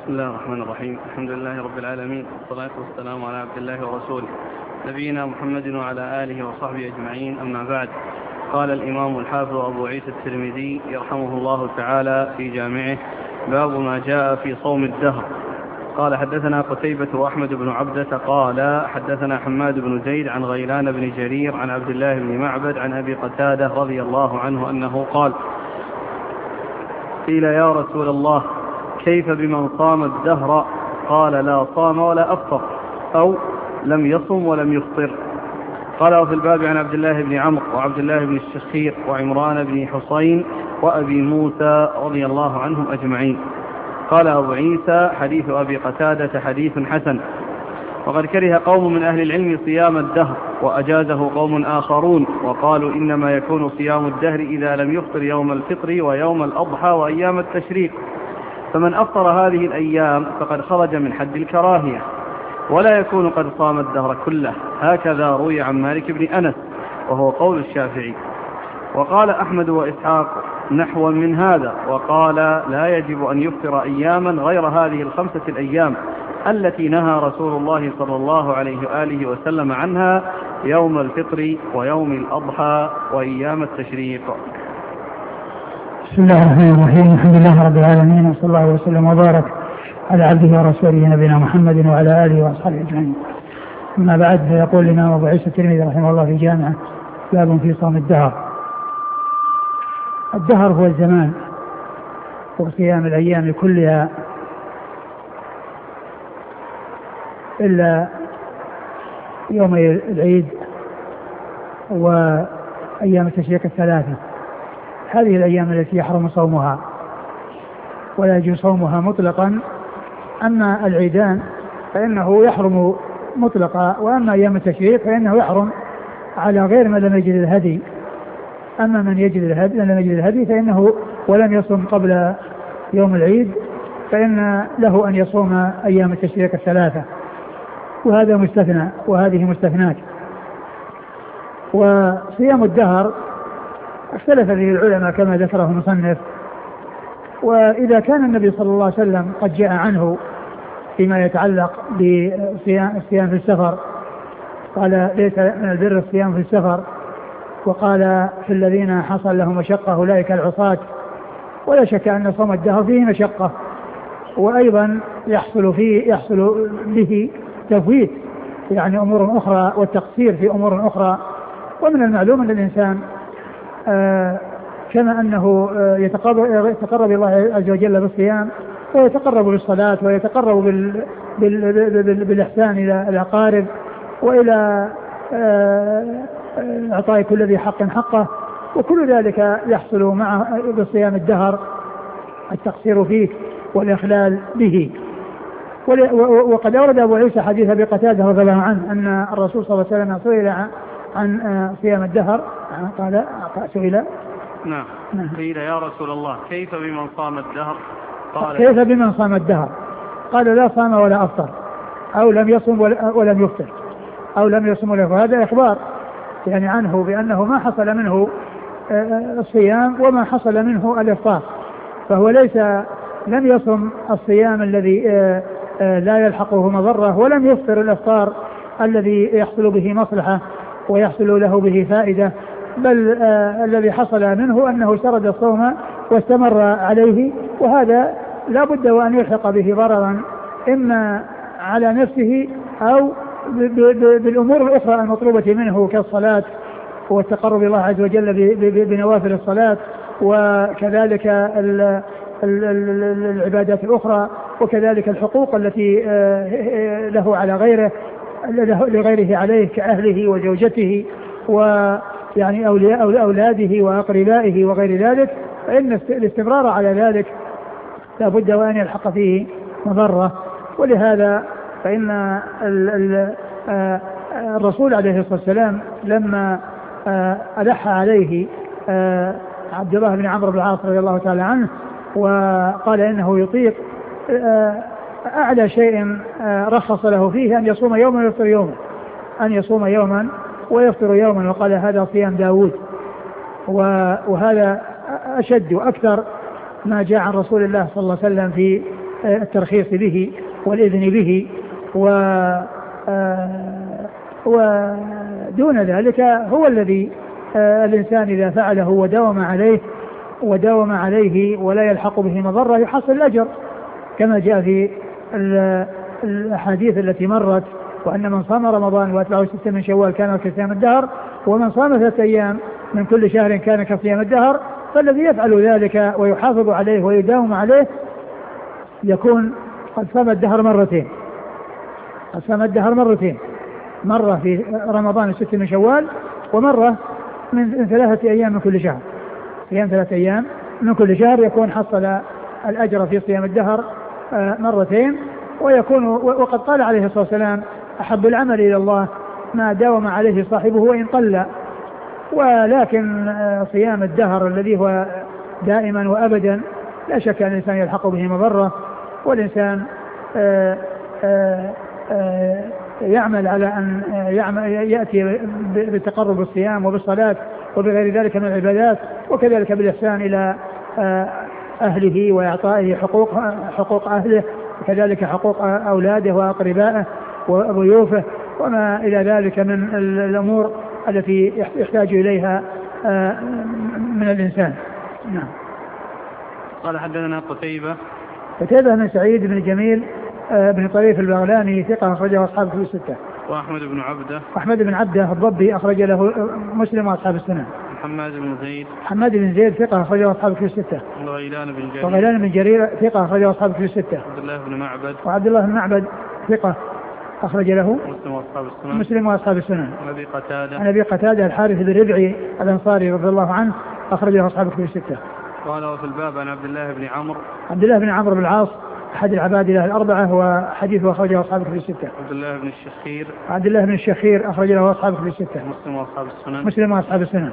بسم الله الرحمن الرحيم. الحمد لله رب العالمين، والصلاة والسلام على عبد الله ورسوله نبينا محمد وعلى آله وصحبه أجمعين. أما بعد، قال الإمام الحافظ أبو عيسى الترمذي رحمه الله تعالى في جامعه: باب ما جاء في صوم الدهر. قال: حدثنا قتيبة وأحمد بن عبدة قال: حدثنا حماد بن زيد عن غيلان بن جرير عن عبد الله بن معبد عن أبي قتادة رضي الله عنه أنه قال: قيل: يا رسول الله، كيف بمن صام الدهر؟ قال: لا صام ولا أفطر، أو لم يصم ولم يفطر. قال: وفي الباب عن عبد الله بن عمرو وعبد الله بن الشخير وعمران بن حصين وأبي موسى رضي الله عنهم أجمعين. قال أبو عيسى: حديث أبي قتادة حديث حسن. وقد كره قوم من أهل العلم صيام الدهر، وأجازه قوم آخرون، وقالوا إنما يكون صيام الدهر إذا لم يفطر يوم الفطر ويوم الأضحى وأيام التشريق، فمن أفطر هذه الأيام فقد خرج من حد الكراهية، ولا يكون قد صام الدهر كله. هكذا روي عن مالك بن أنس، وهو قول الشافعي. وقال أحمد وإسحاق نحو من هذا، وقال: لا يجب أن يفطر أياما غير هذه الخمسة الأيام التي نهى رسول الله صلى الله عليه وآله وسلم عنها: يوم الفطر ويوم الأضحى وأيام التشريق. بسم الله الرحمن الرحيم. الحمد لله رب العالمين، وصلى الله وسلم وبارك على عبده ورسوله نبينا محمد وعلى آله وأصحابه أجمعين. أما بعد، فيقول الإمام أبو عيسى الترمذي رحمه الله في جامعه: باب في صوم الدهر. الدهر هو الزمان وصيام الأيام كلها إلا يوم العيد وأيام التشريق الثلاثة. هذه الأيام التي يحرم صومها ولا يجوز صومها مطلقا. أما العيدان فإنه يحرم مطلقا، وأما أيام التشريق فإنه يحرم على غير من لم يجد الهدي. أما من لم يجد الهدي فإنه ولم يصم قبل يوم العيد فإن له أن يصوم أيام التشريق الثلاثة، وهذا مستثنى وهذه مستثنات. وصيام الدهر اختلف فيه العلماء كما ذكره المصنف. وإذا كان النبي صلى الله عليه وسلم قد جاء عنه فيما يتعلق بالصيام في السفر، قال: ليس من البر الصيام في السفر، وقال: في الذين حصل لهم مشقة أولئك العصاة. ولا شك أن صوم الدهر فيه مشقة، وأيضا يحصل به تفويت يعني أمور أخرى والتقصير في أمور أخرى. ومن المعلوم أن الإنسان كما أنه يتقرب الله عز وجل بالصيام، ويتقرب بالصلاة، ويتقرب بالإحسان إلى الأقارب، وإلى إعطاء كل ذي حق حقه، وكل ذلك يحصل مع بصيام الدهر التقصير فيه والإخلال به. وقد أورد أبو عيسى حديث أبي قتادة رضي الله عنه أن الرسول صلى الله عليه وسلم سئل عن صيام الدهر، قال: سئل نعم. قيل: يا رسول الله، كيف بمن صام الدهر؟ قال: كيف بمن صام الدهر؟ قال: لا صام ولا أفطر، أو لم يصم ولم يفطر، أو لم يصم ولا يفطر. هذا إخبار يعني عنه بأنه ما حصل منه الصيام وما حصل منه الإفطار، فهو لم يصم الصيام الذي لا يلحقه مضرة، ولم يفطر الإفطار الذي يحصل به مصلحة ويحصل له به فائدة، بل الذي حصل منه أنه سرد الصوم واستمر عليه، وهذا لا بد وأن يلحق به ضررا إما على نفسه أو بالأمور الأخرى المطلوبة منه كالصلاة والتقرب الله عز وجل بنوافل الصلاة، وكذلك العبادات الأخرى، وكذلك الحقوق التي له على لغيره عليه كأهله وزوجته ويعني أولاده وأقربائه وغير ذلك. فإن الاستمرار على ذلك لا بد وأن يلحق فيه مضرة. ولهذا فإن الرسول عليه الصلاة والسلام لما ألح عليه عبد الله بن عمرو بن العاص رضي الله تعالى عنه وقال إنه يطيق، أعلى شيء رخص له فيه أن يصوم يوما ويفطر يوما، أن يصوم يوما ويفطر يوما، وقال: هذا صيام داود. وهذا أشد وأكثر ما جاء عن رسول الله صلى الله عليه وسلم في الترخيص به والإذن به ودون ذلك هو الذي الإنسان إذا فعله وداوم عليه ولا يلحق به مضرة يحصل الأجر، كما جاء في الأحاديث التي مرت: وأن من صام رمضان وأتبعه 6 من شوال كان كصيام الدهر، ومن صام 3 أيام من كل شهر كان كصيام الدهر. فالذي يفعل ذلك ويحافظ عليه ويداوم عليه يكون قد صام الدهر مرتين، مرة في رمضان 6 من شوال، ومرة من 3 أيام من كل شهر، صيام 3 أيام من كل شهر يكون حصل الأجر في صيام الدهر مرتين. وقد قال عليه الصلاة والسلام: أحب العمل إلى الله ما داوم عليه صاحبه وإن قل. ولكن صيام الدهر الذي هو دائما وأبدا لا شك أن الإنسان يلحق به مضرة، والإنسان يعمل على أن يأتي بالتقرب بالصيام وبالصلاة وبغير ذلك من العبادات، وكذلك بالإحسان إلى أهله وإعطائه حقوق أهله، وكذلك حقوق أولاده وأقربائه وضيوفه وما إلى ذلك من الأمور التي يحتاج إليها من الإنسان. نعم. قال حدثنا قتيبة بن سعيد بن جميل بن طريف البغلاني ثقة أخرجه أصحاب الكتب الستة. وأحمد بن عبده الضبي أخرج له مسلم وأصحاب السنن. حماد بن زيد ثقة أخرجه أصحاب الكتب الستة. وغيلان بن جرير ثقة أخرجه أصحاب الكتب الستة. وعبد الله بن معبد ثقة أخرج له مسلم وأصحاب السنن. عن أبي قتادة الحارث بن ربعي الأنصاري رضي الله عنه أخرج له أصحاب الكتب الستة. قال وفي الباب عن عبد الله بن عمرو بن العاص أحد العباد له الأربعة وحديثه أخرجه أصحاب الكتب الستة. عبد الله بن الشخير أخرج له أصحاب الكتب الستة. مسلم وأصحاب السنن.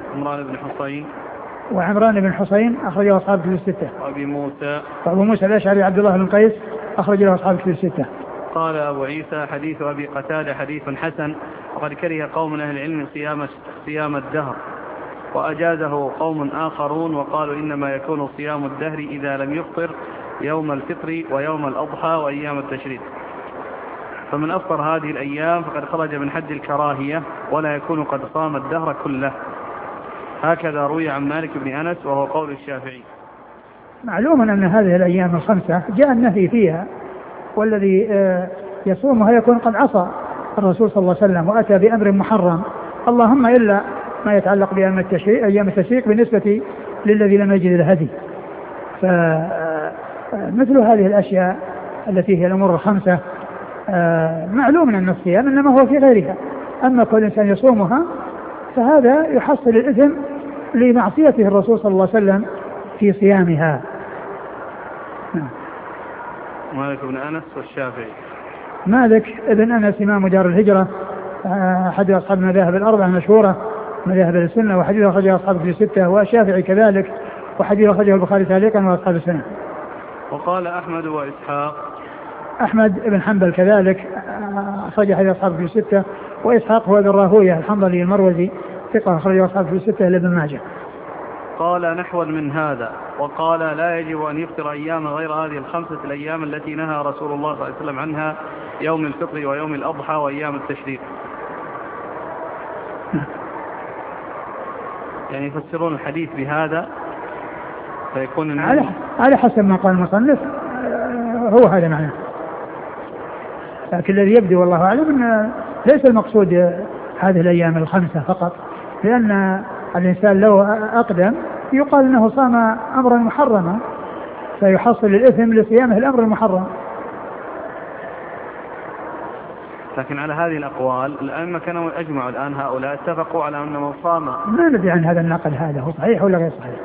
وعمران بن حسين أخرجه أصحاب الكتب الستة. وأبو موسى الأشعري عبد الله بن قيس أخرج له أصحاب الكتب الستة. قال أبو عيسى: حديث أبي قتادة حديث حسن، وقد كره قوم أهل العلم صيام الدهر، وأجازه قوم آخرون وقالوا إنما يكون صيام الدهر إذا لم يفطر يوم الفطر ويوم الأضحى وأيام التشريق، فمن أفطر هذه الأيام فقد خرج من حد الكراهية ولا يكون قد صام الدهر كله. هكذا روي عن مالك بن أنس وهو قول الشافعي. معلوم أن هذه الأيام الخمسة جاء النهي فيها، والذي يصومها يكون قد عصى الرسول صلى الله عليه وسلم وأتى بأمر محرم، اللهم إلا ما يتعلق بأيام التشريق بالنسبة للذي لم يجد الهدي. فمثل هذه الأشياء التي هي الأمور الخمسة معلوم أن الصيام إنما هو في غيرها، أما كل إنسان يصومها فهذا يحصل الإثم لمعصيته الرسول صلى الله عليه وسلم في صيامها. مالك بن أنس والشافعي. مالك بن أنس إمام دار الهجرة أحد أصحاب المذاهب الأربعة المشهورة مذاهب السنة، وحديث أخرجه أصحاب الكتب الستة، والشافعي كذلك، وحديث أخرجه البخاري تعليقا وأصحاب السنة. وقال أحمد وإسحاق. أحمد بن حنبل كذلك أخرج حديث أصحاب الكتب الستة، وإسحاق هو ذو راهويه الحنظلي المروزي ثقة أخرجه أصحاب الكتب الستة إلا ابن ماجه. قال نحو من هذا، وقال لا يجب أن يفطر أيام غير هذه الخمسة الأيام التي نهى رسول الله صلى الله عليه وسلم عنها: يوم الفطر ويوم الأضحى وأيام التشريق. يعني يفسرون الحديث بهذا فيكون على حسب ما قال المصنف هو هذا معناه، لكن الذي يبدو والله أعلم أن ليس المقصود هذه الأيام الخمسة فقط، لأن الإنسان لو أقدم يقال أنه صام أمرا محرما فيحصل الإثم لصيامه الأمر المحرم. لكن على هذه الأقوال الأئمة كانوا أجمعوا الآن، هؤلاء اتفقوا على أن من صام. ما ندري عن هذا النقل، هذا هو صحيح ولا غير صحيح.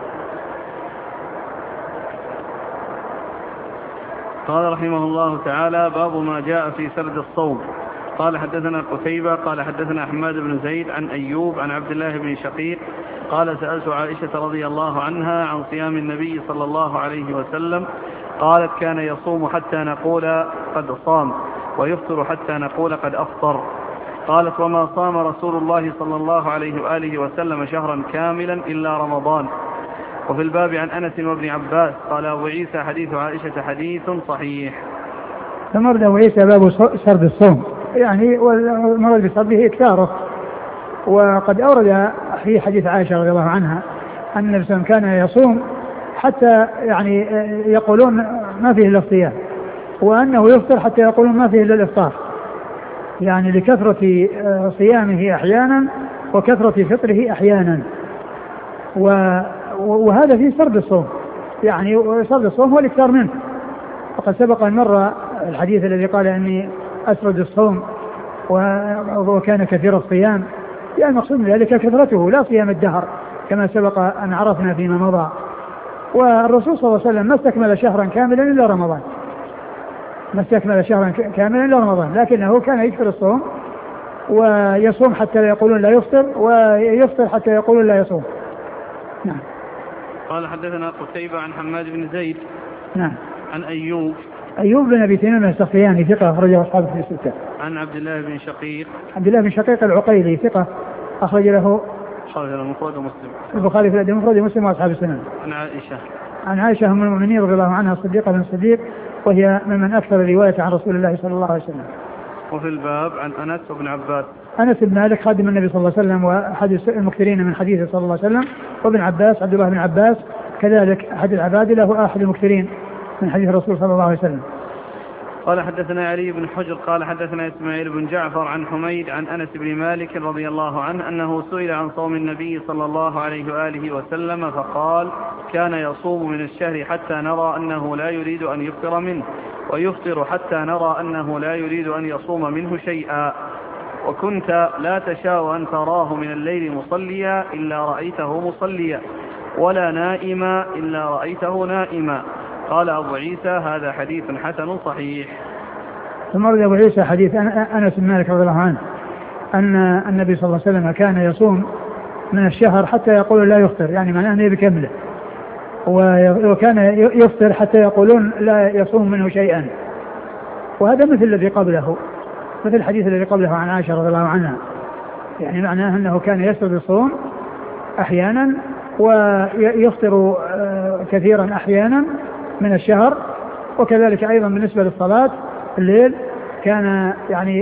قال رحمه الله تعالى: باب ما جاء في سرد الصوم. قال حدثنا قتيبة قال حدثنا حماد بن زيد عن أيوب عن عبد الله بن شقيق قال: سألت عائشة رضي الله عنها عن صيام النبي صلى الله عليه وسلم، قالت: كان يصوم حتى نقول قد صام، ويفطر حتى نقول قد أفطر. قالت: وما صام رسول الله صلى الله عليه وآله وسلم شهرا كاملا إلا رمضان، وفي الباب عن أنس وابن عباس. قال أبو عيسى حديث عائشة حديث صحيح. ثم ورد أبو عيسى باب سرد الصوم، يعني والمراد بسرده إكثاره. وقد أورد في حديث عائشة رضي الله عنها أن النبي صلى الله عليه وسلم كان يصوم حتى يعني يقولون ما فيه إلا الصيام، وأنه يفطر حتى يقولون ما فيه إلا الإفطار، يعني لكثرة صيامه أحيانا وكثرة فطره أحيانا. وهذا فيه سرد الصوم، يعني سرد الصوم هو الإكثار منه. وقد سبق أن مر الحديث الذي قال أني أسرد الصوم وكان كثير الصيام، يعني المقصود من ذلك كثرته لا صيام الدهر كما سبق أن عرفنا فيما مضى. والرسول صلى الله عليه وسلم ما استكمل شهرا كاملا إلا رمضان، ما استكمل شهرا كاملا إلا رمضان، لكنه كان يكثر الصوم ويصوم حتى لا يقولون لا يفطر، ويفطر حتى يقولون لا يصوم. نعم. قال حدثنا قتيبة عن حماد بن زيد. نعم. عن أيوب بن أبي تميم السختياني ثقة أخرجه أصحاب في الستة. عن عبد الله بن شقيق. عبد الله بن شقيق العقيلي ثقة أخرج له المفرد ومسلم. البخاري في الأدب المفرد ومسلم وأصحاب السنن. عن عائشة أم المؤمنين رضي الله عنها الصديقة بن الصديق، وهي ممن أكثر رواية عن رسول الله صلى الله عليه وسلم. وفي الباب عن أنس وابن عباس. أنس بن مالك خادم النبي صلى الله عليه وسلم وأحد المكثرين من حديثه صلى الله عليه وسلم، وابن عباس عبد الله بن عباس كذلك أحد العبادلة وأحد المكثرين من حديث الرسول صلى الله عليه وسلم. قال حدثنا علي بن حجر قال حدثنا إسماعيل بن جعفر عن حميد عن أنس بن مالك رضي الله عنه أنه سئل عن صوم النبي صلى الله عليه وآله وسلم فقال كان يصوم من الشهر حتى نرى أنه لا يريد أن يفطر منه، ويفطر حتى نرى أنه لا يريد أن يصوم منه شيئا، وكنت لا تشاء أن تراه من الليل مصليا إلا رأيته مصليا، ولا نائما إلا رأيته نائما. قال أبو عيسى هذا حديث حسن صحيح. ثم ورد أبو عيسى حديث أنس بن مالك رضي الله عنه أن النبي صلى الله عليه وسلم كان يصوم من الشهر حتى يقول لا يفطر، يعني معناه أنه بكمله، وكان يفطر حتى يقولون لا يصوم منه شيئا. وهذا مثل الذي قبله، مثل الحديث الذي قبله عن عائشة رضي الله عنها، يعني معناه أنه كان يسرد الصوم أحيانا ويفطر كثيرا أحيانا من الشهر. وكذلك أيضا بالنسبة للصلاة الليل كان يعني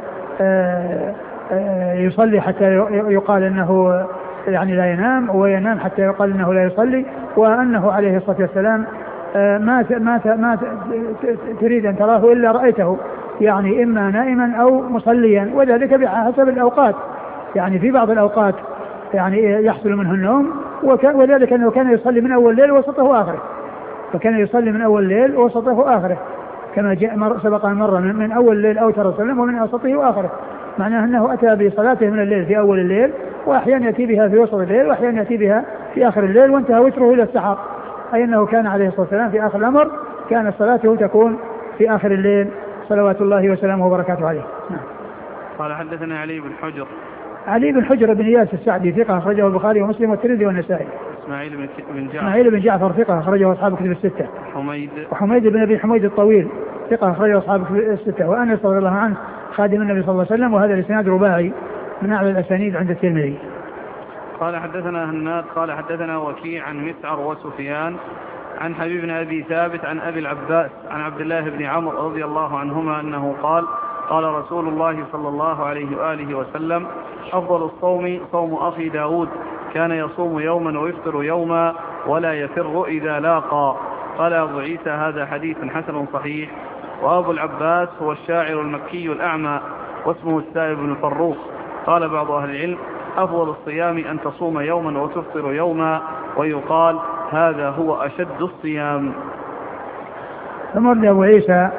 يصلي حتى يقال أنه يعني لا ينام، وينام حتى يقال أنه لا يصلي، وأنه عليه الصلاة والسلام ما تريد أن تراه إلا رأيته، يعني إما نائما أو مصليا، وذلك بحسب الأوقات، يعني في بعض الأوقات يعني يحصل منه النوم، وذلك أنه كان يصلي من أول الليل وسطه وآخره، فكان يصلي من أول الليل وسطه وآخره كما جاء سبق مرة من أول الليل أوتر وسلم ومن وسطه وآخره، معناه أنه أتى بصلاته من الليل في أول الليل، وأحيانا يأتي بها في وسط الليل، وأحيانا يأتي بها في آخر الليل، وانتهى وتره إلى السحر، أي أنه كان عليه الصلاة والسلام في آخر الأمر كان صلاته تكون في آخر الليل صلوات الله وسلامه وبركاته عليه. قال حدثنا علي بن حجر. علي بن حجر بن إياس السعدي ثقة أخرجه البخاري ومسلم والترمذي والنسائي. إسماعيل بن جعفر ثقة أخرجه أصحاب الكتب الستة. وحميد بن أبي حميد الطويل ثقة أخرجه أصحاب الكتب الستة. وأنس رضي الله عنه خادم النبي صلى الله عليه وسلم، وهذا الإسناد رباعي من أعلى الأسانيد عند الترمذي. قال حدثنا هناد قال حدثنا وكيع عن مسعر وسفيان عن حبيب بن أبي ثابت عن أبي العباس عن عبد الله بن عمرو رضي الله عنهما أنه قال قال رسول الله صلى الله عليه وآله وسلم أفضل الصوم صوم أخي داود كان يصوم يوما ويفطر يوما ولا يفر إذا لاقى. قال أبو عيسى هذا حديث حسن صحيح. وأبو العباس هو الشاعر المكي الأعمى واسمه السائب بن الفروخ. قال بعض أهل العلم أفضل الصيام أن تصوم يوما وتفطر يوما، ويقال هذا هو أشد الصيام. ثم ورد أبو عيسى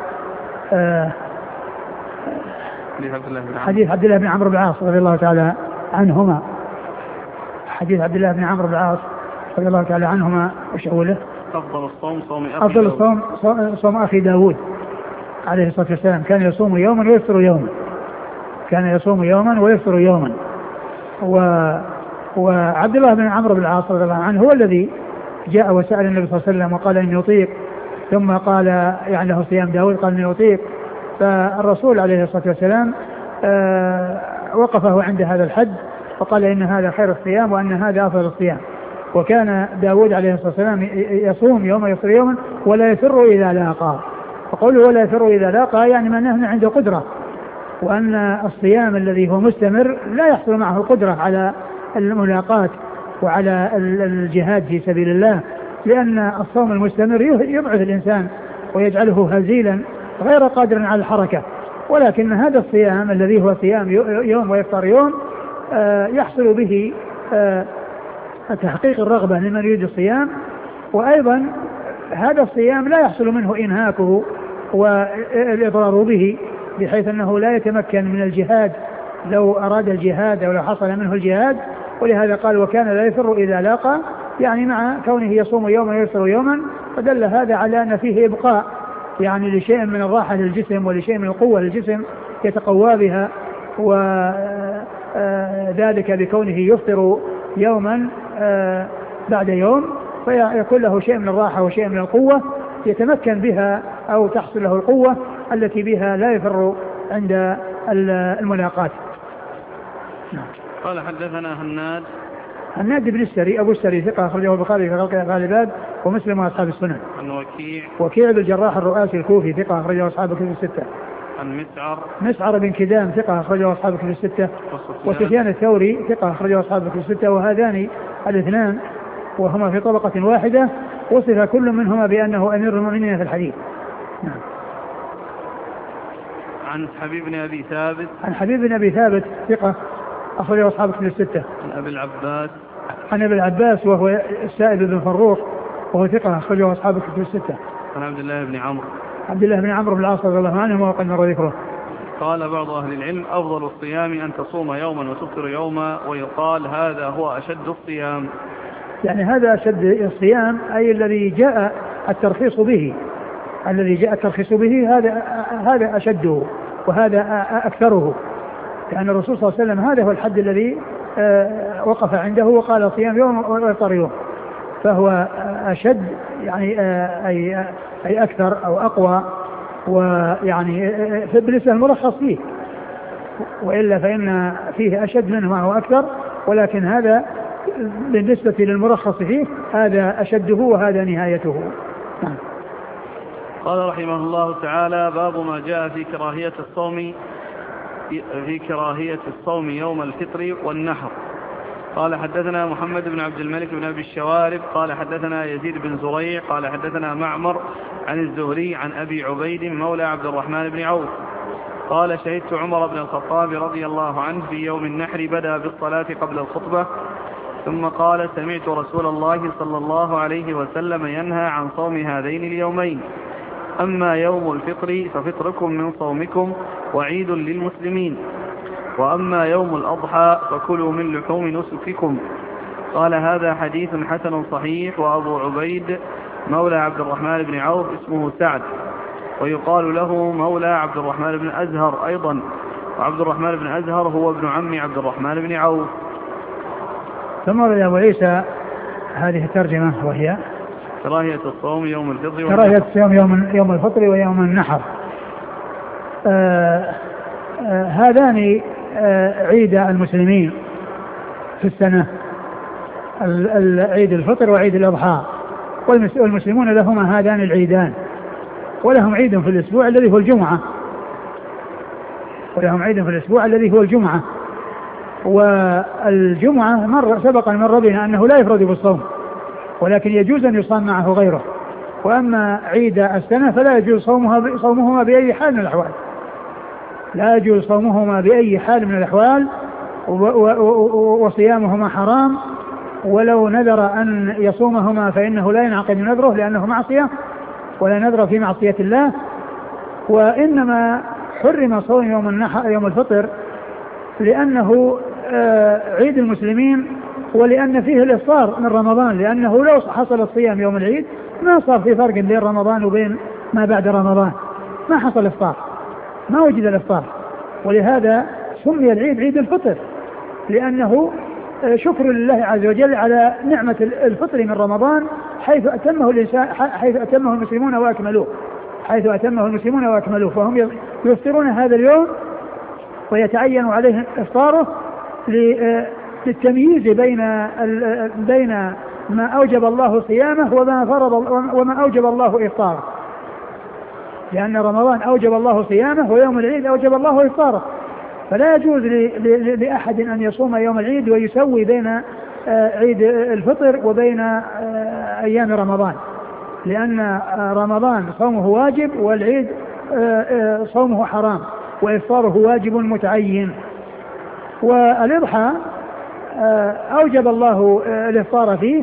حديث عبد الله بن عمرو بن العاص رضي الله تعالى عنهما. حديث عبد الله بن عمرو بن العاص رضي الله تعالى عنهما وش أوله؟ أفضل الصوم صوم أخي داود عليه الصلاة والسلام كان يصوم يوما ويفطر يوما، كان يصوم يوما ويفطر يوما. وعبد الله بن عمرو بن العاص رضي الله عنه هو الذي جاء وسأل النبي صلى الله عليه وسلم وقال إني أطيق، ثم قال يعني له صيام داود قال إني أطيق، فالرسول عليه الصلاة والسلام وقفه عند هذا الحد وقال إن هذا خير الصيام وأن هذا أفضل الصيام. وكان داود عليه الصلاة والسلام يصوم يوم يفطر يوما ولا يفر إذا لاقى. فقوله ولا يفر إذا لاقى يعني معناه عنده قدرة، وأن الصيام الذي هو مستمر لا يحصل معه القدرة على الملاقات وعلى الجهاد في سبيل الله، لأن الصوم المستمر يضعف الإنسان ويجعله هزيلا غير قادر على الحركة. ولكن هذا الصيام الذي هو صيام يوم ويفطر يوم يحصل به تحقيق الرغبة لمن يريد الصيام، وأيضا هذا الصيام لا يحصل منه إنهاكه والإضرار به بحيث أنه لا يتمكن من الجهاد لو أراد الجهاد أو لو حصل منه الجهاد. ولهذا قال وكان لا يفر إذا لاقى، يعني مع كونه يصوم يوما ويفطر يوما، فدل هذا على أن فيه إبقاء يعني لشيء من الراحة للجسم ولشيء من القوة للجسم يتقوى بها، وذلك بكونه يفطر يوما بعد يوم فيكون له شيء من الراحة وشيء من القوة يتمكن بها أو تحصل له القوة التي بها لا يفر عند الملاقات. قال حدثنا هناد بن السري أبو السري ثقة أخرجه البخاري في خلق أفعال العباد ومسلم وأصحاب السنن. عن وكيع بن الجراح الرؤاسي الكوفي ثقة أخرجه أصحاب الكتب الستة. عن مسعر بن كدام ثقة أخرجه أصحاب الكتب الستة. وسفيان الثوري ثقة أخرجه أصحاب الكتب الستة. وهذان الاثنان وهما في طبقة واحدة وصف كل منهما بأنه أمير المؤمنين في الحديث. نعم. عن حبيب بن أبي ثابت ثقة أخرجه أصحاب الكتب الستة. عن أبي العباس وهو السائب بن فروخ وهو ثقة أخرجه أصحاب الكتب الستة. عن عبد الله بن عمرو بن العاص رضي الله عنه وقد مر ذكره. قال بعض أهل العلم أفضل الصيام أن تصوم يوما وتفطر يوما، ويقال هذا هو أشد الصيام. يعني هذا أشد الصيام أي الذي جاء الترخيص به هذا أشده وهذا أكثره، لأن الرسول صلى الله عليه وسلم هذا هو الحد الذي وقف عنده وقال صيام يوم ويفطر يوم، فهو أشد يعني أي أكثر أو أقوى، ويعني بالنسبة المرخص فيه، وإلا فإن فيه أشد منه وهو أكثر، ولكن هذا بالنسبة للمرخص فيه هذا أشده وهذا نهايته. قال رحمه الله تعالى باب ما جاء في كراهية الصوم يوم الفطر والنحر. قال حدثنا محمد بن عبد الملك بن أبي الشوارب قال حدثنا يزيد بن زريع قال حدثنا معمر عن الزهري عن أبي عبيد مولى عبد الرحمن بن عوف قال شهدت عمر بن الخطاب رضي الله عنه في يوم النحر بدأ بالصلاة قبل الخطبة ثم قال سمعت رسول الله صلى الله عليه وسلم ينهى عن صوم هذين اليومين، أما يوم الفطر ففطركم من صومكم وعيد للمسلمين، وأما يوم الأضحى فكلوا من لحوم نسككم. قال هذا حديث حسن صحيح. وأبو عبيد مولى عبد الرحمن بن عوف اسمه سعد ويقال له مولى عبد الرحمن بن أزهر أيضا، وعبد الرحمن بن أزهر هو ابن عم عبد الرحمن بن عوف. ثم رد أبو عيسى هذه الترجمة وهي كراهية الصوم يوم الفطر يوم الفطر ويوم النحر. هذان عيد المسلمين في السنة، عيد الفطر وعيد الأضحى، والمسلمون لهما هذان العيدان، ولهم عيد في الأسبوع الذي هو الجمعة، والجمعة سبق أن مر بنا أنه لا يفرد بالصوم، ولكن يجوز أن يصام معه غيره. وأما عيد السنة فلا يجوز صومهما بأي حال من الأحوال، وصيامهما حرام، ولو نذر أن يصومهما فإنه لا ينعقد نذره لأنه معصية ولا نذر في معصية الله. وإنما حرم صوم يوم الفطر لأنه عيد المسلمين، ولأن فيه الإفطار من رمضان، لأنه لو حصل الصيام يوم العيد ما صار في فرق بين رمضان وبين ما بعد رمضان، ما حصل إفطار، ما وجد الإفطار. ولهذا سمي العيد عيد الفطر، لأنه شكر لله عز وجل على نعمة الفطر من رمضان حيث أتمه المسلمون وأكملوه، فهم يفطرون هذا اليوم ويتعين عليهم إفطاره للتمييز بين ما أوجب الله صيامه وما أوجب الله إفطاره، لأن رمضان أوجب الله صيامه ويوم العيد أوجب الله إفطاره، فلا يجوز لأحد أن يصوم يوم العيد ويسوي بين عيد الفطر وبين أيام رمضان، لأن رمضان صومه واجب والعيد صومه حرام وإفطاره واجب متعين. والإضحى أوجب الله الإفطار فيه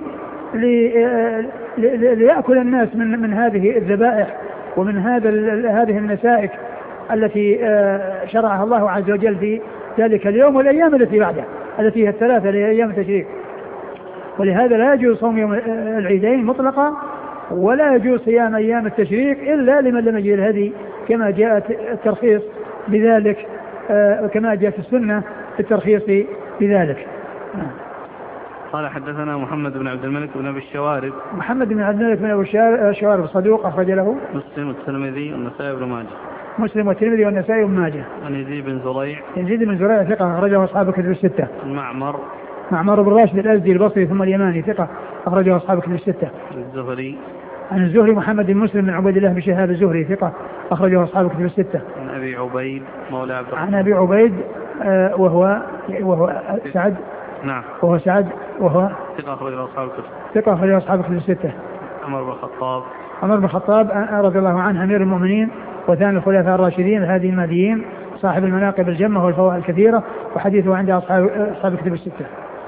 ليأكل الناس من هذه الذبائح ومن هذه النسائك التي شرعها الله عز وجل في ذلك اليوم والأيام التي بعده التي هي الثلاثة لأيام التشريق. ولهذا لا يجوز صوم يوم العيدين مطلقا، ولا يجوز صيام أيام التشريق إلا لمن لم يجد الهدي، كما جاء الترخيص بذلك كما جاء في السنة الترخيص بذلك. قال حدثنا محمد بن عبد الملك بن أبي الشوارب. محمد بن عبد الملك بن أبي الشوارب صدوق أخرج له مسلم والترمذي والنسائي بن ماجه. مسلم والترمذي والنسائي بن ماجه. عن يزيد بن زريع. يزيد بن زريع ثقة أخرجه أصحاب الكتب الستة. معمر بن راشد الأزدي البصري ثم اليماني ثقة أخرجه أصحاب الكتب الستة. الزهري. عن الزهري محمد بن مسلم بن عبيد الله بن شهاب الزهري ثقة أخرجه أصحاب الكتب الستة. عن أبي عبيد مولى عبد الرحمن. عن أبي عبيد وهو سعد. نعم. وهو سعد وهو ثقة أخرجه أصحاب الكتب. ثقة أخرجه أصحاب الكتب الستة. عمر بن الخطاب رضي الله عنه أمير المؤمنين وثاني الخلفاء الراشدين الهادي المهديين صاحب المناقب الجمة والفوائد الكثيرة، وحديثه عند أصحاب الكتب الستة.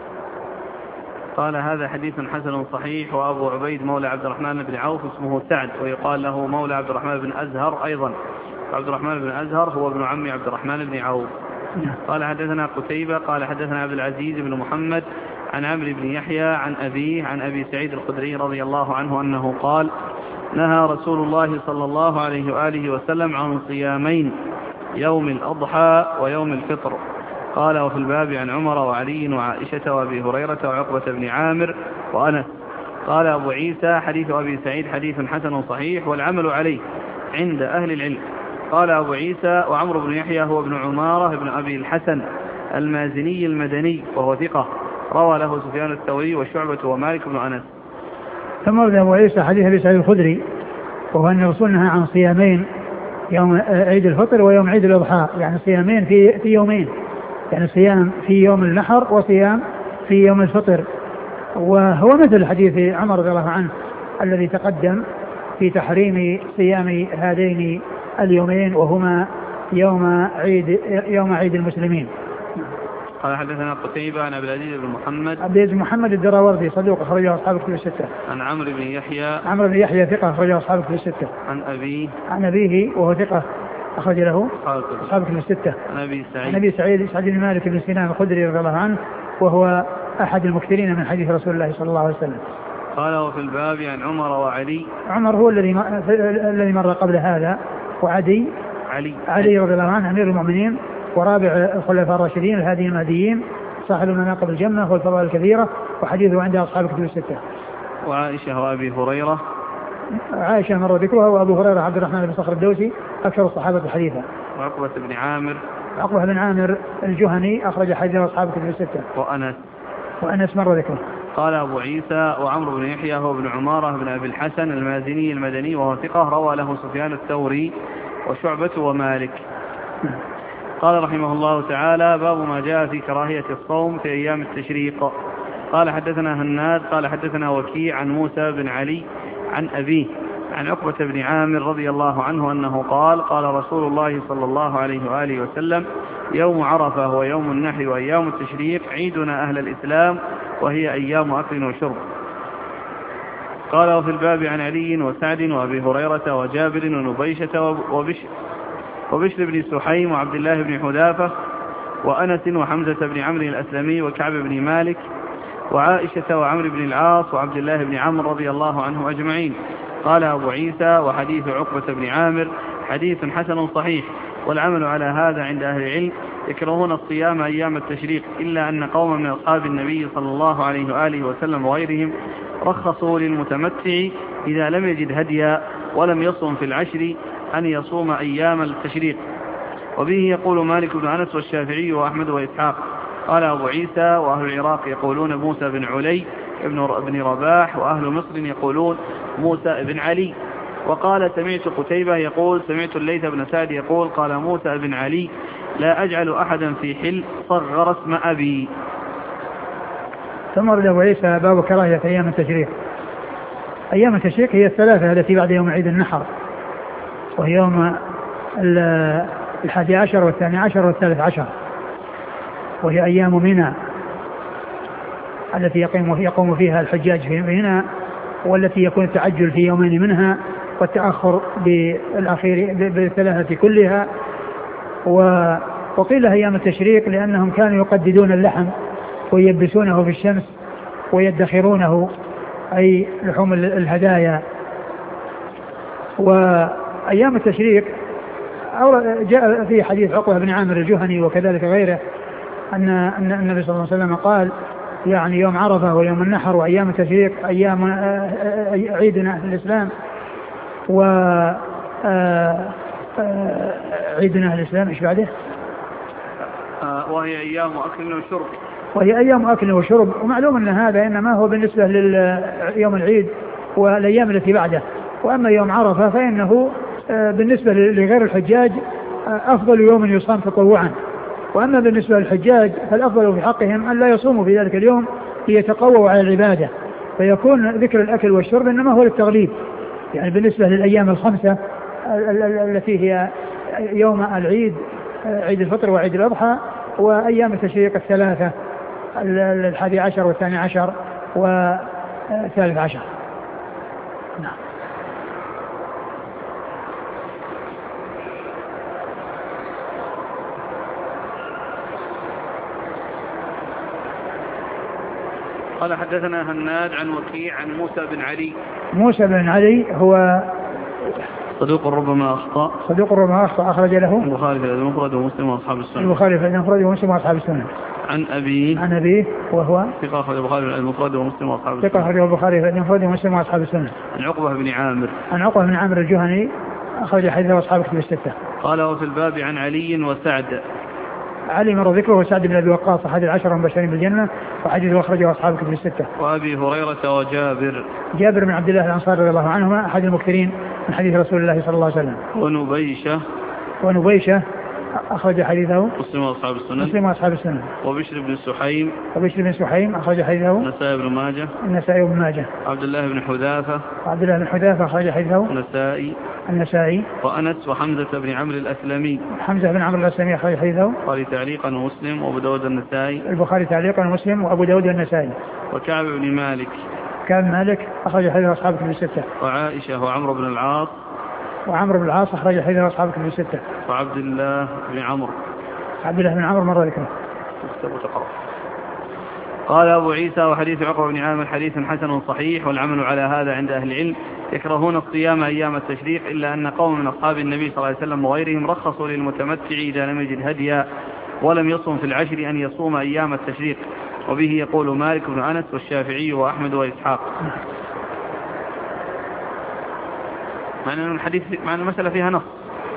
قال هذا حديث حسن صحيح. وأبو عبيد مولى عبد الرحمن بن عوف اسمه سعد، ويقال له مولى عبد الرحمن بن أزهر أيضا. عبد الرحمن بن أزهر هو ابن عم عبد الرحمن بن عوف. قال حدثنا قتيبة قال حدثنا عبد العزيز بن محمد عن عمرو بن يحيى عن أبيه عن أبي سعيد الخدري رضي الله عنه أنه قال نهى رسول الله صلى الله عليه وآله وسلم عن صيامين، يوم الأضحى ويوم الفطر. قال وفي الباب عن عمر وعلي وعائشة وأبي هريرة وعقبة بن عامر وأنس. قال أبو عيسى حديث أبي سعيد حديث حسن صحيح والعمل عليه عند أهل العلم. قال أبو عيسى وعمرو بن يحيى هو ابن عمارة بن أبي الحسن المازني المدني وهو ثقة، روى له سفيان الثوري وشعبة ومالك بن أنس. ثم ورد أبو عيسى حديث أبي سعيد الخدري وهو أن الرسول نهى عن صيامين، يوم عيد الفطر ويوم عيد الأضحى، يعني صيامين في يومين، يعني صيام في يوم النحر وصيام في يوم الفطر. وهو مثل حديث عمر رضي الله عنه الذي تقدم في تحريم صيام هذين اليومين وهما يوم عيد المسلمين. قال حدثنا قتيبة عن عبد العزيز بن محمد. عبد العزيز بن محمد الدراوردي صدوق أخرجه أصحاب الكتب الستة. عن عمرو بن يحيى ثقة أخرجه أصحاب الكتب الستة. عن أبيه وهو ثقة أخرج له أصحاب الكتب الستة. عن أبي سعيد بن مالك بن سنان الخدري رضي الله عنه وهو أحد المكثرين من حديث رسول الله صلى الله عليه وسلم. قال وفي الباب عن عمر وعلي. عمر هو الذي مر قبل هذا، وعلي رضي الله عنه أمير المؤمنين ورابع الخلفاء الراشدين الهادي المهديين صاحب المناقب الجمة والفضائل الكثيرة، وحديثه عند أصحاب الكتب الستة. وعائشة وأبي هريرة. عائشة مر ذكرها، وأبو هريرة عبد الرحمن بن صخر الدوسي أكثر الصحابة حديثا. وعقبة بن عامر الجهني أخرج حديث أصحاب الكتب الستة. وأنس مر ذكره. قال أبو عيسى وعمرو بن يحيى هو ابن عمارة بن أبي الحسن المازني المدني وهو ثقة، روى له سفيان الثوري وشعبة ومالك. قال رحمه الله تعالى باب ما جاء في كراهية الصوم في أيام التشريق. قال حدثنا هناد قال حدثنا وكيع عن موسى بن علي عن أبيه عن عقبة بن عامر رضي الله عنه أنه قال قال رسول الله صلى الله عليه وآله وسلم يوم عرفة هو يوم النحر وأيام التشريق عيدنا أهل الإسلام وهي أيام أكل وشرب. قال وفي الباب عن علي وسعد وأبي هريرة وجابر ونبيشة وبشر بن سحيم وعبد الله بن حذافة وأنس وحمزة بن عمرو الأسلمي وكعب بن مالك وعائشة وعمرو بن العاص وعبد الله بن عمرو رضي الله عنهم أجمعين. قال أبو عيسى وحديث عقبة بن عامر حديث حسن صحيح، والعمل على هذا عند أهل العلم. يكرهون الصيام أيام التشريق إلا أن قوما من أصحاب النبي صلى الله عليه وآله وسلم وغيرهم رخصوا للمتمتع إذا لم يجد هديا ولم يصوم في العشر أن يصوم أيام التشريق. وبه يقول مالك بن أنس والشافعي وأحمد وإسحاق. قال أبو عيسى وأهل العراق يقولون موسى بن علي ابن رباح، وأهل مصر يقولون موسى بن علي. وقال سمعت قتيبة يقول سمعت الليث بن سعد يقول قال موسى بن علي لا أجعل أحدا في حل صغر اسم أبي. ثم ورد أبو عيسى باب كراهية أيام التشريق. أيام التشريق هي الثلاثة التي بعد يوم عيد النحر، وهي يوم 11 و12 و13، وهي أيام منى التي يقوم فيها الحجاج في منى، والتي يكون التعجل في يومين منها والتأخر بالأخير بالثلاثة كلها. وقيل أيام التشريق لأنهم كانوا يقددون اللحم ويبسونه في الشمس ويدخرونه، أي لحوم الهدايا. وأيام التشريق جاء في حديث عقبة بن عامر الجهني وكذلك غيره أن النبي صلى الله عليه وسلم قال يعني يوم عرفة ويوم النحر وأيام التشريق أيام عيدنا في الإسلام، عيدنا في الإسلام إيش بعده؟ وهي أيام أكل وشرب. وهي أيام أكل وشرب. ومعلوم أن هذا إنما هو بالنسبة ليوم العيد والأيام التي بعده، وأما يوم عرفة فإنه بالنسبة لغير الحجاج أفضل يوم يصام تطوعا، وأما بالنسبة للحجاج فالأفضل في حقهم أن لا يصوموا في ذلك اليوم ليتقووا على العبادة، فيكون ذكر الأكل والشرب إنما هو للتغليب، يعني بالنسبة للأيام الخمسة التي هي يوم العيد عيد الفطر وعيد الأضحى، وأيام التشريق الثلاثة 11 و12 و13. نعم. قال حدثنا هناد عن وكيع عن موسى بن علي. موسى بن علي هو صدوق ربما أخطأ. أخرج له البخاري في المفرد ومسلم وأصحاب السنن. البخاري في المفرد ومسلم وأصحاب السنن. عن أبيه وهو ثقة أخرج البخاري في المفرد ومسلم وأصحاب السنن. ثقة أخرج البخاري في المفرد ومسلم وأصحاب السنن. عن عقبة بن عامر الجهني أخرج حديثه أصحاب الكتب الستة. قال وفي الباب عن علي وسعد. علي مر ذكره وسعد بن أبي وقاص أحد العشرة المبشرين بالجنة وحديثه أخرجه أصحاب الكتب الستة. وأبي هريرة جابر بن عبد الله الأنصاري رضي الله عنهما أحد المكثرين من حديث رسول الله صلى الله عليه وسلم. ونبيشة أخرج حديثه مسلم وأصحاب السنن. وبشر بن سحيم أخرج حديثه النسائي بن ماجه. عبد الله بن حذافة أخرج حديثه النسائي. وأنس وحمزة بن عمرو الأسلمي أخرج حديثه البخاري تعليقا ومسلم وأبو داود النسائي. وكعب بن مالك أخرج حديثه أصحاب الكتب الستة. وعائشة وعمرو بن العاص أخرج حديثه أصحاب الكتب الستة. وعبد الله بن عمرو مر ذكره. قال أبو عيسى وحديث عقبة بن عامر حديث حسن صحيح، والعمل على هذا عند أهل العلم. يكرهون الصيام أيام التشريق، إلا أن قوم من أصحاب النبي صلى الله عليه وسلم وغيرهم رخصوا للمتمتع إذا لم يجد هديا ولم يصم في العشر أن يصوم أيام التشريق، وبه يقول مالك بن أنس والشافعي وأحمد وإسحاق. معنى المسألة فيها نص.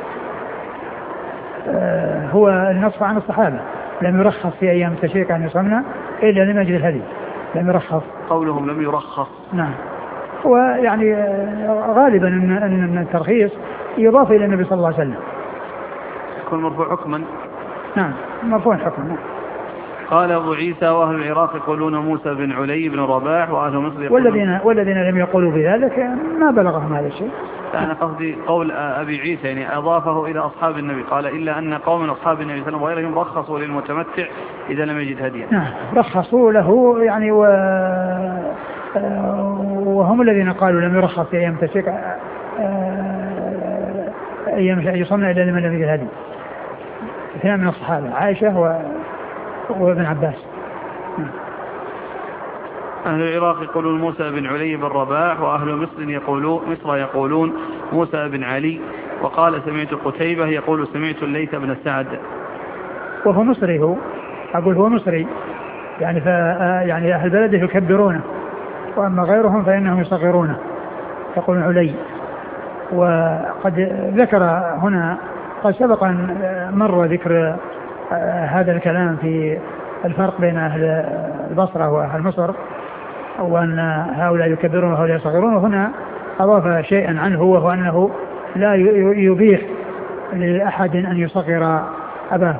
هو النص عن الصحابة لم يرخص في أيام التشريق أن يصمنا إلا لم يجد الهدي، لم يرخص. قولهم لم يرخص. نعم. ويعني غالبا أن الترخيص يضاف إلى النبي صلى الله عليه وسلم. يكون مرفوع حكما. نعم مرفوع حكما. نعم. قال أبو عيسى وأهل العراق يقولون موسى بن علي بن رباح، وأهل مصر يقولون والذين لم يقولوا بذلك ما بلغهم هذا الشيء. أنا قصدي قول أبي عيسى يعني أضافه إلى أصحاب النبي، قال إلا أن قوم من أصحاب النبي صلى الله عليه وسلم وغيرهم رخصوا للمتمتع إذا لم يجد هديا. نعم رخصوا له يعني وهم الذين قالوا لم يرخص في أيام التشريق أيام يصمنا إلا لمن لم يجد هدي. اثنان من الصحابة عائشة وابن عباس. أهل العراق يقولون موسى بن علي بن رباح، وأهل مصر يقولون موسى بن علي. وقال سمعت قتيبة يقول سمعت الليث بن سعد. وهو مصري، هو مصري يعني يعني أهل بلده يكبرونه، وأما غيرهم فإنهم يصغرونه يقولون علي. وقد ذكر هنا قد سبق أن مر ذكر هذا الكلام في الفرق بين أهل البصرة وأهل مصر، وأن هؤلاء يكبرون وهؤلاء يصغرون، وهنا أضاف شيئا عنه وهو أنه لا يبيح لأحد أن يصغر أباه.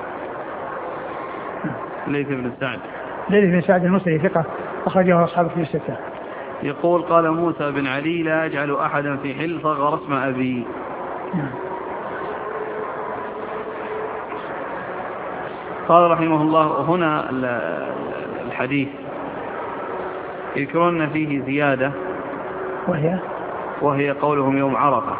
ليث بن سعد. ليث بن سعد المصري ثقة أخرجه أصحاب في الستة. يقول قال موسى بن علي لا أجعل أحدا في حل صغر اسم أبي. قال رحمه الله هنا الحديث يذكرون فيه زيادة وهي قولهم يوم عرفة.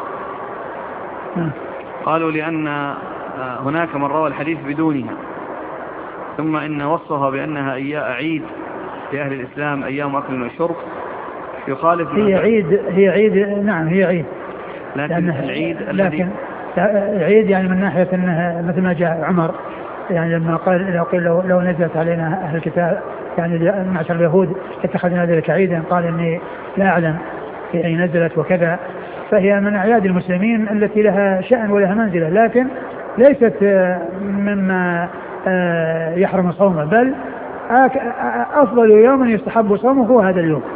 قالوا لأن هناك من روى الحديث بدونها، ثم إن وصفها بأنها عيد في أهل الإسلام أيام أكل وشرب يخالف. هي عيد نعم هي عيد، لكن العيد لكن عيد يعني من ناحية أنها مثل ما جاء عمر يعني لما قال لو نزلت علينا أهل الكتاب يعني معشر اليهود اتخذنا ذلك عيدا، قال إني لا أعلم في أي نزلت وكذا، فهي من أعياد المسلمين التي لها شأن ولها منزلة، لكن ليست مما يحرم صومه، بل أفضل يوم يستحب صومه هو هذا اليوم.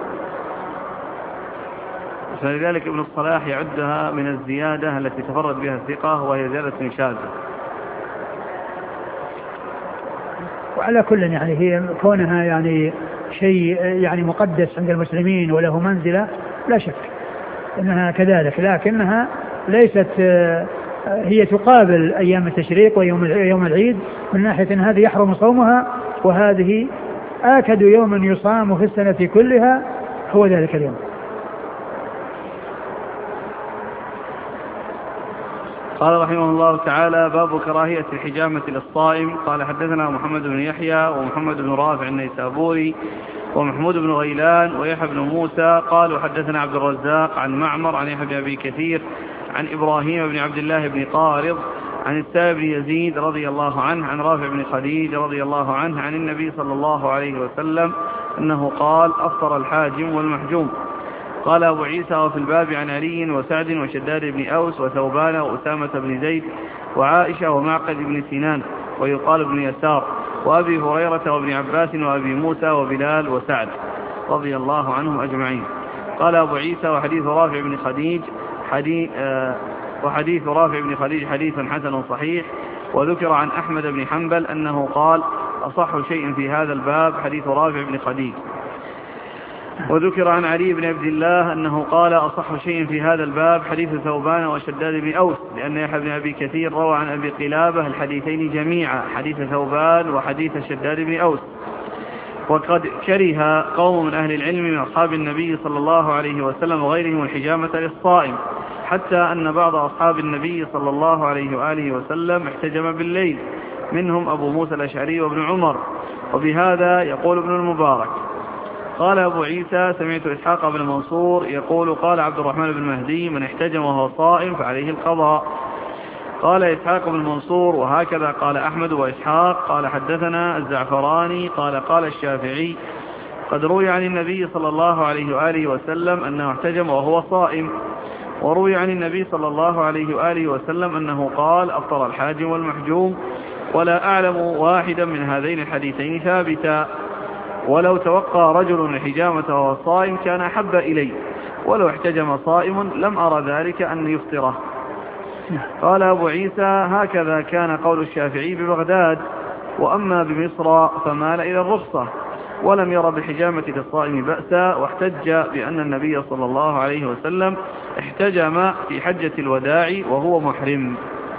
فلذلك ابن الصلاح يعدها من الزيادة التي تفرد بها الثقة وهي زيادة شاذة. وعلى كل يعني هي كونها يعني شيء يعني مقدس عند المسلمين وله منزلة لا شك انها كذلك، لكنها ليست هي تقابل ايام التشريق ويوم العيد من ناحية ان هذه يحرم صومها وهذه آكد يوم يصام في السنة كلها هو ذلك اليوم. قال رحمه الله تعالى باب كراهية الحجامة للصائم. قال حدثنا محمد بن يحيى ومحمد بن رافع النيسابوري ومحمود بن غيلان ويحيى بن موسى قالوا حدثنا عبد الرزاق عن معمر عن يحيى بن أبي كثير عن إبراهيم بن عبد الله بن قارض عن السائب بن يزيد رضي الله عنه عن رافع بن خديج رضي الله عنه عن النبي صلى الله عليه وسلم أنه قال أفطر الحاجم والمحجوم. قال أبو عيسى وفي الباب عن علي وسعد وشداد بن أوس وثوبان وأسامة بن زيد وعائشة ومعقد بن سنان ويقال بن يسار وأبي هريرة وابن عباس وأبي موسى وبلال وسعد رضي الله عنهم أجمعين. قال أبو عيسى وحديث رافع بن خديج حديث حسن صحيح. وذكر عن أحمد بن حنبل أنه قال أصح شيء في هذا الباب حديث رافع بن خديج. وذكر عن علي بن عبد الله أنه قال أصح شيء في هذا الباب حديث ثوبان وشداد بن أوس، لأن يحيى بن أبي كثير روى عن أبي قلابة الحديثين جميعا حديث ثوبان وحديث شداد بن أوس. وقد كره قوم من أهل العلم من أصحاب النبي صلى الله عليه وسلم وغيرهم الحجامة للصائم، حتى أن بعض أصحاب النبي صلى الله عليه وآله وسلم احتجم بالليل، منهم أبو موسى الأشعري وابن عمر، وبهذا يقول ابن المبارك. قال أبو عيسى سمعت إسحاق بن منصور يقول قال عبد الرحمن بن مهدي من احتجم وهو صائم فعليه القضاء. قال إسحاق بن منصور وهكذا قال أحمد وإسحاق. قال حدثنا الزعفراني قال الشافعي قد روي عن النبي صلى الله عليه وآله وسلم أنه احتجم وهو صائم، وروي عن النبي صلى الله عليه وآله وسلم أنه قال أفطر الحاجم والمحجوم، ولا أعلم واحدا من هذين الحديثين ثابتا، ولو توقى رجل الحجامة وهو صائم كان أحب إلي، ولو احتجم صائم لم أرى ذلك أن يفطره. قال أبو عيسى هكذا كان قول الشافعي ببغداد، وأما بمصر فمال إلى الرخصة، ولم ير بالحجامة للصائم بأسا، واحتج بأن النبي صلى الله عليه وسلم احتجم في حجة الوداع وهو محرم.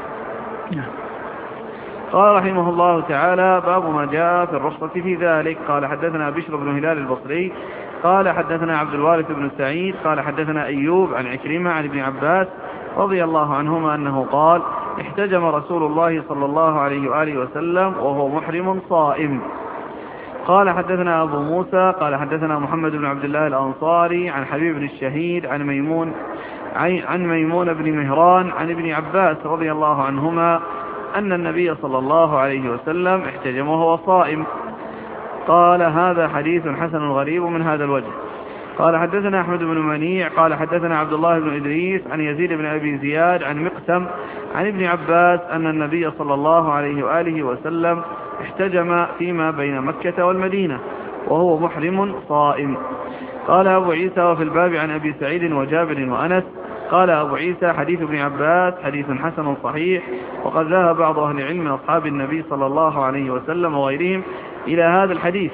قال رحمه الله تعالى باب ما جاء في الرخصة في ذلك. قال حدثنا بشر بن هلال البصري قال حدثنا عبد الوارث بن سعيد قال حدثنا أيوب عن عكرمة عن ابن عباس رضي الله عنهما أنه قال احتجم رسول الله صلى الله عليه وآله وسلم وهو محرم صائم. قال حدثنا أبو موسى قال حدثنا محمد بن عبد الله الأنصاري عن حبيب بن الشهيد عن ميمون بن مهران عن ابن عباس رضي الله عنهما أن النبي صلى الله عليه وسلم احتجم وهو صائم. قال هذا حديث حسن غريب من هذا الوجه. قال حدثنا أحمد بن منيع قال حدثنا عبد الله بن إدريس عن يزيد بن أبي زياد عن مقسم عن ابن عباس أن النبي صلى الله عليه وآله وسلم احتجم فيما بين مكة والمدينة، وهو محرم صائم. قال أبو عيسى وفي الباب عن أبي سعيد وجابر وأنس. قال أبو عيسى حديث ابن عباس حديث حسن صحيح، وقد ذهب بعض أهل العلم من أصحاب النبي صلى الله عليه وسلم وغيرهم إلى هذا الحديث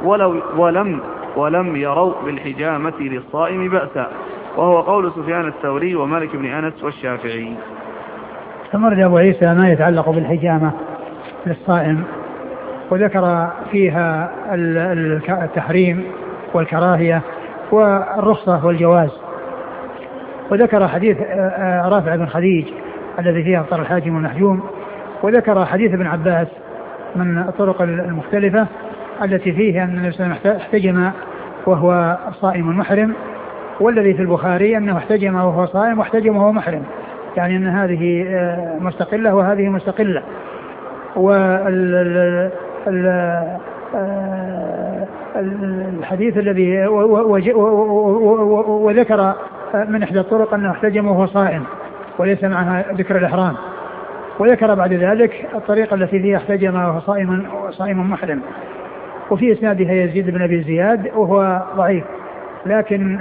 ولم يروا بالحجامة للصائم بأسا، وهو قول سفيان الثوري ومالك بن أنس والشافعي. ثم أبو عيسى ما يتعلق بالحجامة للصائم، وذكر فيها التحريم والكراهية والرخصة والجواز، وذكر حديث رافع بن خديج الذي فيه أفطر الحاجم والمحجوم، وذكر حديث ابن عباس من الطرق المختلفة التي فيه أن النبي صلى الله عليه وسلم احتجم وهو صائم محرم، والذي في البخاري أنه احتجم وهو صائم واحتجم وهو محرم، يعني أن هذه مستقلة وهذه مستقلة. الحديث الذي وذكر من إحدى الطرق أنه احتجم وهو صائم وليس معها ذكر الإحرام، وذكر بعد ذلك الطريقة التي فيها احتجم وهو صائم محرم، وفي إسنادها يزيد بن أبي زياد وهو ضعيف، لكن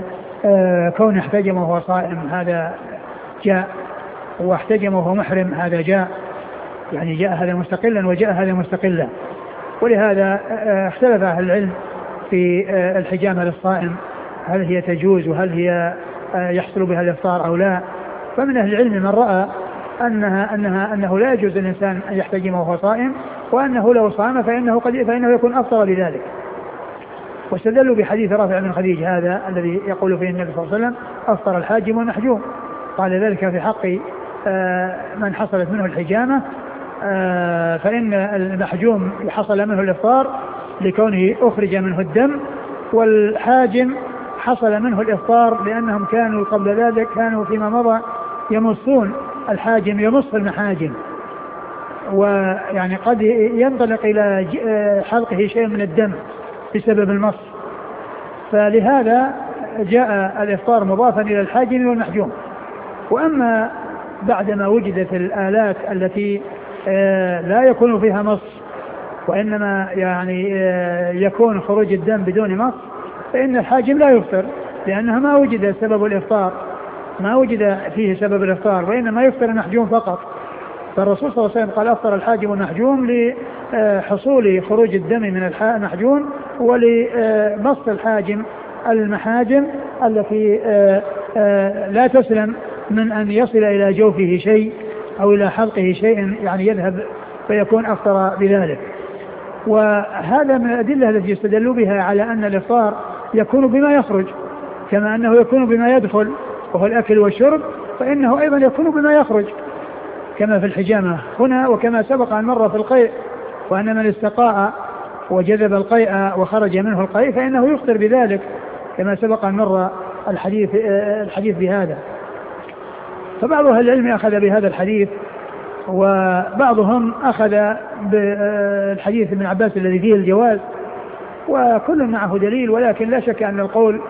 كون احتجم وهو صائم هذا جاء، واحتجم وهو محرم هذا جاء، يعني جاء هذا مستقلا وجاء هذا مستقلا. ولهذا اختلف أهل العلم في الحجامة للصائم، هل هي تجوز وهل هي يحصل بها الإفطار أو لا. فمن أهل العلم من رأى أنه لا يجوز للإنسان أن يحتجم وهو صائم، وأنه لو صام فإنه يكون أفطر بذلك. واستدلوا بحديث رافع بن خديج هذا الذي يقول فيه النبي صلى الله عليه وسلم أفطر الحاجم والمحجوم، قال ذلك في حق من حصلت منه الحجامة، فإن المحجوم حصل منه الإفطار لكونه أخرج منه الدم، والحاجم حصل منه الإفطار لأنهم كانوا قبل ذلك كانوا فيما مضى يمصون الحاجم، يمص المحاجم، ويعني قد ينطلق إلى حلقه شيء من الدم بسبب المص، فلهذا جاء الإفطار مضافا إلى الحاجم والمحجوم. وأما بعدما وجدت الآلات التي لا يكون فيها مص وإنما يعني يكون خروج الدم بدون مص، فإن الحاجم لا يفطر، لأنها ما وجد سبب الإفطار، ما وجد فيه سبب الإفطار، وإنما يفطر المحجوم فقط. فالرسول صلى الله عليه وسلم قال أفطر الحاجم والمحجوم لحصول خروج الدم من المحجوم ولمص الحاجم المحاجم التي لا تسلم من أن يصل إلى جوفه شيء أو إلى حلقه شيء يعني يذهب فيكون أفطر بذلك. وهذا من الأدلة التي يستدلوا بها على أن الإفطار يكون بما يخرج، كما أنه يكون بما يدخل وهو الأكل والشرب، فإنه أيضا يكون بما يخرج كما في الحجامة هنا، وكما سبق أن مر في القيء، وأن من استقاء وجذب القيء وخرج منه القيء فإنه يفطر بذلك، كما سبق أن مر الحديث بهذا. فبعض أهل العلم أخذ بهذا الحديث، وبعضهم أخذ بالحديث ابن عباس الذي فيه الجواز، وكل معه دليل، ولكن لا شك أن القول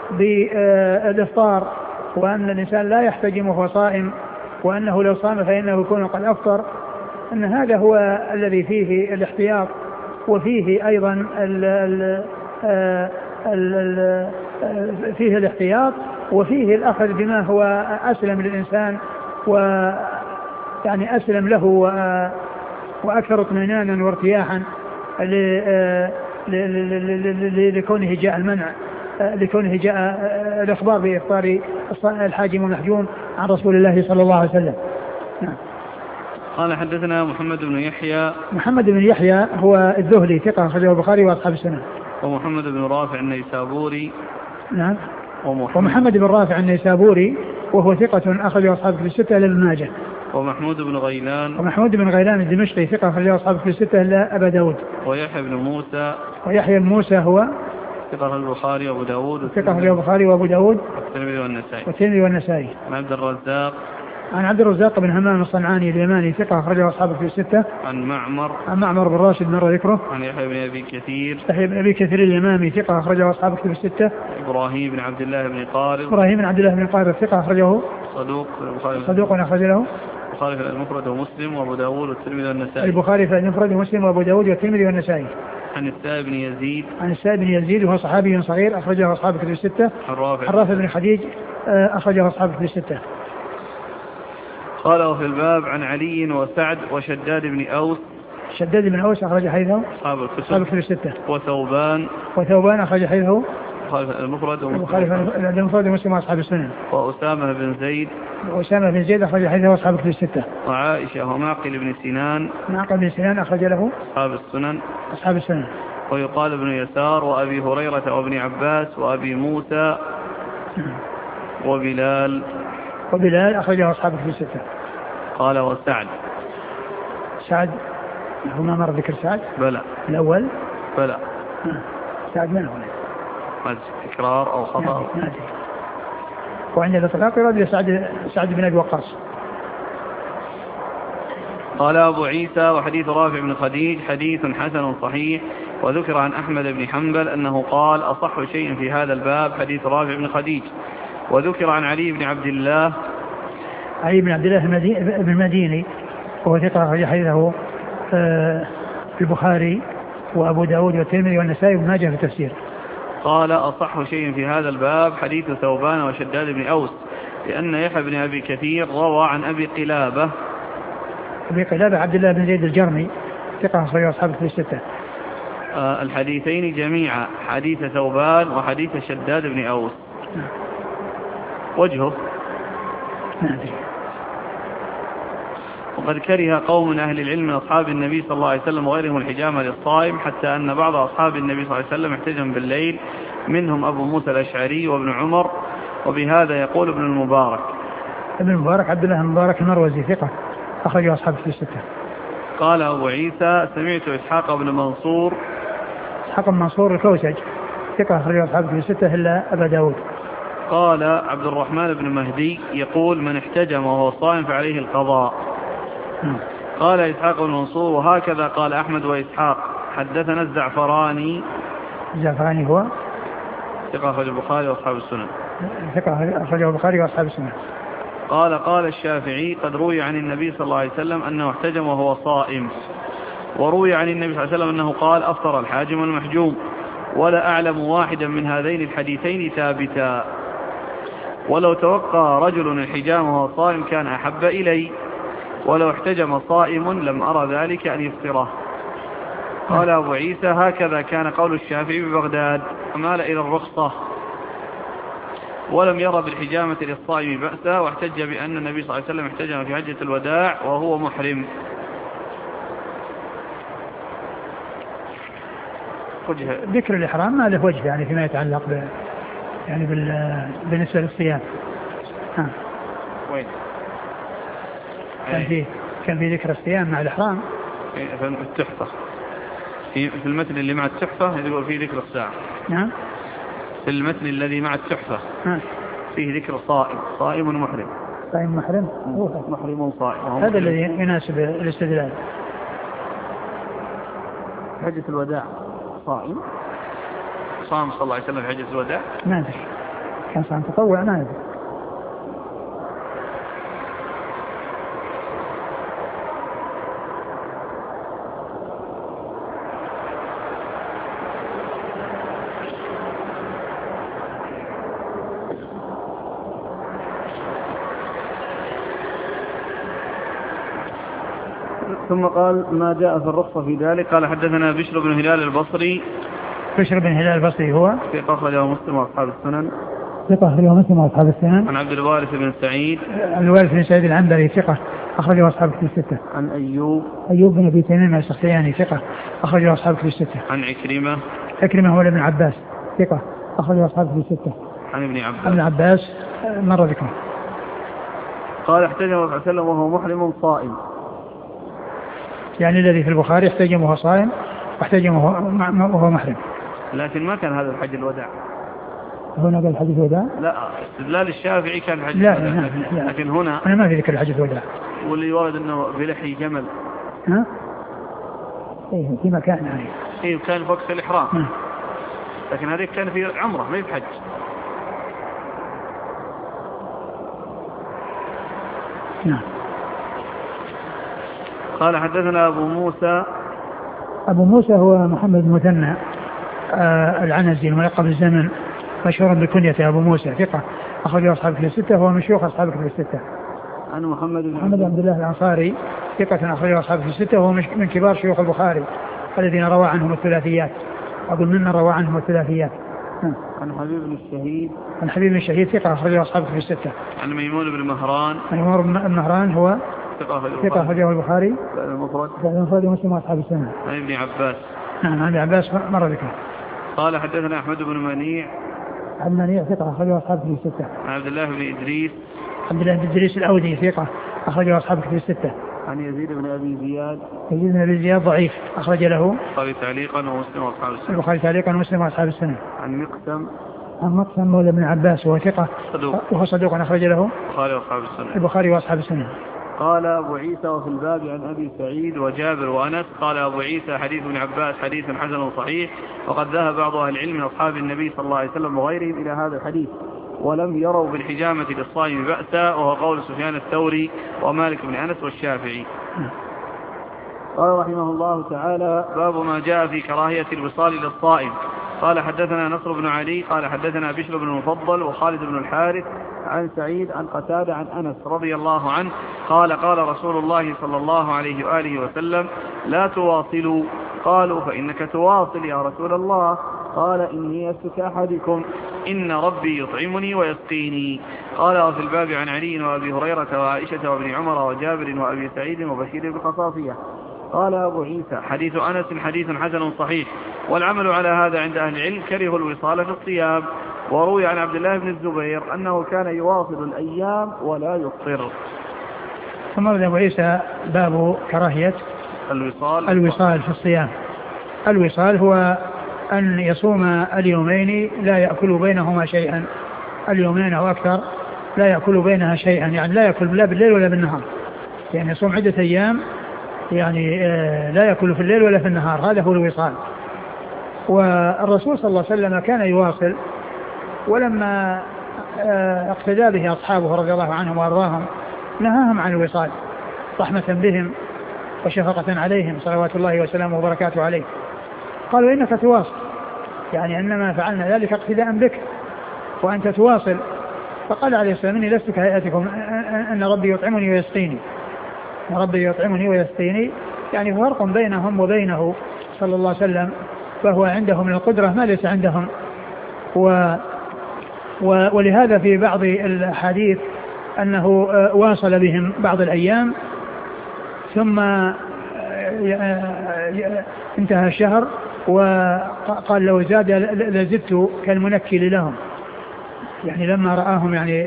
بالإفطار وأن الإنسان لا يحتجم وهو صائم، وأنه لو صام فإنه يكون قد أفطر، أن هذا هو الذي فيه الاحتياط، وفيه أيضا فيه الاحتياط، وفيه الأخذ بما هو أسلم للإنسان ويعني أسلم له وأكثر اطمئنانا وارتياحا لكونه جاء المنع، لكونه جاء الإخبار بإفطار الحاجم والمحجوم عن رسول الله صلى الله عليه وسلم. قال حدثنا محمد بن يحيى هو الذهلي ثقة أخرجه البخاري وأصحاب السنة. ومحمد بن رافع النيسابوري. نعم. ومحمد بن رافع النيسابوري وهو ثقة أخرجه أصحاب في الستة إلا ابن ماجه. ومحمود بن غيلان الدمشقي ثقة أخرجه أصحاب في الستة إلا أبا داود. ويحيى بن موسى هو ثقة البخاري وأبو داود. والترمذي والنسائي. عن عبد الرزاق بن همام الصنعاني اليماني ثقة أخرجه أصحابه في الستة. عن معمر بن راشد مر ذكره. عن يحيى بن أبي كثير اليمامي ثقة أخرجه أصحابه في الستة. إبراهيم بن عبد الله بن قارب ثقة أخرجه صدوق أخرج له البخاري في المفرد ومسلم وأبو داود والترمذي والنسائي. عن السائب بن يزيد. عن السائب بن يزيد وهو صحابي صغير أخرجه أصحاب الكتب الستة. الرافع بن خديج أخرجه أصحاب الكتب الستة. قال وفي الباب عن علي وسعد وشداد بن أوس. شداد بن أوس أخرج حديثه أصحاب الكتب الستة. وثوبان أخرج حديثه المفرد ومسلم وأصحاب السنن. وأسامة بن زيد أخرج حديثه أصحاب الكتب الستة. وعائشة ومعقل بن سنان أخرج له أصحاب السنن. ويقال ابن يسار وأبي هريرة وابن عباس وأبي موسى وبلال أخرجه أصحاب الكتب الستة. قال وسعد. سعد هو ما مر ذكر سعد؟ بلى. الأول؟ بلى. سعد من هو؟ ما تكرار أو خطأ. وعند الإطلاق يراد سعد بن أبي وقاص. قال أبو عيسى وحديث رافع بن خديج حديث حسن صحيح. وذكر عن أحمد بن حنبل أنه قال أصح شيء في هذا الباب حديث رافع بن خديج. وذكر عن علي بن عبد الله المديني وهو ثقة أخرج حديثه البخاري وأبو داود والترمذي والنسائي وابن ماجه في التفسير. قال أصح شيء في هذا الباب حديث ثوبان وشداد بن أوس لأن يحيى بن أبي كثير روى عن أبي قلابة عبد الله بن زيد الجرمي ثقة أخرج أصحاب الكتب الستة. الحديثين جميعا حديث ثوبان وحديث شداد بن أوس. وجهه وقد كره قوم من أهل العلم من أصحاب النبي صلى الله عليه وسلم وغيرهم الحجامة للصائم حتى أن بعض أصحاب النبي صلى الله عليه وسلم احتجم بالليل منهم أبو موسى الأشعري وابن عمر. وبهذا يقول ابن المبارك عبد الله المبارك المروزي ثقة أخرج أصحاب الكتب الستة. قال أبو عيسى سمعت إسحاق بن منصور الكوسج ثقة أخرج أصحاب الكتب الستة إلا أبا داود. قال عبد الرحمن بن مهدي يقول من احتجم وهو صائم فعليه القضاء. قال إسحاق بن منصور وهكذا قال أحمد وإسحاق. حدثنا الزعفراني هو ثقة أخرج البخاري وأصحاب السنن. قال الشافعي قد روي عن النبي صلى الله عليه وسلم أنه احتجم وهو صائم. وروي عن النبي صلى الله عليه وسلم أنه قال أفطر الحاجم والمحجوم. ولا أعلم واحدا من هذين الحديثين ثابتا. ولو توقع رجل الحجام وهو صائم كان أحب إلي. ولو احتجم صائم لم أرى ذلك أن يفطره. قال أبو عيسى هكذا كان قول الشافعي ببغداد فمال إلى الرخصة ولم يرى بالحجامة للصائم بأسا. واحتج بأن النبي صلى الله عليه وسلم احتجم في حجة الوداع وهو محرم. ذكر الإحرام ما له وجه يعني فيما يتعلق يعني بالنسبة للصيام. وين كان في ذكر الصيام مع الإحرام في التحفة في المتن اللي مع التحفة يقول فيه ذكر الساعة. نعم في المتن الذي مع التحفة فيه ذكر صائم محرم. محرم صائم هذا الذي يناسب الاستدلال. حجة الوداع صام صلى الله عليه وسلم في حجة الوداع ما أدري كان صام تطوع ما أدري. ثم قال ما جاء في الرخصة في ذلك. قال حدثنا بشر بن هلال البصري هو ثقة أخرجه مسلم وأصحاب السنن. عن عبد الوارث بن سعيد العنبري ثقة أخرجه أصحاب الكتب الستة. عن أيوب بن أبي تميم السختياني ثقة أخرجه أصحاب الكتب الستة. عن عكرمة هو ابن عباس ثقة أخرجه أصحاب الكتب الستة. عن ابن عباس مر ذكره. قال احتجم صلى الله عليه وسلم وهو محرم صائم يعني الذي في البخاري احتجم وهو صائم واحتجم وهو محرم. لكن ما كان هذا الحج الوداع. هنا قال حج الوداع؟ لا استدلال الشافعي كان الحج الوداع. لكن هنا أنا ما في ذكر الحج الوداع. واللي ورد أنه بلحي جمل. إيه في مكان يعني. إيه كان في وقت الإحرام. لكن هذه كان في عمره ما في حج. نعم. قال حدثنا أبو موسى أبو موسى هو محمد بن مثنى العنزي الملقب بالزمن، مشهور بكنية أبو موسى، ثقة أخرجه أصحاب الكتب الستة، وهو من شيوخ أصحاب الكتب الستة. عن محمد بن عبد الله الأنصاري، ثقة أخرجه أصحاب الكتب الستة، وهو من كبار شيوخ البخاري الذين روى عنهم الثلاثيات، أقول ممن روى عنهم الثلاثيات. عن حبيب بن الشهيد. عن حبيب بن الشهيد، ثقة أخرجه أصحاب الكتب الستة. عن ميمون بن مهران. ميمون بن مهران هو ثقة أخرجه البخاري المفرد ومسلم وأصحاب السنة. عن ابن عباس. عن ابن عباس مر ذكره. قال حدثنا أحمد بن منيع. عن منيع ثقة أخرجه أصحاب الكتب الستة. عن عبد الله بن إدريس. عبد الله بن إدريس الأودي، ثقة أخرجه أصحاب الكتب الستة. عن يزيد بن أبي زياد. يزيد بن أبي زياد ضعيف، أخرج له البخاري تعليقا ومسلم وأصحاب السنة. البخاري تعليقا ومسلم وأصحاب السنة. عن مقسم. عن مقسم مولى ابن عباس، وهو ثقة وهو صدوق، أخرج له البخاري وأصحاب السنة. البخاري وأصحاب السنة. قال أبو عيسى وفي الباب عن أبي سعيد وجابر وأنس. قال أبو عيسى حديث ابن عباس حديث حسن صحيح، وقد ذهب بعض أهل العلم من أصحاب النبي صلى الله عليه وسلم وغيرهم إلى هذا الحديث، ولم يروا بالحجامة للصائم بأسا، وهو قول سفيان الثوري ومالك بن أنس والشافعي. قال رحمه الله تعالى: باب ما جاء في كراهية الوصال للصائم. قال حدثنا نصر بن علي قال حدثنا بشر بن المفضل وخالد بن الحارث عن سعيد عن قتادة عن أنس رضي الله عنه قال: قال رسول الله صلى الله عليه وآله وسلم: لا تواصلوا. قالوا: فإنك تواصل يا رسول الله. قال: إني أسك أحدكم، إن ربي يطعمني ويسقيني. قال: وفي الباب عن علي وأبي هريرة وعائشة وابن عمر وجابر وأبي سعيد وبشير بن خصاصية. قال أبو عيسى: حديث أنس حديث حسن صحيح، والعمل على هذا عند أهل العلم كره الوصال في الصيام. وروي عن عبد الله بن الزبير أنه كان يواصل الأيام ولا يفطر. ثم ورد أبو عيسى باب كراهية الوصال في الصيام. الوصال هو أن يصوم اليومين لا يأكل بينهما شيئا، اليومين أو أكثر لا يأكل بينها شيئا، يعني لا يأكل لا بالليل ولا بالنهار، يعني يصوم عدة أيام يعني لا يأكل في الليل ولا في النهار، هذا هو الوصال. والرسول صلى الله عليه وسلم كان يواصل، ولما اقتدى به أصحابه رضي الله عنهم وأرضاهم نهاهم عن الوصال رحمة بهم وشفقة عليهم صلوات الله وسلامه وبركاته عليه. قالوا: إنك تواصل، يعني إنما فعلنا ذلك اقتداء بك وأنت تواصل. فقال عليه السلام: إني لست كهيئتكم، أن ربي يطعمني ويسقيني، ربي يطعمني ويسقيني، يعني فرق بينهم وبينه صلى الله عليه وسلم، فهو عنده من القدرة ما ليس عندهم. ولهذا في بعض الحديث أنه واصل بهم بعض الأيام ثم انتهى الشهر وقال: لو زاد لزدت كالمنكل لهم، يعني لما رآهم يعني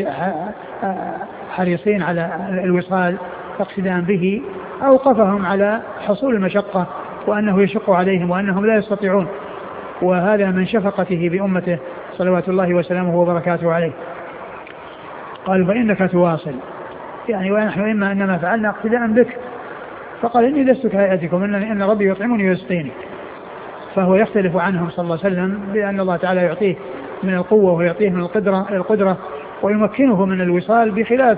حريصين على الوصال اقتداء به أوقفهم على حصول المشقة وأنه يشق عليهم وأنهم لا يستطيعون، وهذا من شفقته بأمته صلوات الله وسلامه وبركاته عليه. قالوا: فإنك تواصل، يعني ونحن إنما فعلنا اقتداء بك. فقال: إني لست كهيئتكم، إن ربي يطعمني ويسقيني. فهو يختلف عنهم صلى الله عليه وسلم بأن الله تعالى يعطيه من القوة ويعطيه من القدرة ويمكنه من الوصال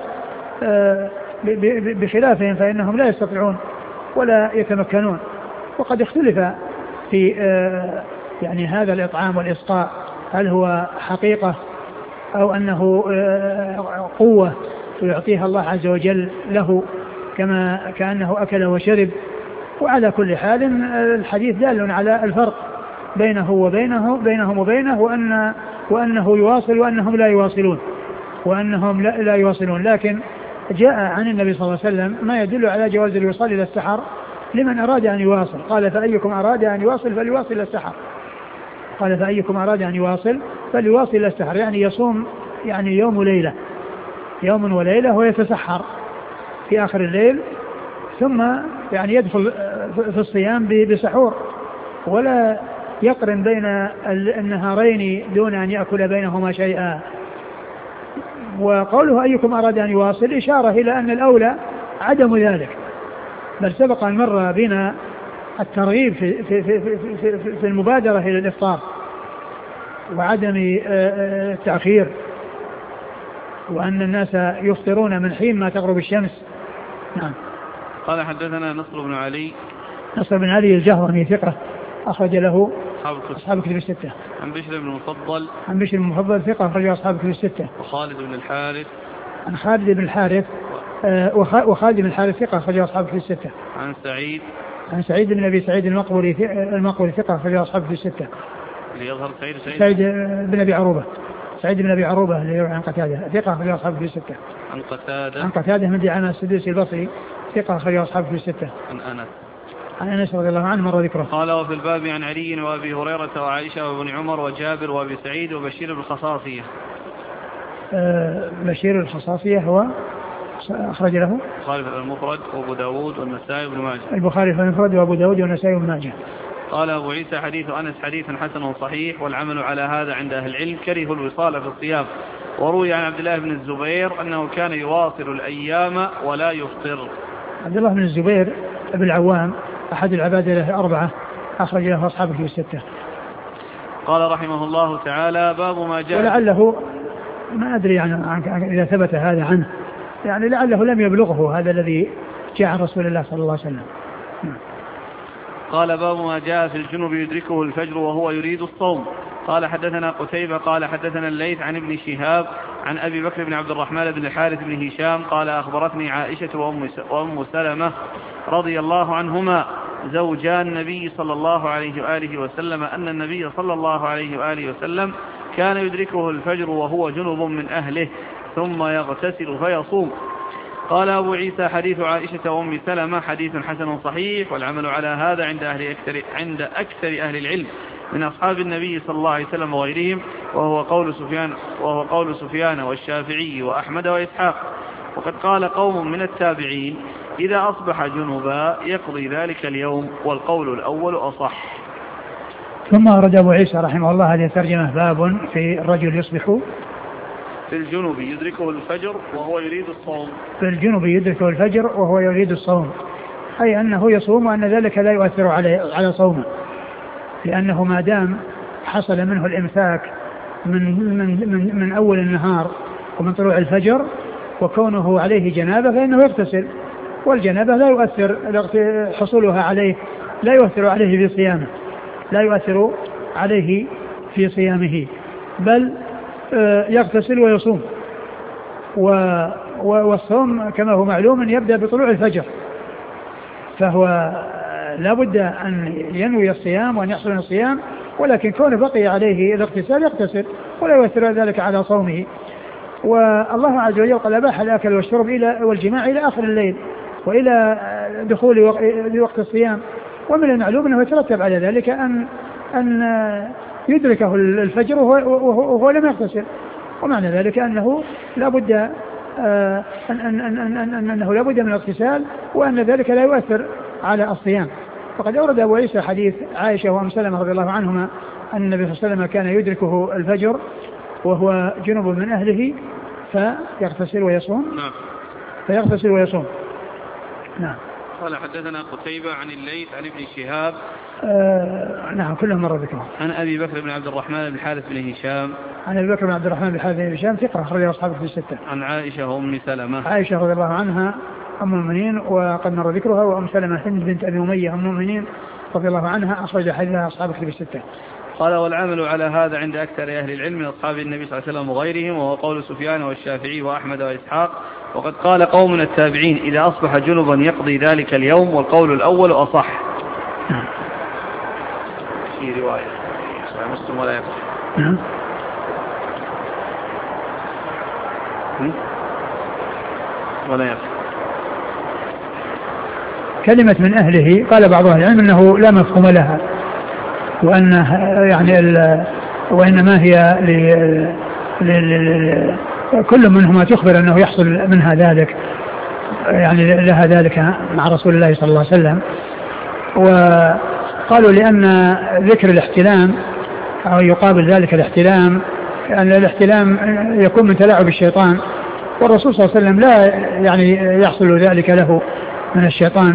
بخلافهم، فإنهم لا يستطيعون ولا يتمكنون. وقد اختلف في يعني هذا الإطعام والإسقاء، هل هو حقيقة أو أنه قوة يعطيها الله عز وجل له كأنه أكل وشرب. وعلى كل حال الحديث دال على الفرق بينهم وبينه وأنه يواصل وأنهم لا يواصلون، لا يواصلون. لكن جاء عن النبي صلى الله عليه وسلم ما يدل على جواز الوصال إلى السحر لمن أراد أن يواصل. قال: فأيكم أراد أن يواصل فليواصل إلى السحر. إلى السحر، يعني يصوم يعني يوم وليلة ويتسحر في آخر الليل، ثم يعني يدخل في الصيام بسحور، ولا يقرن بين النهارين دون أن يأكل بينهما شيئا. وقوله: أيكم أراد أن يواصل إشارة إلى أن الأولى عدم ذلك، بل سبق أن مر بنا الترغيب في المبادرة إلى الإفطار وعدم التأخير، وأن الناس يفطرون من حين ما تغرب الشمس. نعم. قال: حدثنا نصر بن علي نصر بن علي الجهضمي ثقة أخرج له أصحاب الكتب الستة. عن بشر بن المفضل ثقة أخرج له أصحاب الكتب الستة. وخالد بن الحارث عن خالد بن الحارث وخالد بن الحارث ثقة أخرج له أصحاب الكتب الستة. عن سعيد بن أبي سعيد المقبري ثقة أخرج له أصحاب الكتب الستة. يظهر سعيد بن أبي عروبة. سعيد بن أبي عروبة اللي يروي عن قتادة ثقة أخرج له أصحاب الكتب الستة. عن قتادة من دعامة السدوسي البصري ثقة أخرج له أصحاب الكتب الستة. عن أنس رضي الله عنه مر ذكره. قال وفي الباب عن علي وأبي هريرة وعائشة وابن عمر وجابر وأبي سعيد وبشير الخصاصية. بشير الخصاصية هو أخرج له البخاري في المفرد وأبو داود والنسائي وابن ماجه. البخاري في المفرد وأبو داود والنسائي وابن ماجه. قال أبو عيسى حديث أنس حديث حسن صحيح والعمل على هذا عند أهل العلم. كره الوصال في الصيام. وروي عن عبد الله بن الزبير أنه كان يواصل الأيام ولا يفطر. عبد الله بن الزبير ابن العوام أحد العبادة الأربعة أخرج له أصحاب الكتب الستة. قال رحمه الله تعالى باب ما جاء. ولعله ما أدري يعني إذا ثبت هذا عنه يعني لعله لم يبلغه هذا الذي جاء عن رسول الله صلى الله عليه وسلم. قال باب ما جاء في الجنب يدركه الفجر وهو يريد الصوم. قال حدثنا قتيبة قال حدثنا الليث عن ابن شهاب عن أبي بكر بن عبد الرحمن بن الحارث بن هشام قال أخبرتني عائشة وأم سلمة رضي الله عنهما زوجان النبي صلى الله عليه وآله وسلم أن النبي صلى الله عليه وآله وسلم كان يدركه الفجر وهو جنب من أهله ثم يغتسل فيصوم. قال أبو عيسى حديث عائشة وأم سلمة حديث حسن صحيح والعمل على هذا عند أكثر أهل العلم من أصحاب النبي صلى الله عليه وسلم وغيرهم وهو قول سفيان والشافعي وأحمد وإسحاق. وقد قال قوم من التابعين إذا أصبح جنبا يقضي ذلك اليوم والقول الأول أصح. ثم أرد أبو عيسى رحمه الله هذه الترجمة باب في الرجل يصبح في الجنوب يدركه الفجر وهو يريد الصوم. في الجنوب يدركه الفجر وهو يريد الصوم أي أنه يصوم وأن ذلك لا يؤثر على صومه لأنه ما دام حصل منه الإمساك من أول النهار ومن طلوع الفجر وكونه عليه جنابة فإنه يغتسل والجنابة لا يؤثر حصولها عليه لا يؤثر عليه في صيامه بل يغتسل ويصوم والصوم كما هو معلوم يبدأ بطلوع الفجر فهو لا بد أن ينوي الصيام وأن يحصل الصيام ولكن كونه بقي عليه الاغتسال يغتسل ولا يؤثر ذلك على صومه. والله عز وجل قد أباح الأكل والشرب والجماع إلى آخر الليل وإلى دخول وقت الصيام ومن المعلوم أنه يترتب على ذلك أن يدركه الفجر وهو لم يغتسل ومعنى ذلك أنه لا بد أنه لا بد من الاغتسال وأن ذلك لا يؤثر على الصيام. وقد أورد أبو عيسى حديث عائشة وأم سلمة رضي الله عنهما أن النبي صلى الله عليه وسلم كان يدركه الفجر وهو جنب من أهله فيغتسل ويصوم. نعم. قال حدثنا قتيبة عن الليث عن ابن شهاب نعم كلهم مر بكم. عن أبي بكر بن عبد الرحمن بن الحارث بن هشام عن أبي بكر بن عبد الرحمن بن الحارث بن هشام ثقة أخرج أصحابه في الستة. عن عائشة وأم سلمة عائشة رضي الله عنها أم المؤمنين وقد مر ذكرها وأم سلمة هند بنت أبي أمية أم المؤمنين رضي الله عنها أخرج حديثها أصحابه في الستة. قال والعمل على هذا عند أكثر أهل العلم من أصحاب النبي صلى الله عليه وسلم وغيرهم وهو قول سفيان والشافعي وأحمد وإسحاق. وقد قال قوم من التابعين إذا أصبح جنبا يقضي ذلك اليوم والقول الأول أصح. في رواية مسلم ولا يقضي ولا يقضي. كلمة من أهله قال بعض أهل العلم أنه لا مفهوم لها وأنه يعني وإنما هي كل منهما تخبر أنه يحصل منها ذلك يعني لها ذلك مع رسول الله صلى الله عليه وسلم. وقالوا لأن ذكر الاحتلام أو يقابل ذلك الاحتلام أن الاحتلام يكون من تلاعب الشيطان والرسول صلى الله عليه وسلم لا يعني يحصل ذلك له من الشيطان.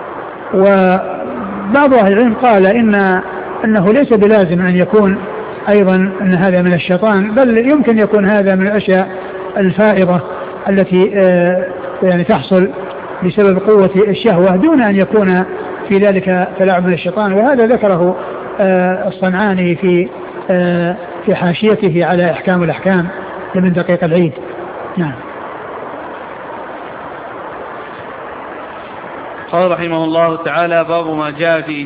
وبعض أهل العلم قال أنه ليس بلازم أن يكون أيضا أن هذا من الشيطان بل يمكن يكون هذا من الأشياء الفائضة التي يعني تحصل بسبب قوة الشهوة دون أن يكون في ذلك تلاعب من الشيطان. وهذا ذكره الصنعاني في حاشيته على إحكام الأحكام لابن دقيق العيد. نعم. قال رحمه الله تعالى: باب ما جاء في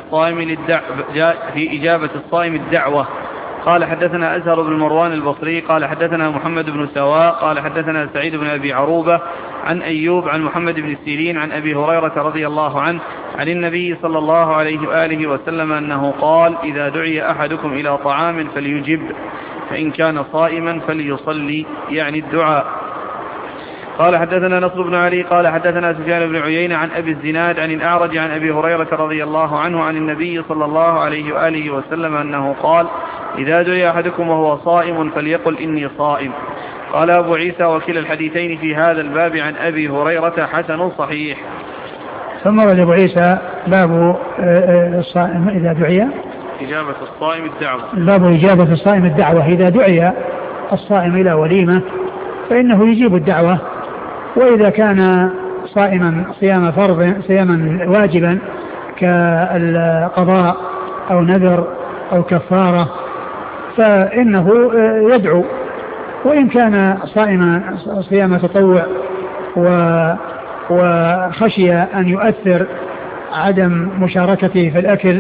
إجابة الصائم الدعوة. قال حدثنا أزهر بن مروان البصري قال حدثنا محمد بن سواء قال حدثنا سعيد بن أبي عروبة عن أيوب عن محمد بن سيرين عن أبي هريرة رضي الله عنه عن النبي صلى الله عليه وآله وسلم أنه قال: إذا دعي أحدكم إلى طعام فليجب، فإن كان صائما فليصلي، يعني الدعاء. قال حدثنا نصر بن علي قال حدثنا سفيان بن عيينة عن أبي الزناد عن الأعرج عن أبي هريرة رضي الله عنه عن النبي صلى الله عليه وآله وسلم أنه قال: إذا دعي أحدكم وهو صائم فليقل إني صائم. قال أبو عيسى: وكلا الحديثين في هذا الباب عن أبي هريرة حسن صحيح. ثم ورد أبو عيسى باب الصائم إذا دعي إجابة الصائم الدعوة. باب إجابة الصائم الدعوة. إذا دعي الصائم إلى وليمة فإنه يجيب الدعوة، وإذا كان صائما صيام فرض صياما واجبا كالقضاء أو نذر أو كفارة فإنه يدعو، وإن كان صائما صيام تطوع وخشي أن يؤثر عدم مشاركته في الأكل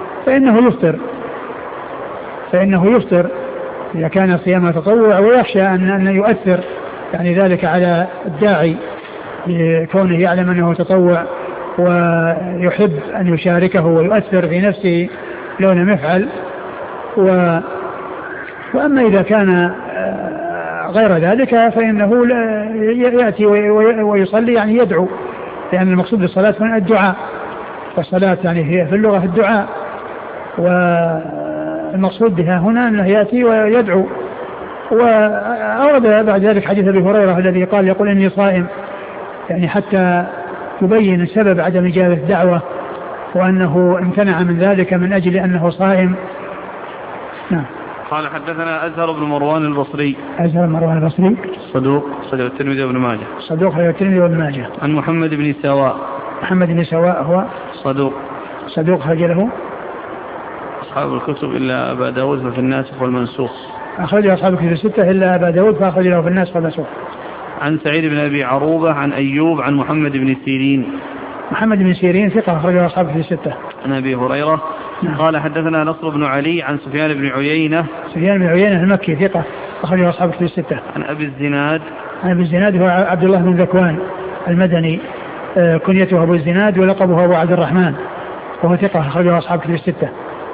فإنه يفطر إذا كان صيام تطوع ويخشى أن يؤثر يعني ذلك على الداعي لكونه يعلم أنه تطوع ويحب أن يشاركه ويؤثر في نفسه لو لم يفعل. وأما إذا كان غير ذلك فإنه يأتي ويصلي يعني يدعو، لأن المقصود بالصلاة من الدعاء، والصلاة يعني هي في اللغة الدعاء، والمقصود بها هنا أنه يأتي ويدعو. وأورد بعد ذلك حديث أبي هريرة الذي قال يقول إني صائم، يعني حتى يبين سبب عدم إجابة الدعوة وأنه امتنع من ذلك من أجل أنه صائم. نعم. قال حدثنا أزهر بن مروان البصري. أزهر بن مروان البصري صدوق الترمذي وابن ماجه. صدوق الترمذي وابن ماجه. عن محمد بن سواء. محمد بن سواء هو صدوق خرج له أصحاب الكتب إلا أبا داود ففي الناسخ والمنسوخ. أخرج أصحاب الكتب الستة إلا أبا داود فأخرج له في الناسخ والمنسوخ. عن سعيد بن أبي عروبة عن أيوب عن محمد بن سيرين. محمد بن سيرين ثقة أخرج أصحاب الكتب الستة. عن أبي هريرة. نعم. قال حدثنا نصر بن علي عن سفيان بن عيينة. سفيان بن عيينة المكي ثقة أخرج أصحاب الكتب الستة. عن أبي الزناد. عن أبي الزناد هو عبد الله بن ذكوان المدني، كنيته أبو الزناد ولقبه أبو عبد الرحمن، وهو ثقة أخرج أصحاب الكتب الستة.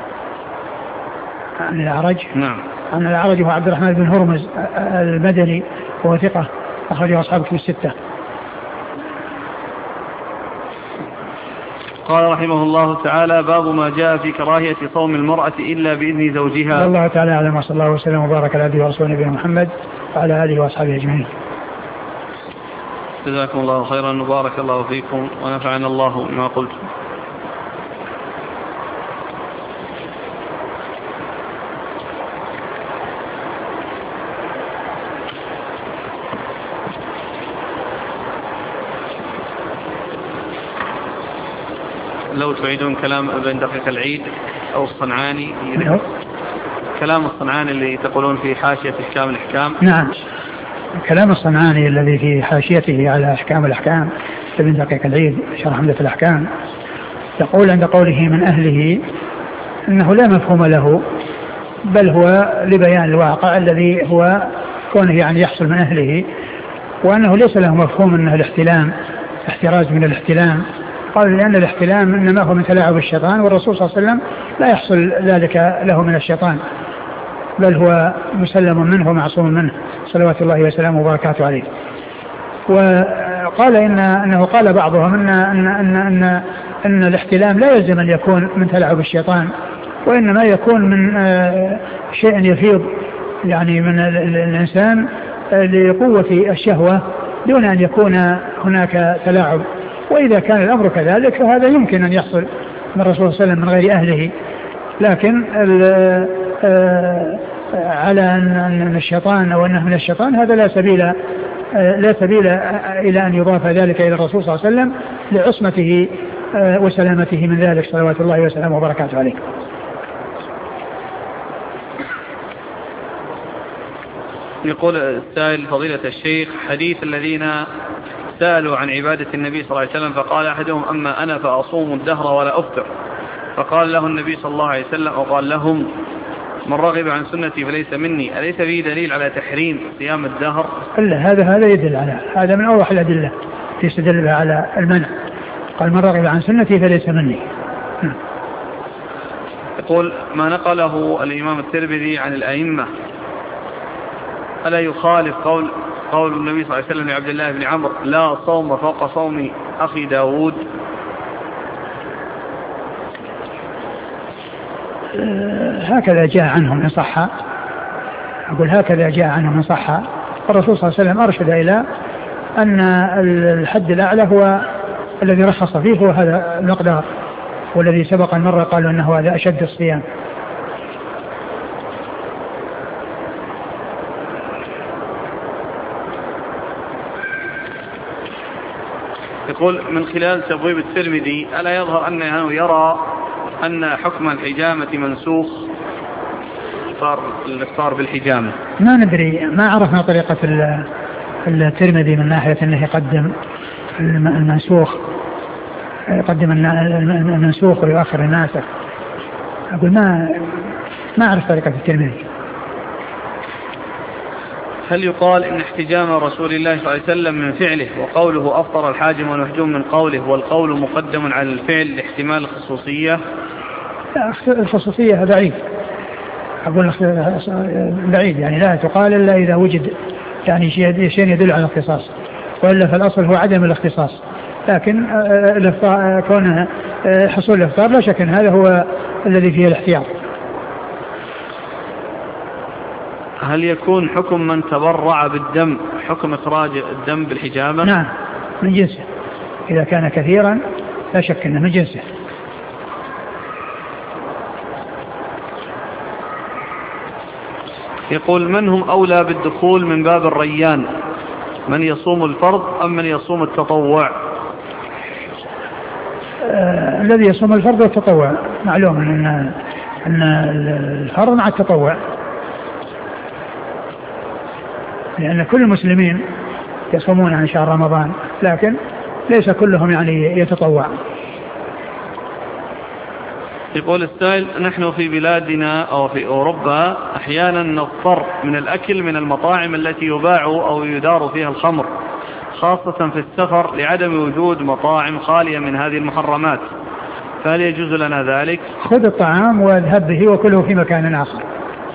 عن الأعرج. نعم. عن الأعرج هو عبد الرحمن بن هرمز المدني، وهو ثقة أخرج أصحاب الكتب الستة. قال رحمه الله تعالى: باب ما جاء في كراهية صوم المرأة إلا بإذن زوجها. الله تعالى أعلم، وصلى الله وسلم وبارك على عبده ورسوله نبينا محمد وعلى آله وأصحابه أجمعين. جزاكم الله خيرا وبارك الله فيكم ونفعنا الله بما قلتم. لو تعيدون كلام ابن دقيق العيد أو الصنعاني. كلام الصنعاني اللي تقولون في حاشية أحكام الأحكام. نعم، كلام الصنعاني الذي في حاشيته على أحكام الأحكام ابن دقيق العيد شرح عمدة الأحكام، يقول عند قوله من أهله أنه لا مفهوم له، بل هو لبيان الواقع الذي هو كونه يعني يحصل من أهله، وأنه ليس له مفهوم أنه الاحتلام احتراز من الاحتلام. قال لأن الاحتلام إنما هو من تلاعب الشيطان، والرسول صلى الله عليه وسلم لا يحصل ذلك له من الشيطان، بل هو مسلم منه ومعصوم منه صلوات الله وسلامه وبركاته عليه. وقال أنه قال بعضهم أن الاحتلام لا يلزم أن يكون من تلاعب الشيطان، وإنما يكون من شيء يفيض يعني من الإنسان لقوة الشهوة دون أن يكون هناك تلاعب. وإذا كان الأمر كذلك فهذا يمكن أن يحصل من الرسول صلى الله عليه وسلم من غير أهله، لكن على أن الشيطان أو أنه من الشيطان هذا لا سبيل إلى أن يضاف ذلك إلى الرسول صلى الله عليه وسلم لعصمته وسلامته من ذلك صلوات الله وسلامه وبركاته عليه. يقول السائل فضيلة الشيخ: حديث الذين سألوا عن عبادة النبي صلى الله عليه وسلم فقال أحدهم: أما أنا فأصوم الدهر ولا أفطر، فقال له النبي صلى الله عليه وسلم أو قال لهم: من رغب عن سنتي فليس مني، أليس فيه دليل على تحريم صيام الدهر؟ لا، هذا يدل على هذا من أوضح الأدلة تستدل على المنع. قال: من رغب عن سنتي فليس مني. يقول: ما نقله الإمام الترمذي عن الأئمة ألا يخالف قول النبي صلى الله عليه وسلم لعبد الله بن عمرو: لا صوم فوق صوم أخي داود؟ هكذا جاء عنهم إن صح. أقول هكذا جاء عنهم إن صح. الرسول صلى الله عليه وسلم أرشد إلى أن الحد الأعلى هو الذي رخص فيه، هو هذا المقدار، والذي سبق المرة قالوا أنه هذا أشد الصيام. يقول: من خلال تبويب الترمذي ألا يظهر أنه يرى أن حكم الحجامة منسوخ، الإفطار بالحجامة؟ ما ندري، ما عرفنا طريقة الترمذي من ناحية أنه يقدم المنسوخ، يقدم المنسوخ ويؤخر الناسخ. أقول ما أعرف طريقة الترمذي. هل يقال إن احتجام رسول الله صلى الله عليه وسلم من فعله وقوله أفطر الحاجم والمحجوم من قوله، والقول مقدم على الفعل لاحتمال الخصوصية؟ لا، الخصوصية بعيد. أقول بعيد، يعني لا تقال إلا إذا وجد يعني شيء يدل على الاختصاص، وإلا فالأصل هو عدم الاختصاص. لكن كونه حصول الإفطار لا شك أن هذا هو الذي فيه الاحتياط. هل يكون حكم من تبرع بالدم حكم إخراج الدم بالحجامة؟ نعم، من جنسه. إذا كان كثيرا لا شك أنه من جنسه. يقول: من هم أولى بالدخول من باب الريان، من يصوم الفرض أم من يصوم التطوع؟ الذي يصوم الفرض والتطوع. معلوم أن الفرض مع التطوع، لأن كل المسلمين يصومون عن شهر رمضان، لكن ليس كلهم يعني يتطوع. يقول السائل: نحن في بلادنا أو في أوروبا أحيانا نضطر من الأكل من المطاعم التي يباع أو يدار فيها الخمر، خاصة في السفر لعدم وجود مطاعم خالية من هذه المحرمات، فهل يجوز لنا ذلك؟ خذ الطعام واذهب به وكله في مكان آخر.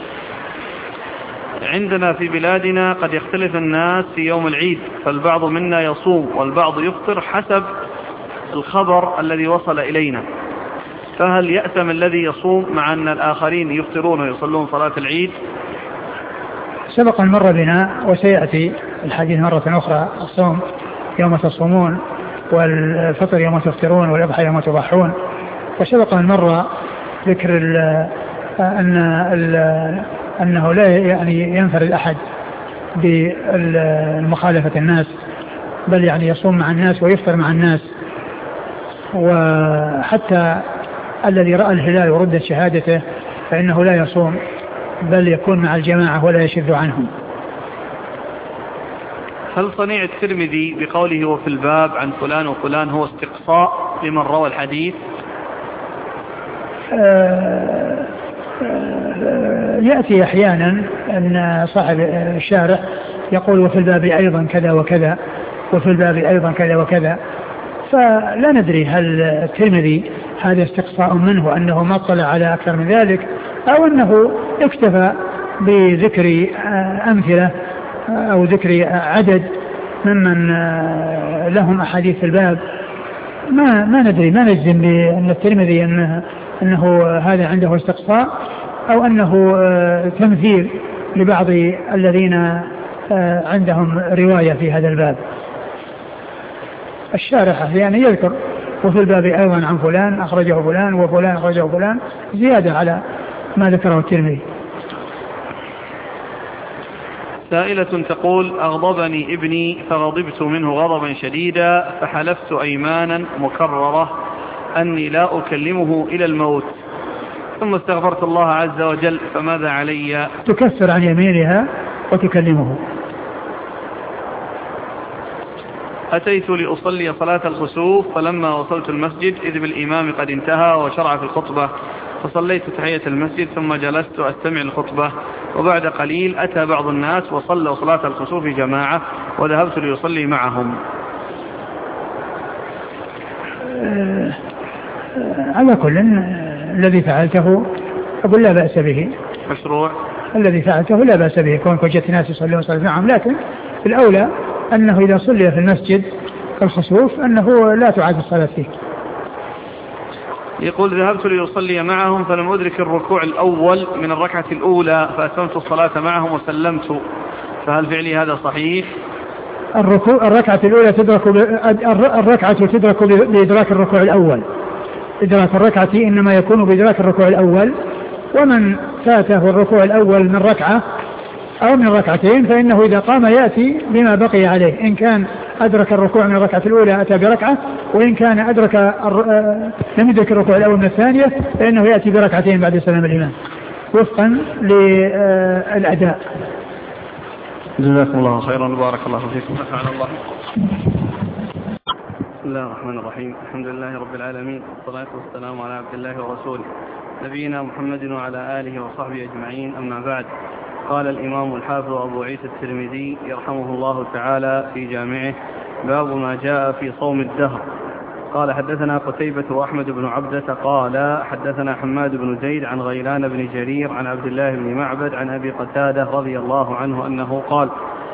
عندنا في بلادنا قد يختلف الناس في يوم العيد، فالبعض منا يصوم والبعض يفطر حسب الخبر الذي وصل إلينا، فهل يأثم الذي يصوم مع أن الآخرين يفطرون ويصلون صلاة العيد؟ سبق المرة بنا وسيأتي الحديث مرة أخرى: الصوم يوم تصومون والفطر يوم تفطرون والأضحى يوم تضحون. وسبق المرة ذكر أنه لا يعني ينفرد أحد بمخالفة الناس، بل يعني يصوم مع الناس ويفطر مع الناس. وحتى الذي رأى الهلال ورد شهادته فإنه لا يصوم، بل يكون مع الجماعة ولا يشذ عنهم. هل صنيع الترمذي بقوله وفي الباب عن فلان وفلان هو استقصاء لمن روى الحديث؟ يأتي أحيانا أن صاحب الشارح يقول وفي الباب أيضا كذا وكذا، وفي الباب أيضا كذا وكذا، فلا ندري هل الترمذي هذا استقصاء منه أنه ما اطلع على أكثر من ذلك، أو أنه اكتفى بذكر أمثلة أو ذكر عدد ممن لهم أحاديث الباب. ما ندري، ما نجزم بأن الترمذي أنه هذا عنده استقصاء أو أنه تمثيل لبعض الذين عندهم رواية في هذا الباب. الشارح يعني يذكر وفي الباب أيضا عن فلان أخرجه فلان وفلان أخرجه فلان، زيادة على ما ذكره الترمذي. سائلة تقول: أغضبني ابني فغضبت منه غضبا شديدا، فحلفت أيمانا مكررة أني لا أكلمه إلى الموت، ثم استغفرت الله عز وجل، فماذا علي؟ تكفر عن يمينها وتكلمه. أتيت لأصلي صلاة الخسوف، فلما وصلت المسجد إذ بالإمام قد انتهى وشرع في الخطبة، فصليت تحية المسجد ثم جلست أستمع الخطبة، وبعد قليل أتى بعض الناس وصلوا صلاة الخسوف جماعة وذهبت ليصلي معهم. على كل الذي فعلته أقول لا بأس به، مشروع. الذي فعلته لا بأس به كونك وجدت ناس يصلون صلاة معهم، لكن الأولى أنه إذا صلي في المسجد الخسوف أنه لا تعاد الصلاة فيه. يقول ذهبت ليصلي معهم فلم أدرك الركوع الأول من الركعة الأولى فأتممت الصلاة معهم وسلمت، فهل فعلي هذا صحيح؟ الركعة الأولى تدرك بإدراك الركوع الأول. إدراك الركعة إنما يكون بإدراك الركوع الأول، ومن فاته الركوع الأول من ركعة أو من ركعتين فإنه إذا قام يأتي بما بقي عليه، إن كان أدرك الركوع من الركعة الأولى أتى بركعة، وإن كان لم يدرك الركوع الأول من الثانية فإنه يأتي بركعتين بعد سلام الإمام وفقا للأداء. جزاكم الله خيرا وبارك الله فيكم. نفعنا الله. بسم الله الرحمن الرحيم، الحمد لله رب العالمين، والصلاة والسلام على عبد الله ورسوله نبينا محمد وعلى آله وصحبه أجمعين، أما بعد. قال الإمام الحافظ أبو عيسى الترمذي يرحمه الله تعالى في جامعه: باب ما جاء في صوم الدهر. قال حدثنا قتيبة وأحمد بن عبدة قال حدثنا حماد بن زيد عن غيلان بن جرير عن عبد الله بن معبد عن أبي قتادة رضي الله عنه أنه قال: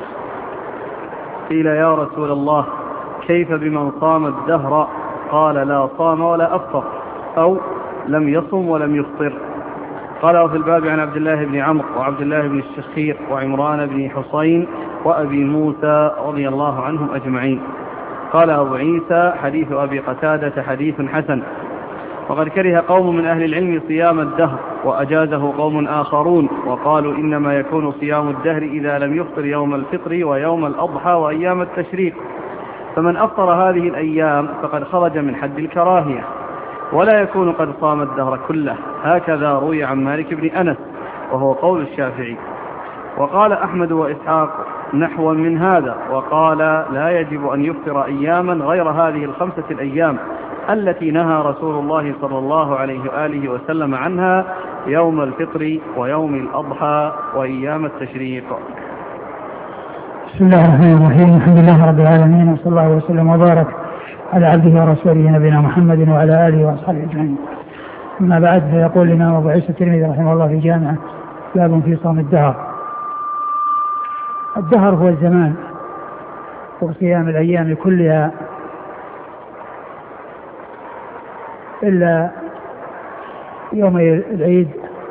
قيل يا رسول الله كيف بمن صام الدهر؟ قال: لا صام ولا أفطر، أو لم يصم ولم يفطر. قال: وفي الباب عن عبد الله بن عمرو وعبد الله بن الشخير وعمران بن حصين وأبي موسى رضي الله عنهم أجمعين. قال أبو عيسى: حديث أبي قتادة حديث حسن، وقد كره قوم من أهل العلم صيام الدهر وأجازه قوم آخرون، وقالوا إنما يكون صيام الدهر إذا لم يفطر يوم الفطر ويوم الأضحى وأيام التشريق، فمن أفطر هذه الأيام فقد خرج من حد الكراهية، ولا يكون قد صام الدهر كله. هكذا روي عن مالك بن أنس، وهو قول الشافعي. وقال أحمد وإسحاق نحو من هذا، وقال: لا يجب أن يفطر أياما غير هذه الخمسة الأيام التي نهى رسول الله صلى الله عليه وآله وسلم عنها: يوم الفطر ويوم الأضحى وأيام التشريق. بسم الله الرحمن الرحيم، الحمد لله رب العالمين، وصلى الله وسلم وبارك على عبده ورسوله نبينا محمد وعلى آله وأصحابه أجمعين. أما بعد، فيقول الإمام أبو عيسى الترمذي رحمه الله في جامعه: باب في صوم الدهر. الدهر هو الزمان وصيام الأيام كلها إلا يوم العيد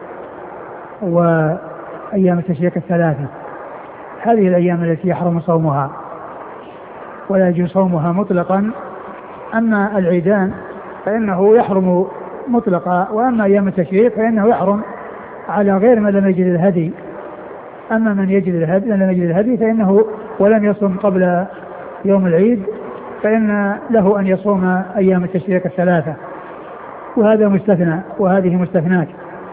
وأيام التشريق الثلاثة. هذه الأيام التي يحرم صومها ولا يجوز صومها مطلقا. أما العيدان فإنه يحرم مطلقا، وأما أيام التشريق فإنه يحرم على غير من لم يجد الهدي. أما من لم يجد الهدي فإنه ولم يصم قبل يوم العيد فإن له أن يصوم أيام التشريق الثلاثة، وهذا مستثنى وهذه مستثنات.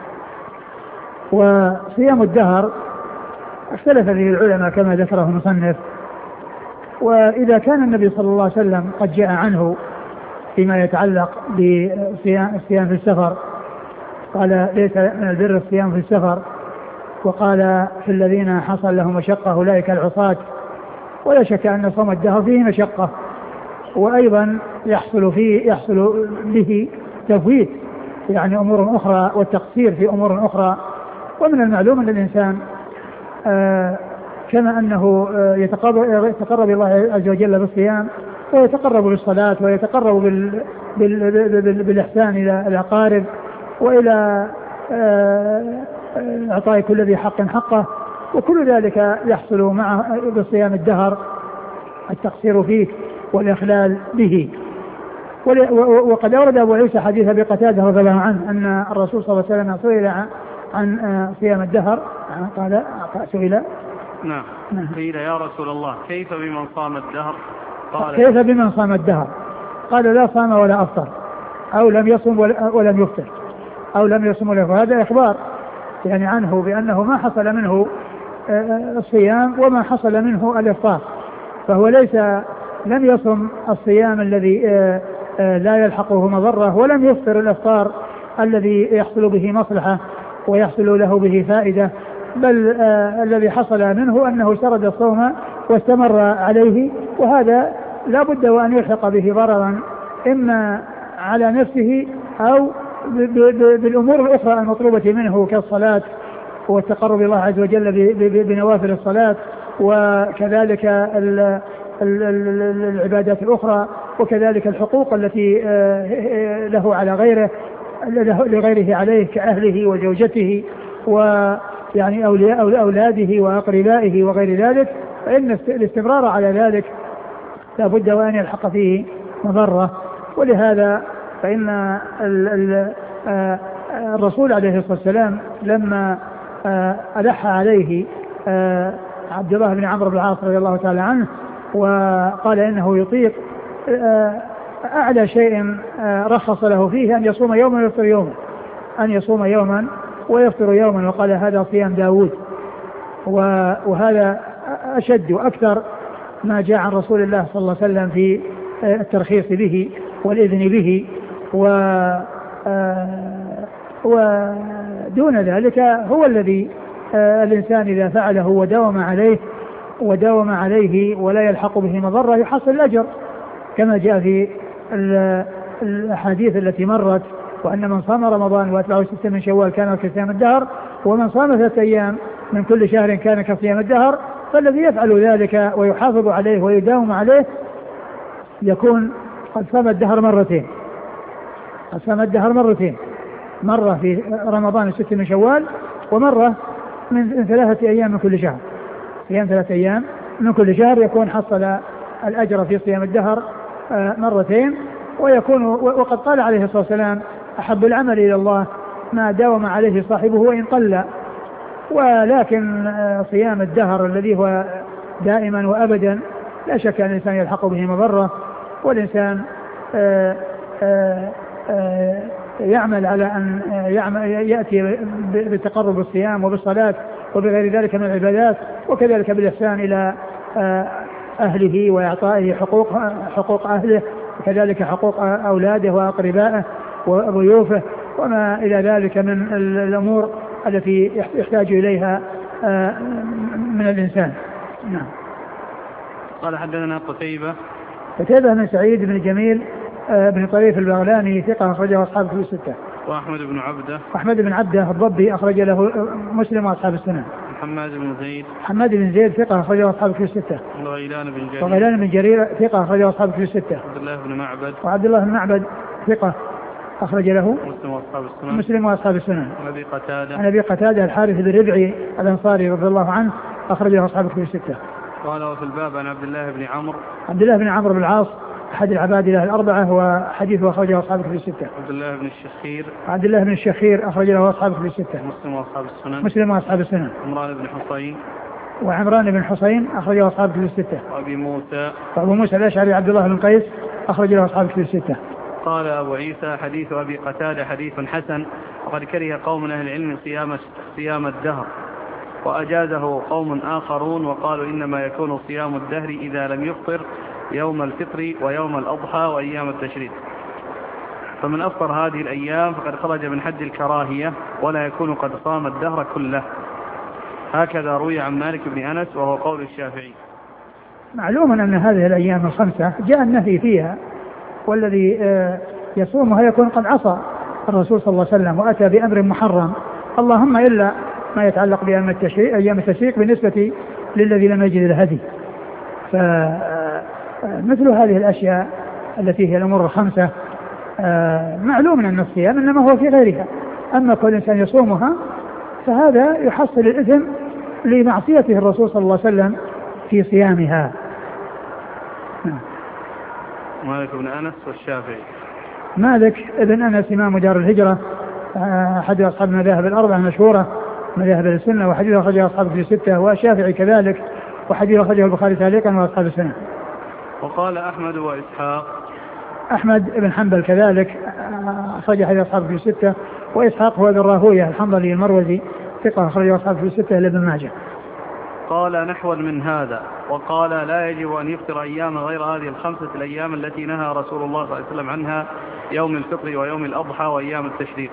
وصيام الدهر اختلف فيه العلماء كما ذكره المصنف. وإذا كان النبي صلى الله عليه وسلم قد جاء عنه فيما يتعلق بالصيام في السفر، قال: ليس من البر الصيام في السفر، وقال: في الذين حصل لهم مشقة أولئك العصاة. ولا شك أن صوم الدهر فيه مشقة، وأيضا يحصل به تفويت يعني أمور أخرى والتقصير في أمور أخرى. ومن المعلوم أن الإنسان كما أنه يتقرب الله عز وجل بالصيام، ويتقرب بالصلاة، ويتقرب بالإحسان إلى الأقارب، وإلى إعطاء كل ذي حق حقه، وكل ذلك يحصل مع بصيام الدهر التقصير فيه والإخلال به. وقد أورد أبو عيسى حديث أبي قتادة رضي الله عنه أن الرسول صلى الله عليه وسلم سئل عن صيام الدهر، قال: سئل نعم قيل يا رسول الله كيف بمن صام الدهر؟ كيف بمن صام الدهر؟ قال: لا صام ولا أفطر، أو لم يصم ولم يفطر أو لم يصم ولم يفطر. هذا إخبار يعني عنه بأنه ما حصل منه الصيام وما حصل منه الإفطار، فهو لم يصم الصيام الذي لا يلحقه مضرة، ولم يفطر الإفطار الذي يحصل به مصلحة ويحصل له به فائدة، بل الذي حصل منه أنه سرد الصوم واستمر عليه، وهذا لا بد وأن يلحق به ضررا إما على نفسه أو بالأمور الأخرى المطلوبة منه كالصلاة والتقرب الله عز وجل بنوافل الصلاة، وكذلك العبادات الأخرى، وكذلك الحقوق التي له على غيره لغيره عليه كأهله وزوجته ويعني أولاده وأقربائه وغير ذلك، فإن الاستمرار على ذلك لا بد وأن يلحق فيه مضرة. ولهذا فإن الرسول عليه الصلاة والسلام لما ألح عليه عبد الله بن عمرو بن العاص رضي الله تعالى عنه وقال إنه يطيق، أعلى شيء رخص له فيه أن يصوم يوما ويفطر يوما، أن يصوم يوما ويفطر يوما، وقال هذا صيام داود. وهذا أشد وأكثر ما جاء عن رسول الله صلى الله عليه وسلم في الترخيص به والإذن به. ودون ذلك هو الذي الإنسان إذا فعله وداوم عليه ولا يلحق به مضرة يحصل الأجر، كما جاء في الأحاديث التي مرت، وأن من صام رمضان وأتبعه 6 من شوال كان كصيام الدهر، ومن صام 3 أيام من كل شهر كان كصيام الدهر. فالذي يفعل ذلك ويحافظ عليه ويداوم عليه يكون قد صام الدهر مرتين، مرة في رمضان 6 من شوال، ومرة من 3 أيام من كل شهر، صيام 3 أيام من كل شهر، يكون حصل الأجر في صيام الدهر مرتين. وقد قال عليه الصلاة والسلام أحب العمل إلى الله ما داوم عليه صاحبه وإن قل، ولكن صيام الدهر الذي هو دائما وأبدا لا شك أن الإنسان يلحق به مضرة، والإنسان يعمل على أن يأتي بالتقرب بالصيام وبالصلاة وبغير ذلك من العبادات، وكذلك بالإحسان إلى أهله وإعطائه حقوق أهله، وكذلك حقوق أولاده وأقربائه وضيوفه وما إلى ذلك من الأمور التي يحتاج إليها من الإنسان. نعم. قال حدثنا قتيبة بن سعيد بن جميل بن طريف البغلاني ثقة أخرجه أصحاب الكتب الستة. وأحمد بن عبده الضبي أخرج له مسلم وأصحاب السنن. حماد بن زيد ثقة أخرجه أصحاب الكتب الستة. وغيلان بن جرير ثقة أخرجه أصحاب الكتب الستة. وعبد الله بن معبد ثقة أخرج له مسلم وأصحاب السنن. عن أبي قتادة الحارث بن ربعي الأنصاري رضي الله عنه أخرج له أصحاب الكتب الستة. قال وفي الباب عن عبد الله بن عمرو بن العاص أحد العبادلة الأربعة وحديثه أخرجه أصحاب الكتب الستة. عبد الله بن الشخير أخرج له أصحاب الكتب الستة. مسلم وأصحاب السنن. وعمران بن حسين أخرجه أصحاب الكتب الستة. وأبو موسى الأشعري عبد الله بن قيس أخرج له أصحاب الكتب الستة. قال أبو عيسى حديث أبي قتادة حديث حسن، وقد كره قوم أهل العلم صيام الدهر، وأجازه قوم آخرون وقالوا إنما يكون صيام الدهر إذا لم يفطر يوم الفطر ويوم الأضحى وأيام التشريق، فمن أفطر هذه الأيام فقد خرج من حد الكراهية ولا يكون قد صام الدهر كله. هكذا روي عن مالك بن أنس وهو قول الشافعي. معلوم أن هذه الأيام الخمسة جاء النهي فيها، والذي يصومها يكون قد عصى الرسول صلى الله عليه وسلم وأتى بأمر محرم، اللهم إلا ما يتعلق بأيام التشريق بالنسبة للذي لم يجد الهدي. فمثل هذه الأشياء التي هي الأمور الخمسة معلوم أن الصيام إنما هو في غيرها، أما كل إنسان يصومها فهذا يحصل الإثم لمعصيته الرسول صلى الله عليه وسلم في صيامها. مالك بن أنس والشافعي. مالك بن أنس إمام دار الهجرة أحد أصحاب المذاهب الأربعة المشهورة مذاهب السنة، وحديث أخرجه أصحاب الكتب الستة، والشافعي كذلك، وحديث أخرجه البخاري تعليقا وأصحاب السنة. وقال أحمد وإسحاق أحمد بن حنبل كذلك أخرج حديث أصحاب في الستة. وإسحاق هو ذو الراهوية الحنظلي المروزي ثقة أخرج أصحاب في الستة إلا ابن ماجه. قال نحو من هذا، وقال لا يجب أن يفطر أيام غير هذه الخمسة الأيام التي نهى رسول الله صلى الله عليه وسلم عنها، يوم الفطر ويوم الأضحى وأيام التشريق.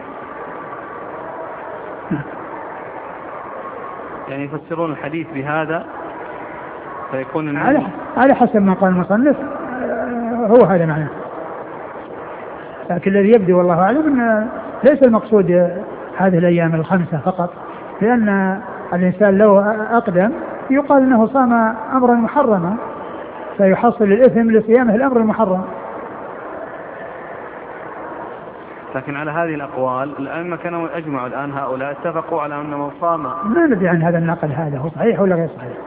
يعني يفسرون الحديث بهذا فيكون على حسب ما قال المصنف هو هذا معناه، لكن الذي يبدو والله أعلم أن ليس المقصود هذه الأيام الخمسة فقط، لأن الإنسان لو أقدم يقال أنه صام أمرا محرما فيحصل الإثم لصيامه الأمر المحرم. لكن على هذه الأقوال الأئمة كانوا أجمعوا الآن هؤلاء اتفقوا على أن من صام. ما ندري عن هذا النقل هذا هو صحيح ولا غير صحيح.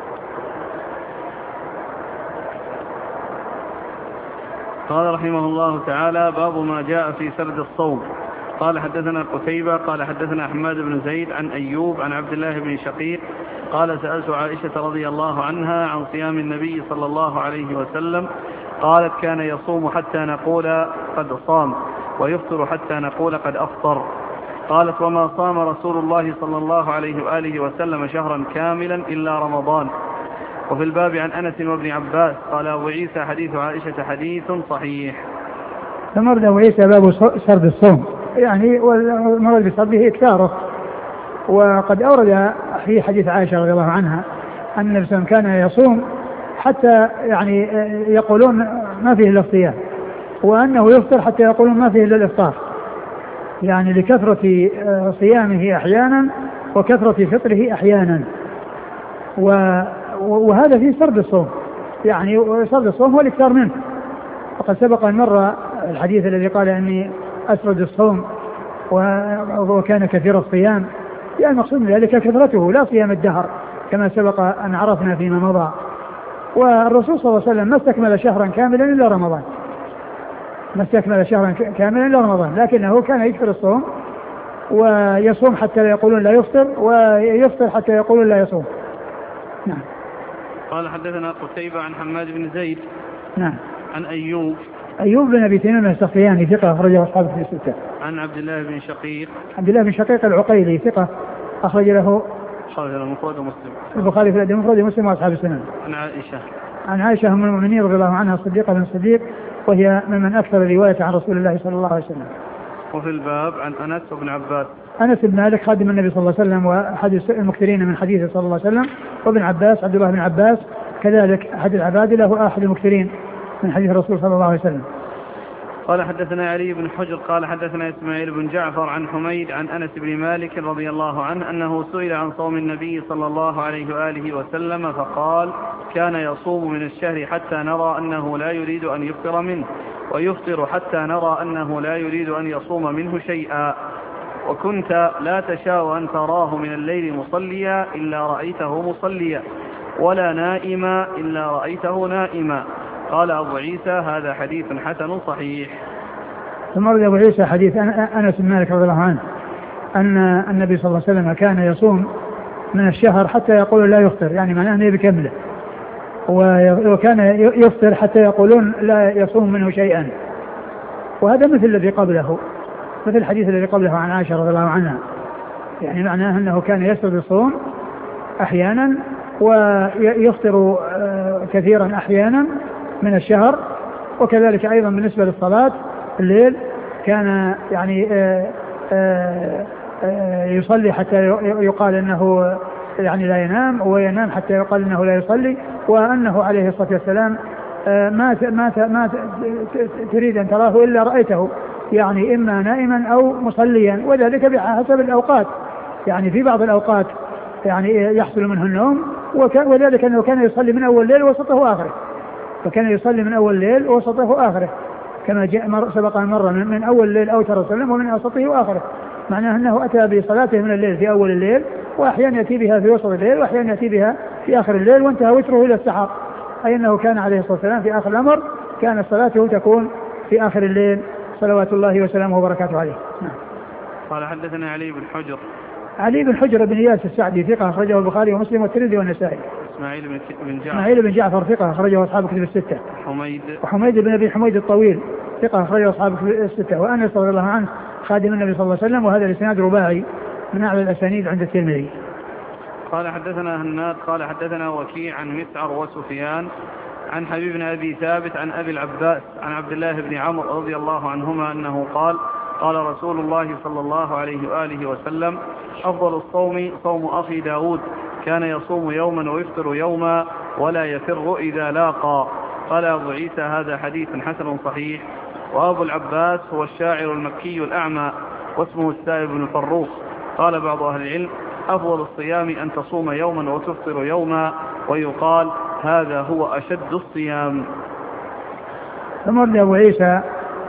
قال رحمه الله تعالى باب ما جاء في سرد الصوم. قال حدثنا قتيبة قال حدثنا حماد بن زيد عن أيوب عن عبد الله بن شقيق قال سألت عائشة رضي الله عنها عن صيام النبي صلى الله عليه وسلم قالت كان يصوم حتى نقول قد صام ويفطر حتى نقول قد أفطر. قالت وما صام رسول الله صلى الله عليه وآله وسلم شهرا كاملا إلا رمضان. وفي الباب عن أنس وابن عباس قال أبو عيسى حديث عائشة حديث صحيح. ثم أبو عيسى باب سرد الصوم، يعني والمراد بسرده إكثاره. وقد أورد في حديث عائشة رضي الله عنها أن النبي صلى الله عليه وسلم كان يصوم حتى يعني يقولون ما فيه إلا الصيام، وأنه يفطر حتى يقولون ما فيه إلا الإفطار، يعني لكثرة صيامه أحيانا وكثرة فطره أحيانا. وهذا فيه سرد الصوم، يعني سرد الصوم هو الإكثار منه. وقد سبق أن مر الحديث الذي قال أني أسرد الصوم وكان كثير الصيام، يعني المقصود من ذلك كثرته لا صيام الدهر كما سبق أن عرفنا فيما مضى. والرسول صلى الله عليه وسلم ما استكمل شهرا كاملا إلا رمضان، ما استكمل شهرا كاملا إلا رمضان، لكنه كان يكثر الصوم ويصوم حتى لا يقولون لا يفطر ويفطر حتى يقولون لا يصوم. نعم. قال حدثنا قتيبة عن حماد بن زيد. نعم. عن أيوب بن أبي تميم السختياني ثقة أخرجه أصحابه في الستة. عن عبد الله بن شقيق. عبد الله بن شقيق العقيلي ثقة أخرج له المفرد ومسلم. البخاري في الأدب المفرد ومسلم وأصحاب السنن. عن عائشة أم المؤمنين رضي الله عنها الصديقة بن الصديق، وهي ممن أكثر رواية عن رسول الله صلى الله عليه وسلم. وفي الباب عن أنس وابن عباس. أنس بن مالك خادم النبي صلى الله عليه وسلم وأحد المكثرين من حديثه صلى الله عليه وسلم، وابن عباس عبد الله بن عباس كذلك أحد العبادلة وأحد المكثرين من حديث الرسول صلى الله عليه وسلم. قال حدثنا علي بن حجر قال حدثنا إسماعيل بن جعفر عن حميد عن أنس بن مالك رضي الله عنه أنه سئل عن صوم النبي صلى الله عليه وآله وسلم فقال كان يصوم من الشهر حتى نرى أنه لا يريد أن يفطر منه ويفطر حتى نرى أنه لا يريد أن يصوم منه شيئا، وكنت لا تشاء أن تراه من الليل مصليا إلا رأيته مصليا ولا نائما إلا رأيته نائما. قال أبو عيسى هذا حديث حسن صحيح. ثم رد أبو عيسى حديث أنس بن مالك رضي الله عنه أن النبي صلى الله عليه وسلم كان يصوم من الشهر حتى يقول لا يفطر، يعني معناه أنه بكمله، وكان يفطر حتى يقولون لا يصوم منه شيئا. وهذا مثل الذي قبله، مثل الحديث الذي قبله عن عائشة رضي الله عنها، يعني معناه أنه كان يسرد الصوم أحيانا ويفطر كثيرا أحيانا من الشهر. وكذلك أيضا بالنسبة للصلاة الليل كان يعني يصلي حتى يقال أنه يعني لا ينام، وينام حتى يقال أنه لا يصلي، وأنه عليه الصلاة والسلام ما تريد أن تراه إلا رأيته، يعني إما نائما أو مصليا، وذلك بحسب الأوقات، يعني في بعض الأوقات يعني يحصل منه النوم، وذلك أنه كان يصلي من أول ليل وسطه وآخره، فكان يصلي من أول ليل وسطه وآخره كما جاء سبق مرة من أول ليل أوتر وسلم ومن وسطه وآخره، معناه أنه أتى بصلاته من الليل في أول الليل، وأحيانا يأتي بها في وسط الليل، وأحيانا يأتي بها في آخر الليل، وانتهى وتره إلى السحر، أي أنه كان عليه الصلاة والسلام في آخر الأمر كانت صلاته تكون في آخر الليل صلوات الله وسلامه وبركاته عليه. قال حدثنا علي بن حجر. علي بن حجر بن إياس السعدي ثقة أخرجه البخاري ومسلم والترمذي والنسائي. إسماعيل بن جعفر ثقة أخرجه أصحاب كتب الستة. وحميد بن أبي حميد الطويل ثقة أخرجه أصحاب الستة. وأنس رضي الله عنه خادم النبي صلى الله عليه وسلم. وهذا الإسناد رباعي من أعلى الأسانيد عند الترمذي. قال حدثنا هناد قال حدثنا وكيع عن مسعر وسفيان عن حبيب بن أبي ثابت عن أبي العباس عن عبد الله بن عمرو رضي الله عنهما أنه قال قال رسول الله صلى الله عليه وآله وسلم أفضل الصوم صوم أخي داود كان يصوم يوما ويفطر يوما ولا يفر إذا لاقى. قال أبو عيسى هذا حديث حسن صحيح. وأبو العباس هو الشاعر المكي الأعمى واسمه السائب بن فروخ. قال بعض أهل العلم أفضل الصيام أن تصوم يوما وتفطر يوما ويقال هذا هو أشد الصيام. ثم أبو عيسى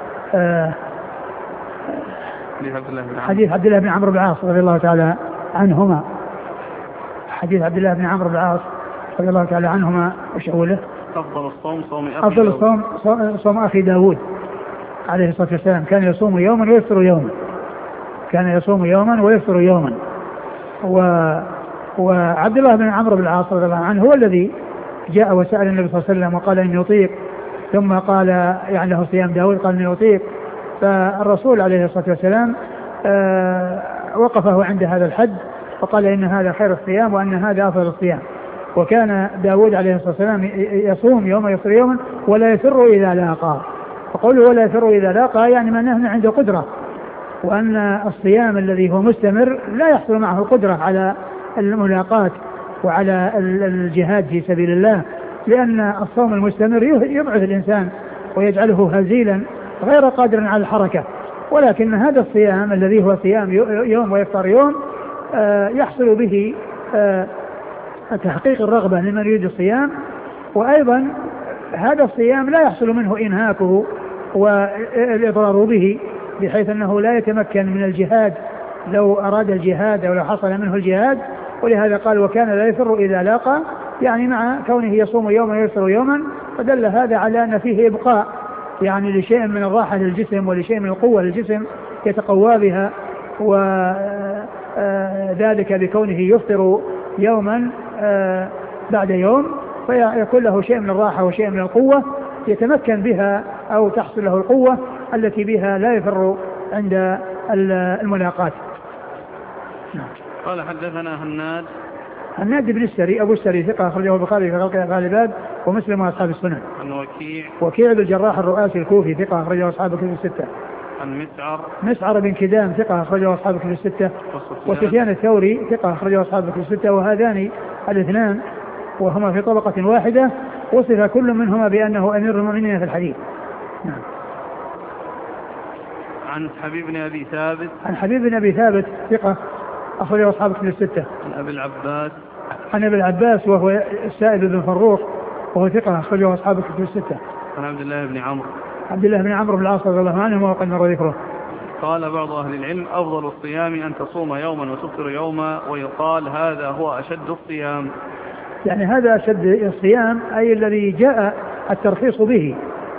حديث عبد الله بن عمرو بن العاص رضي الله تعالى عنهما. حديث عبد الله بن عمرو بن العاص رضي الله تعالى عنهما وش أوله؟ أفضل الصوم صوم أخي داود عليه الصلاة والسلام كان يصوم يوما ويفطر يوما. كان يصوم يوما ويفطر يوما. وعبد الله بن عمرو بن العاص رضي الله عنه هو الذي جاء وسأل النبي صلى الله عليه وسلم وقال إني أطيق، ثم قال يعني له صيام داود قال إني أطيق. فالرسول عليه الصلاة والسلام وقفه عند هذا الحد وقال إن هذا خير الصيام وأن هذا أفضل الصيام. وكان داود عليه الصلاة والسلام يصوم يوما يفطر يوما ولا يفر إذا لاقى. فقوله ولا يفر إذا لاقى يعني معناه عنده قدرة، وأن الصيام الذي هو مستمر لا يحصل معه القدرة على الملاقات وعلى الجهاد في سبيل الله، لأن الصوم المستمر يضعف الإنسان ويجعله هزيلا غير قادر على الحركة. ولكن هذا الصيام الذي هو صيام يوم ويفطر يوم يحصل به تحقيق الرغبة لمن يريد الصيام. وأيضا هذا الصيام لا يحصل منه إنهاكه والإضرار به بحيث أنه لا يتمكن من الجهاد لو أراد الجهاد أو لو حصل منه الجهاد. ولهذا قال وكان لا يفر إذا لاقى، يعني مع كونه يصوم يوما ويفطر يوما، فدل هذا على أن فيه إبقاء يعني لشيء من الراحة للجسم ولشيء من القوة للجسم يتقوى بها. وذلك بكونه يفطر يوما بعد يوم فيكون له شيء من الراحة وشيء من القوة يتمكن بها أو تحصل له القوة التي بها لا يفر عند الملاقات. قال حدثنا هناد بن السري أبو السري ثقة أخرجه البخاري في خلق الغالبات ومسلم وأصحاب السنن. عن وكيع بن الجراح الرؤاسي الكوفي ثقة أخرجه أصحاب الكتب الستة. عن مسعر بن كدام ثقة أخرجه أصحاب الكتب الستة. وسفيان الثوري ثقة أخرجه أصحاب الكتب الستة. وهذان الاثنان وهما في طبقة واحدة وصف كل منهما بأنه أمير المؤمنين في الحديث. نعم. عن حبيب بن أبي ثابت ثقة أخرجه أصحاب الكتب الستة. عن أبي العباس وهو السائب بن فروخ وهو ثقة أخرجه أصحاب الكتب الستة. عن عبد الله بن عمرو بن العاص رضي الله عنه وقد مر ذكره. قال بعض أهل العلم أفضل الصيام أن تصوم يوما وتفطر يوما ويقال هذا هو أشد الصيام. يعني هذا أشد الصيام أي الذي جاء الترخيص به،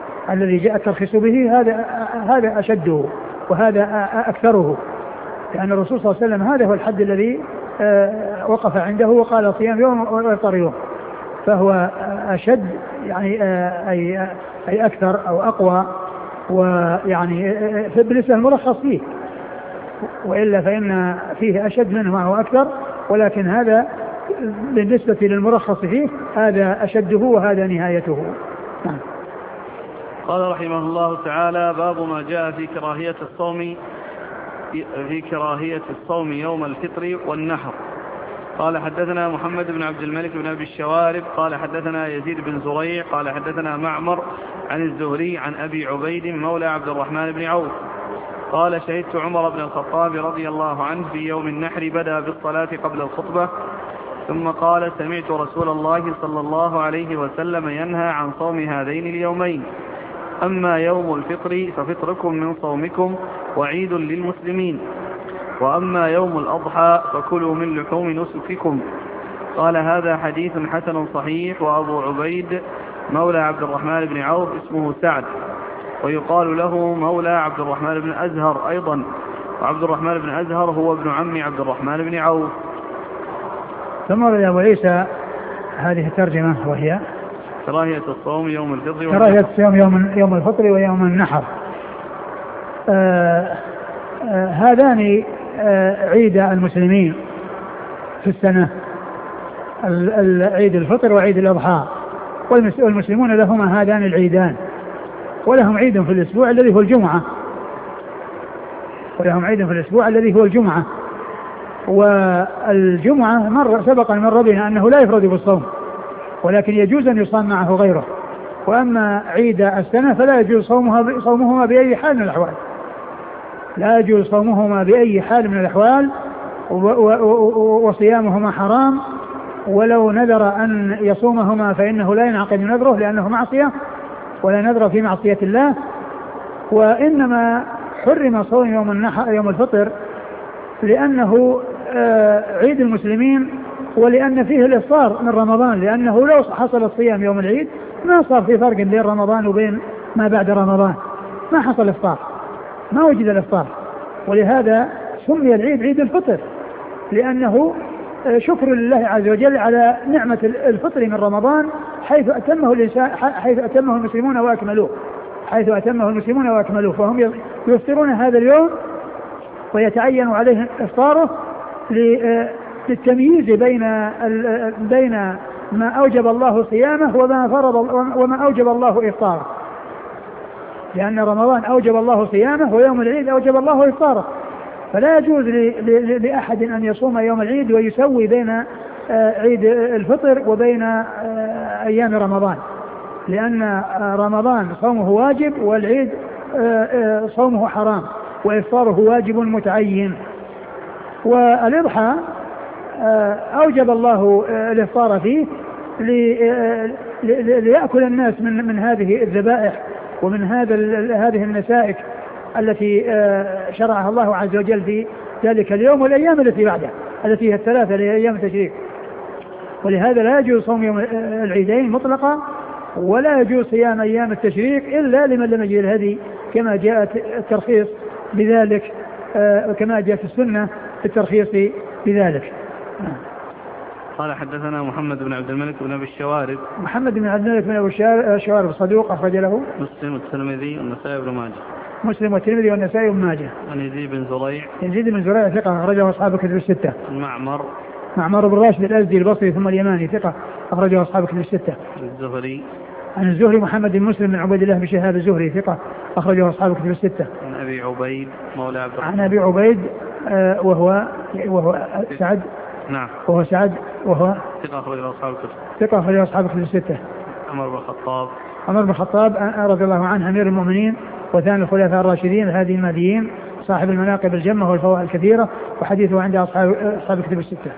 هذا أشده وهذا أكثره، لأن الرسول صلى الله عليه وسلم هذا هو الحد الذي وقف عنده وقال صيام يوم ويفطر يوم، فهو أشد يعني أي أكثر أو أقوى، ويعني بالنسبة المرخص فيه، وإلا فإن فيه أشد منه ما هو أكثر، ولكن هذا بالنسبة للمرخص فيه هذا أشده وهذا نهايته. نعم. قال رحمه الله تعالى باب ما جاء في كراهية الصوم يوم الفطر والنحر. قال حدثنا محمد بن عبد الملك بن أبي الشوارب قال حدثنا يزيد بن زريع قال حدثنا معمر عن الزهري عن أبي عبيد مولى عبد الرحمن بن عوف قال شهدت عمر بن الخطاب رضي الله عنه في يوم النحر بدأ بالصلاة قبل الخطبة ثم قال سمعت رسول الله صلى الله عليه وسلم ينهى عن صوم هذين اليومين، أما يوم الفطر ففطركم من صومكم وعيد للمسلمين، وأما يوم الأضحى فكلوا من لحوم نسككم. قال هذا حديث حسن صحيح. وأبو عبيد مولى عبد الرحمن بن عوف اسمه سعد ويقال له مولى عبد الرحمن بن أزهر أيضا، وعبد الرحمن بن أزهر هو ابن عم عبد الرحمن بن عوف. ثم رأي أبو عيسى هذه الترجمة وهي كراهية الصوم يوم الفطر يوم الفطر ويوم النحر. هذان عيد المسلمين في السنة، عيد الفطر وعيد الأضحى، والمسلمون لهما هذان العيدان، ولهم عيد في الأسبوع الذي هو الجمعة، والجمعة سبق مر بنا أنه لا يفرد بالصوم، ولكن يجوز أن يصام معه غيره. وأما عيد السنة فلا يجوز صومهما بأي حال من الأحوال، لا يجوز صومهما بأي حال من الأحوال، وصيامهما حرام، ولو نذر أن يصومهما فإنه لا ينعقد نذره لأنه معصية، ولا نذر في معصية الله. وإنما حرم صوم يوم الفطر لأنه عيد المسلمين، ولأن فيه الإفطار من رمضان، لأنه لو حصل الصيام يوم العيد ما صار في فرق بين رمضان وبين ما بعد رمضان، ما حصل إفطار، ما وجد الإفطار. ولهذا سمي العيد عيد الفطر، لأنه شكر لله عز وجل على نعمة الفطر من رمضان، حيث أتمه المسلمون وأكملوه، فهم يفطرون هذا اليوم ويتعين عليهم إفطاره للتمييز بين ما أوجب الله صيامه وما أوجب الله إفطاره، لأن رمضان أوجب الله صيامه ويوم العيد أوجب الله إفطاره، فلا يجوز لأحد أن يصوم يوم العيد ويسوي بين عيد الفطر وبين أيام رمضان، لأن رمضان صومه واجب والعيد صومه حرام وإفطاره واجب متعين. والإضحى أوجب الله الإفطار فيه ليأكل الناس من هذه الذبائح ومن هذه النسائك التي شرعها الله عز وجل في ذلك اليوم والأيام التي بعده، التي هي الثلاثة لأيام التشريق. ولهذا لا يجوز صوم يوم العيدين مطلقا، ولا يجوز صيام أيام التشريق إلا لمن لم يجد الهدي، كما جاء الترخيص بذلك، كما جاءت السنة في الترخيص بذلك. قال حدثنا محمد بن عبد الملك بن أبي الشوارب. محمد بن عبد الملك بن أبي الشوارب صدوق أخرج له مسلم والترمذي والنسائي بن ماجه. مسلم والترمذي والنسائي بن ماجه. عن يزيد بن زريع. يزيد بن زريع ثقة أخرجه أصحاب الكتب الستة. معمر بن راشد الأزدي البصري ثم اليماني ثقة أخرجه أصحاب الكتب الستة. الزهري. عن الزهري محمد بن مسلم بن عبيد الله بن شهاب الزهري ثقة أخرجه أصحاب الكتب الستة. عن أبي عبيد مولى عبد الرحمن. عن أبي عبيد وهو سعد. نعم. وهو سعد وهو ثقة أخرجه أصحاب الكتب. ثقة أخرجه أصحاب الكتب الستة. عمر بن الخطاب رضي الله عنه أمير المؤمنين وثاني الخلفاء الراشدين الهادي المهديين صاحب المناقب الجمة والفوائد الكثيرة، وحديثه عند أصحاب الكتب الستة.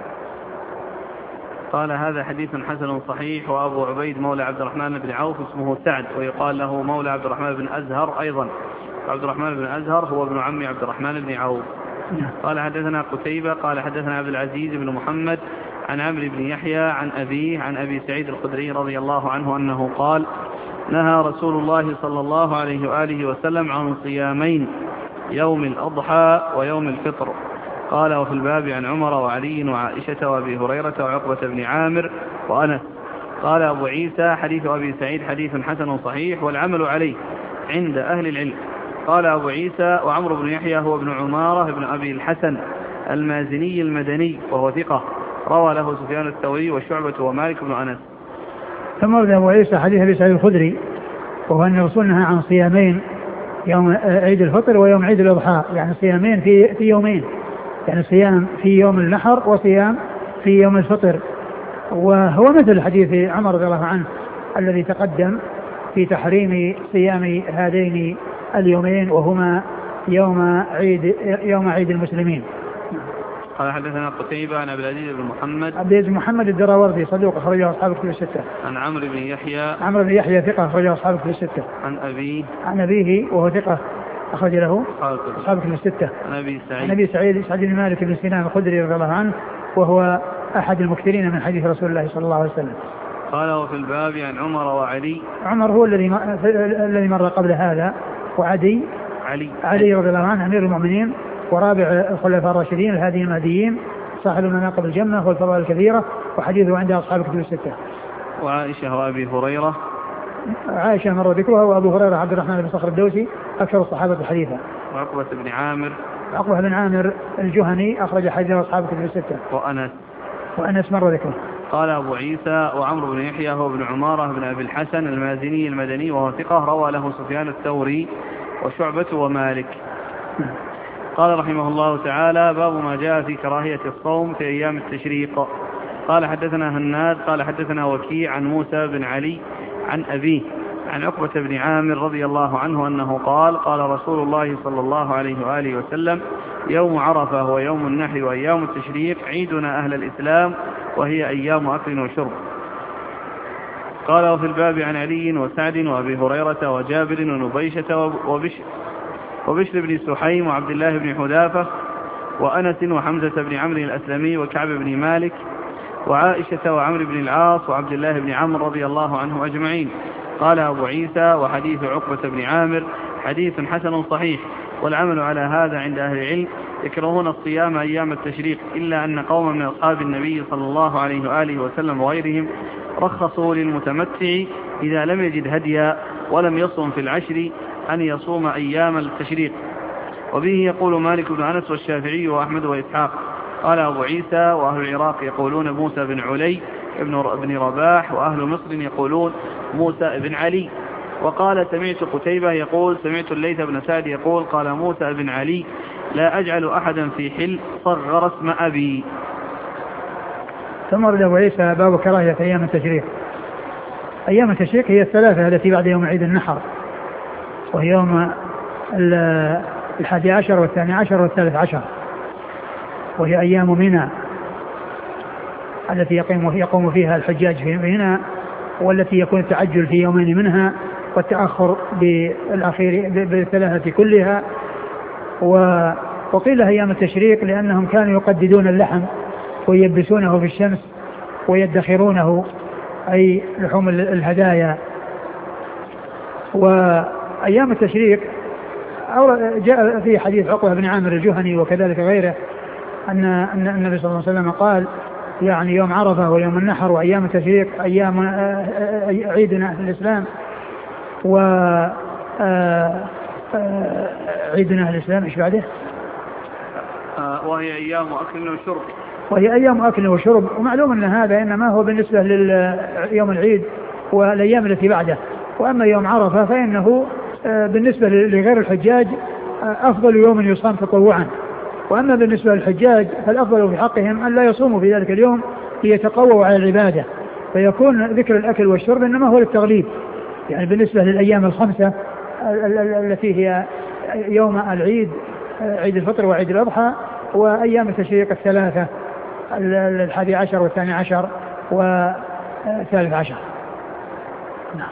قال هذا حديث حسن صحيح. وأبو عبيد مولى عبد الرحمن بن عوف اسمه سعد، ويقال له مولى عبد الرحمن بن أزهر أيضا. عبد الرحمن بن أزهر هو ابن عم عبد الرحمن بن عوف. قال حدثنا قتيبة قال حدثنا عبد العزيز بن محمد عن عمرو بن يحيى عن أبيه عن أبي سعيد الخدري رضي الله عنه أنه قال نهى رسول الله صلى الله عليه وآله وسلم عن صيامين، يوم الأضحى ويوم الفطر. قال وفي الباب عن عمر وعلي وعائشة وأبي هريرة وعقبة بن عامر وأنس. قال أبو عيسى حديث أبي سعيد حديث حسن صحيح والعمل عليه عند أهل العلم. قال أبو عيسى وعمرو بن يحيى هو ابن عمارة بن أبي الحسن المازني المدني وهو ثقة، روى له سفيان الثوري وشعبة ومالك بن أنس. ثم ورد أبو عيسى حديث أبي سعيد الخدري وهو أن الرسول نهى عن صيامين، يوم عيد الفطر ويوم عيد الأضحى، يعني صيامين في يومين، يعني صيام في يوم النحر وصيام في يوم الفطر. وهو مثل حديث عمر رضي الله عنه الذي تقدم في تحريم صيام هذين اليومين وهما يوم عيد المسلمين. قال حدثنا قتيبة عن عبد العزيز بن محمد. عبد العزيز بن محمد الدراوردي صدوق أخرجه أصحاب الكتب الستة. عن عمرو بن يحيى ثقة أخرجه أصحاب الكتب الستة. عن أبيه وهو ثقة أخرج له أصحاب الكتب الستة. عن أبي سعيد بن مالك بن سنان الخدري رضي الله عنه وهو أحد المكثرين من حديث رسول الله صلى الله عليه وسلم. قال وفي الباب عن عمر وعلي. عمر هو الذي مر قبل هذا، وعلي رضي الله عنه أمير المؤمنين ورابع الخلفاء الراشدين الهادي المهديين صاحب المناقب الجمة والفضائل الكثيرة، وحديثه عند أصحاب الكتب الستة. وعائشة وأبي هريرة. عائشة مر ذكرها، وأبو هريرة عبد الرحمن بن صخر الدوسي أكثر الصحابة حديثا. عقبة بن عامر. عقبة بن عامر الجهني أخرج حديثه أصحاب كتب الستة. وأنس مر ذكره. قال أبو عيسى وعمرو بن يحيى هو بن عمارة بن أبي الحسن المازني المدني وهو ثقة، روى له سفيان الثوري وشعبة ومالك. قال رحمه الله تعالى: باب ما جاء في كراهية الصوم في أيام التشريق. قال حدثنا هناد قال حدثنا وكيع عن موسى بن علي عن أبيه عن عقبة بن عامر رضي الله عنه أنه قال: قال رسول الله صلى الله عليه وآله وسلم: يوم عرفة ويوم النحر وأيام التشريق عيدنا أهل الإسلام وهي أيام أكل وشرب. قال: وفي الباب عن علي وسعد وأبي هريرة وجابر ونبيشة وبشر بن سحيم وعبد الله بن حذافة وأنس وحمزة بن عمرو الأسلمي وكعب بن مالك وعائشة وعمرو بن العاص وعبد الله بن عمرو رضي الله عنهم أجمعين. قال أبو عيسى: وحديث عقبة بن عامر حديث حسن صحيح، والعمل على هذا عند أهل العلم. يكرهون الصيام أيام التشريق، إلا أن قوما من أصحاب النبي صلى الله عليه وآله وسلم وغيرهم رخصوا للمتمتع إذا لم يجد هديا ولم يصم في العشر أن يصوم أيام التشريق. وبه يقول مالك بن أنس والشافعي وأحمد وإسحاق. قال أبو عيسى: وأهل العراق يقولون موسى بن علي ابن رباح، وأهل مصر يقولون موسى بن علي. وقال: سمعت قتيبة يقول: سمعت الليث بن سعد يقول: قال موسى بن علي: لا أجعل أحدا في حل صغر اسم أبي. ثم رد أبو عيسى: باب كراهية أيام التشريق. أيام التشريق هي الثلاثة التي بعد يوم عيد النحر، وهي يوم 11 و12 و13، وهي أيام منى التي يقوم فيها الحجاج في منى، والتي يكون التعجل في يومين منها والتأخر بالأخير بالثلاثة كلها. وقيل أيام التشريق لأنهم كانوا يقددون اللحم ويبسونه في الشمس ويدخرونه، أي لحوم الهدايا. وأيام التشريق جاء في حديث عقبة بن عامر الجهني وكذلك غيره أن النبي صلى الله عليه وسلم قال: يعني يوم عرفة ويوم النحر وأيام التشريق أيام عيدنا في الإسلام عيدنا في الإسلام. إيش بعده؟ وهي أيام أكل وشرب. وهي أيام أكل وشرب. ومعلوم أن هذا إنما هو بالنسبة لليوم العيد والأيام التي بعده. وأما يوم عرفة فإنه بالنسبة لغير الحجاج أفضل يوم يصام تطوعا. وأما بالنسبة للحجاج فالأفضل في حقهم أن لا يصوموا في ذلك اليوم ليتقووا على العبادة، فيكون ذكر الأكل والشرب إنما هو للتغليب. يعني بالنسبة للأيام الخمسة التي هي يوم العيد، عيد الفطر وعيد الأضحى، وأيام التشريق الثلاثة 11 و12 و13. نعم.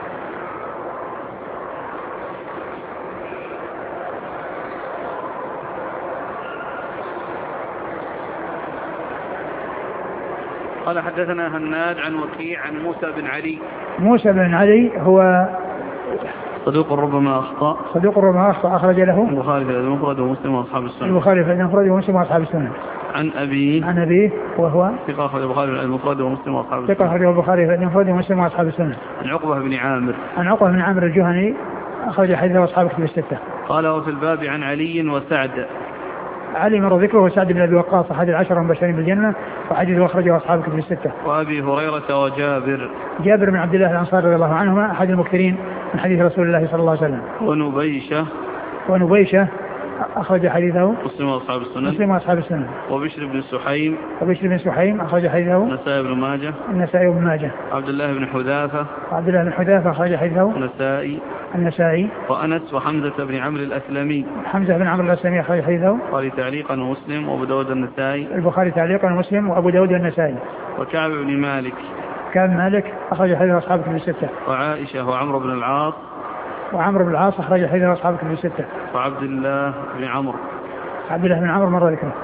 قال حدثنا هناد عن وكيع عن موسى بن علي. موسى بن علي هو صدوق ربما أخطأ. أخرج له البخاري في المفرد ومسلم وأصحاب السنن. البخاري في المفرد ومسلم وأصحاب السنن. عن أبيه وهو ثقة أخرج البخاري في المفرد ومسلم وأصحاب السنن. ثقة أخرج البخاري في المفرد ومسلم وأصحاب السنن. عن عقبة بن عامر الجهني أخرج حديثه أصحاب كتب الستة. قال: وفي الباب عن علي وسعد. علي مر ذكره وسعد بن أبي وقاص أحد العشرة المبشرين بالجنة، وحديثه أخرجه أصحاب كتب الستة. وأبي هريرة جابر بن عبد الله الأنصاري رضي الله عنهما أحد المكثرين من حديث رسول الله صلى الله عليه وسلم. ونبيشة أخرج حديثه مسلم وأصحاب السنن. وبشر بن سحيم أخرج حديثه النسائي بن ماجه. عبد الله بن حذافة أخرج حديثه النسائي. وأنس وحمزة بن عمرو الأسلمي أخرج حديثه البخاري تعليقا ومسلم وأبو داود النسائي. وأبو داود النسائي. وكعب بن مالك أخرج حديثه أصحاب كتب الستة. وعائشة وعمرو بن العاص أخرج حديثه أصحاب كتب الستة. وعبد الله بن عمرو مر ذكره.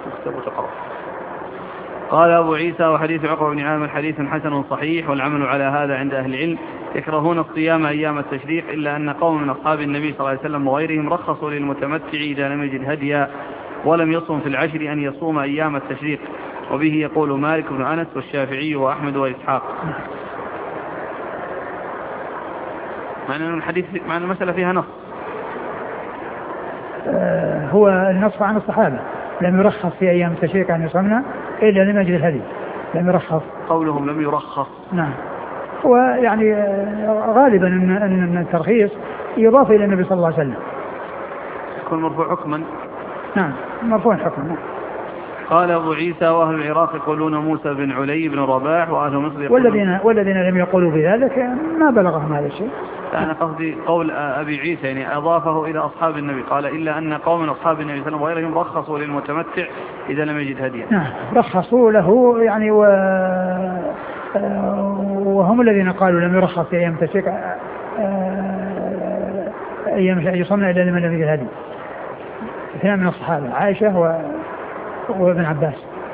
قال أبو عيسى: وحديث عقبة بن عامر حديث حسن صحيح، والعمل على هذا عند أهل العلم. يكرهون الصيام أيام التشريق، إلا أن قوم من أصحاب النبي صلى الله عليه وسلم وغيرهم رخصوا للمتمتع إذا لم يجد هديا ولم يصم في العشر أن يصوم أيام التشريق. وبه يقول مالك بن أنس والشافعي وأحمد وإسحاق. معنى المسألة فيها نص، هو النص عن الصحابة، لم يرخص في أيام التشريق أن يصمنا إلا لم يجد الهدي، لم يرخص. قولهم لم يرخص، نعم. ويعني غالبا أن الترخيص يضاف إلى النبي صلى الله عليه وسلم، يكون مرفوع حكما. نعم مرفوع حكما. نعم. قال أبو عيسى: وأهل العراق يقولون موسى بن علي بن رباح، وأهل مصر يقولون والذين لم يقولوا بذلك ما بلغهم هذا الشيء. أنا قصدي قول أبي عيسى يعني أضافه إلى أصحاب النبي، قال: إلا أن قوم من أصحاب النبي صلى الله عليه وسلم وغيرهم رخصوا للمتمتع إذا لم يجد هديا. نعم رخصوا له يعني وهم الذين قالوا لم يرخص في أيام التشريق أيام يصمنا إلا لمن لم يجد الهدي، اثنان من الصحابة عائشة وابن عباس.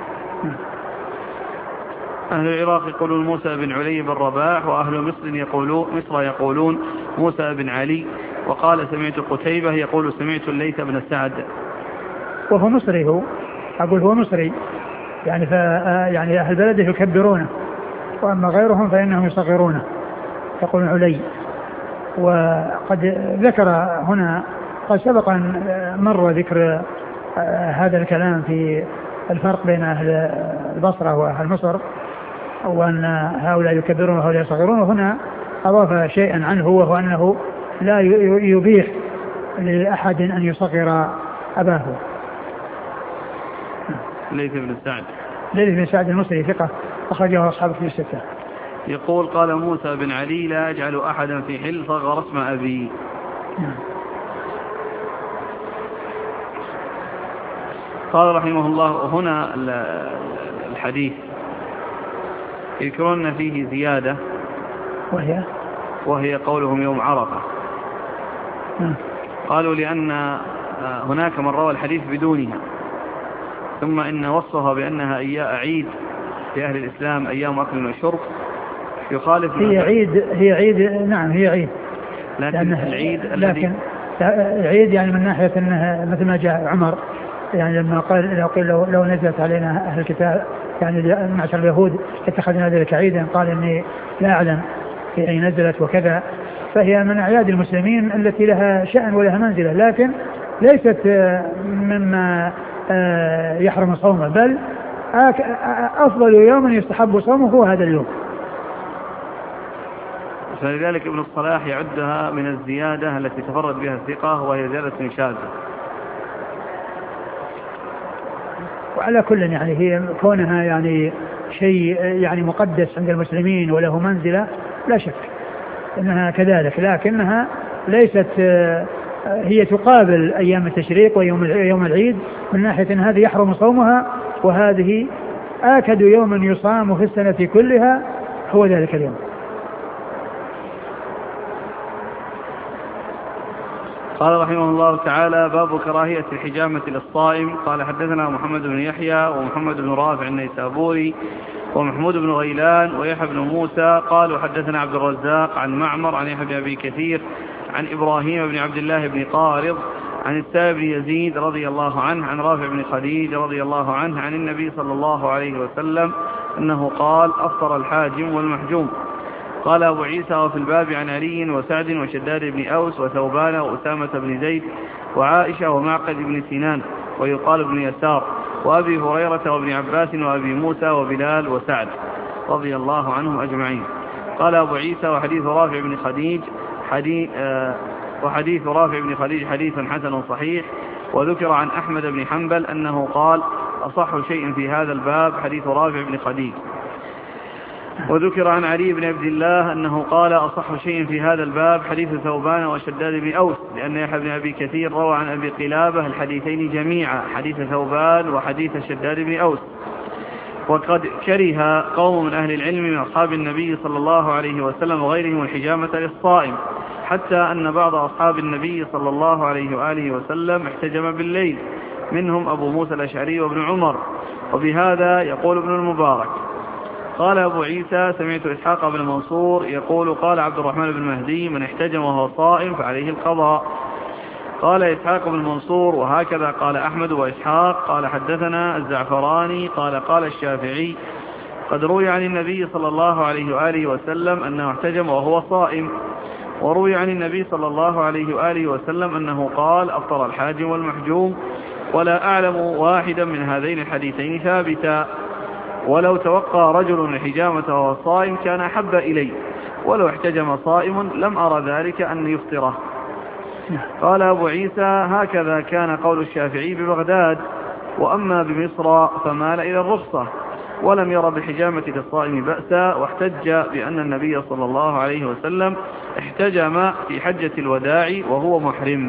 أهل العراق يقولون موسى بن علي بن رباح، وأهل مصر يقولون موسى بن علي. وقال: سمعت قتيبة يقول: سمعت الليث بن سعد. وهو مصري، هو أقول هو مصري يعني يعني أهل بلده يكبرونه، وأما غيرهم فإنهم يصغرونه يقولون علي. وقد ذكر هنا، قد سبق أن مر ذكر هذا الكلام في الفرق بين أهل البصرة وأهل مصر، وأن هؤلاء يكبرون وهؤلاء يصغرون، وهنا أضاف شيئا عنه، وهو أنه لا يبيح لأحد أن يصغر أباه. ليث بن سعد. ليث بن سعد المصري ثقة أخرجه أصحاب في الستة. يقول: قال موسى بن علي: لا أجعل أحدا في حل صغر اسم أبي. قال رحمه الله: هنا الحديث يذكرون فيه زيادة، وهي قولهم يوم عرفة. قالوا لأن هناك من روى الحديث بدونها، ثم إن وصفها بأنها عيد في أهل الإسلام، أيام أكل وشرب، يخالف. هي عيد. نعم هي عيد، لكن العيد لكن العيد يعني من ناحية أنها مثل ما جاء عمر يعني لما قال لو نزلت علينا أهل الكتاب يعني معشر اليهود اتخذنا ذلك عيدا، قال إني لا أعلم في أي نزلت وكذا. فهي من أعياد المسلمين التي لها شأن ولها منزلة، لكن ليست مما يحرم صومه، بل أفضل يوم يستحب صومه هو هذا اليوم. فلذلك ابن الصلاح يعدها من الزيادة التي تفرد بها الثقة، وهي زيادة شاذة. وعلى كل يعني هي كونها يعني شيء يعني مقدس عند المسلمين وله منزلة لا شك انها كذلك، لكنها ليست هي تقابل ايام التشريق ويوم العيد من ناحية ان هذه يحرم صومها، وهذه آكد يوم يصام في السنة كلها هو ذلك اليوم. قال رحمه الله تعالى: باب كراهية الحجامة للصائم. قال: حدثنا محمد بن يحيى ومحمد بن رافع النيسابوري ومحمود بن غيلان ويحيى بن موسى قالوا: حدثنا عبد الرزاق عن معمر عن يحيى بن أبي كثير عن إبراهيم بن عبد الله بن قارض عن السائب بن يزيد رضي الله عنه عن رافع بن خديج رضي الله عنه عن النبي صلى الله عليه وسلم أنه قال: أفطر الحاجم والمحجوم. قال أبو عيسى: وفي الباب عن علي وسعد وشداد بن أوس وثوبان وأسامة بن زيد وعائشة ومعقد بن سنان ويقال بن يسار وأبي هريرة وابن عباس وأبي موسى وبلال وسعد رضي الله عنهم أجمعين. قال أبو عيسى: وحديث رافع بن خديج حديث حسن صحيح. وذكر عن أحمد بن حنبل أنه قال: أصح شيء في هذا الباب حديث رافع بن خديج. وذكر عن علي بن عبد الله أنه قال: أصح شيء في هذا الباب حديث ثوبان وشداد بن أوس، لأن يحيى بن أبي كثير روى عن أبي قلابة الحديثين جميعا، حديث ثوبان وحديث شداد بن أوس. وقد كره قوم من أهل العلم من أصحاب النبي صلى الله عليه وسلم وغيرهم الحجامة للصائم، حتى أن بعض أصحاب النبي صلى الله عليه وآله وسلم احتجم بالليل، منهم أبو موسى الأشعري وابن عمر. وبهذا يقول ابن المبارك. قال أبو عيسى: سمعت إسحاق بن منصور يقول: قال عبد الرحمن بن مهدي: من احتجم وهو صائم فعليه القضاء. قال إسحاق بن منصور: وهكذا قال أحمد وإسحاق. قال: حدثنا الزعفراني قال الشافعي: قد روي عن النبي صلى الله عليه وآله وسلم أنه احتجم وهو صائم. وروي عن النبي صلى الله عليه وآله وسلم أنه قال أفطر الحاجم والمحجوم، ولا أعلم واحدا من هذين الحديثين ثابتا، ولو توقى رجل الحجامة وهو صائم كان أحب إلي، ولو احتجم صائم لم أرى ذلك أن يفطره. قال أبو عيسى هكذا كان قول الشافعي ببغداد، وأما بمصر فمال إلى الرخصة، ولم ير بالحجامة للصائم بأسا، واحتج بأن النبي صلى الله عليه وسلم احتجم في حجة الوداع وهو محرم.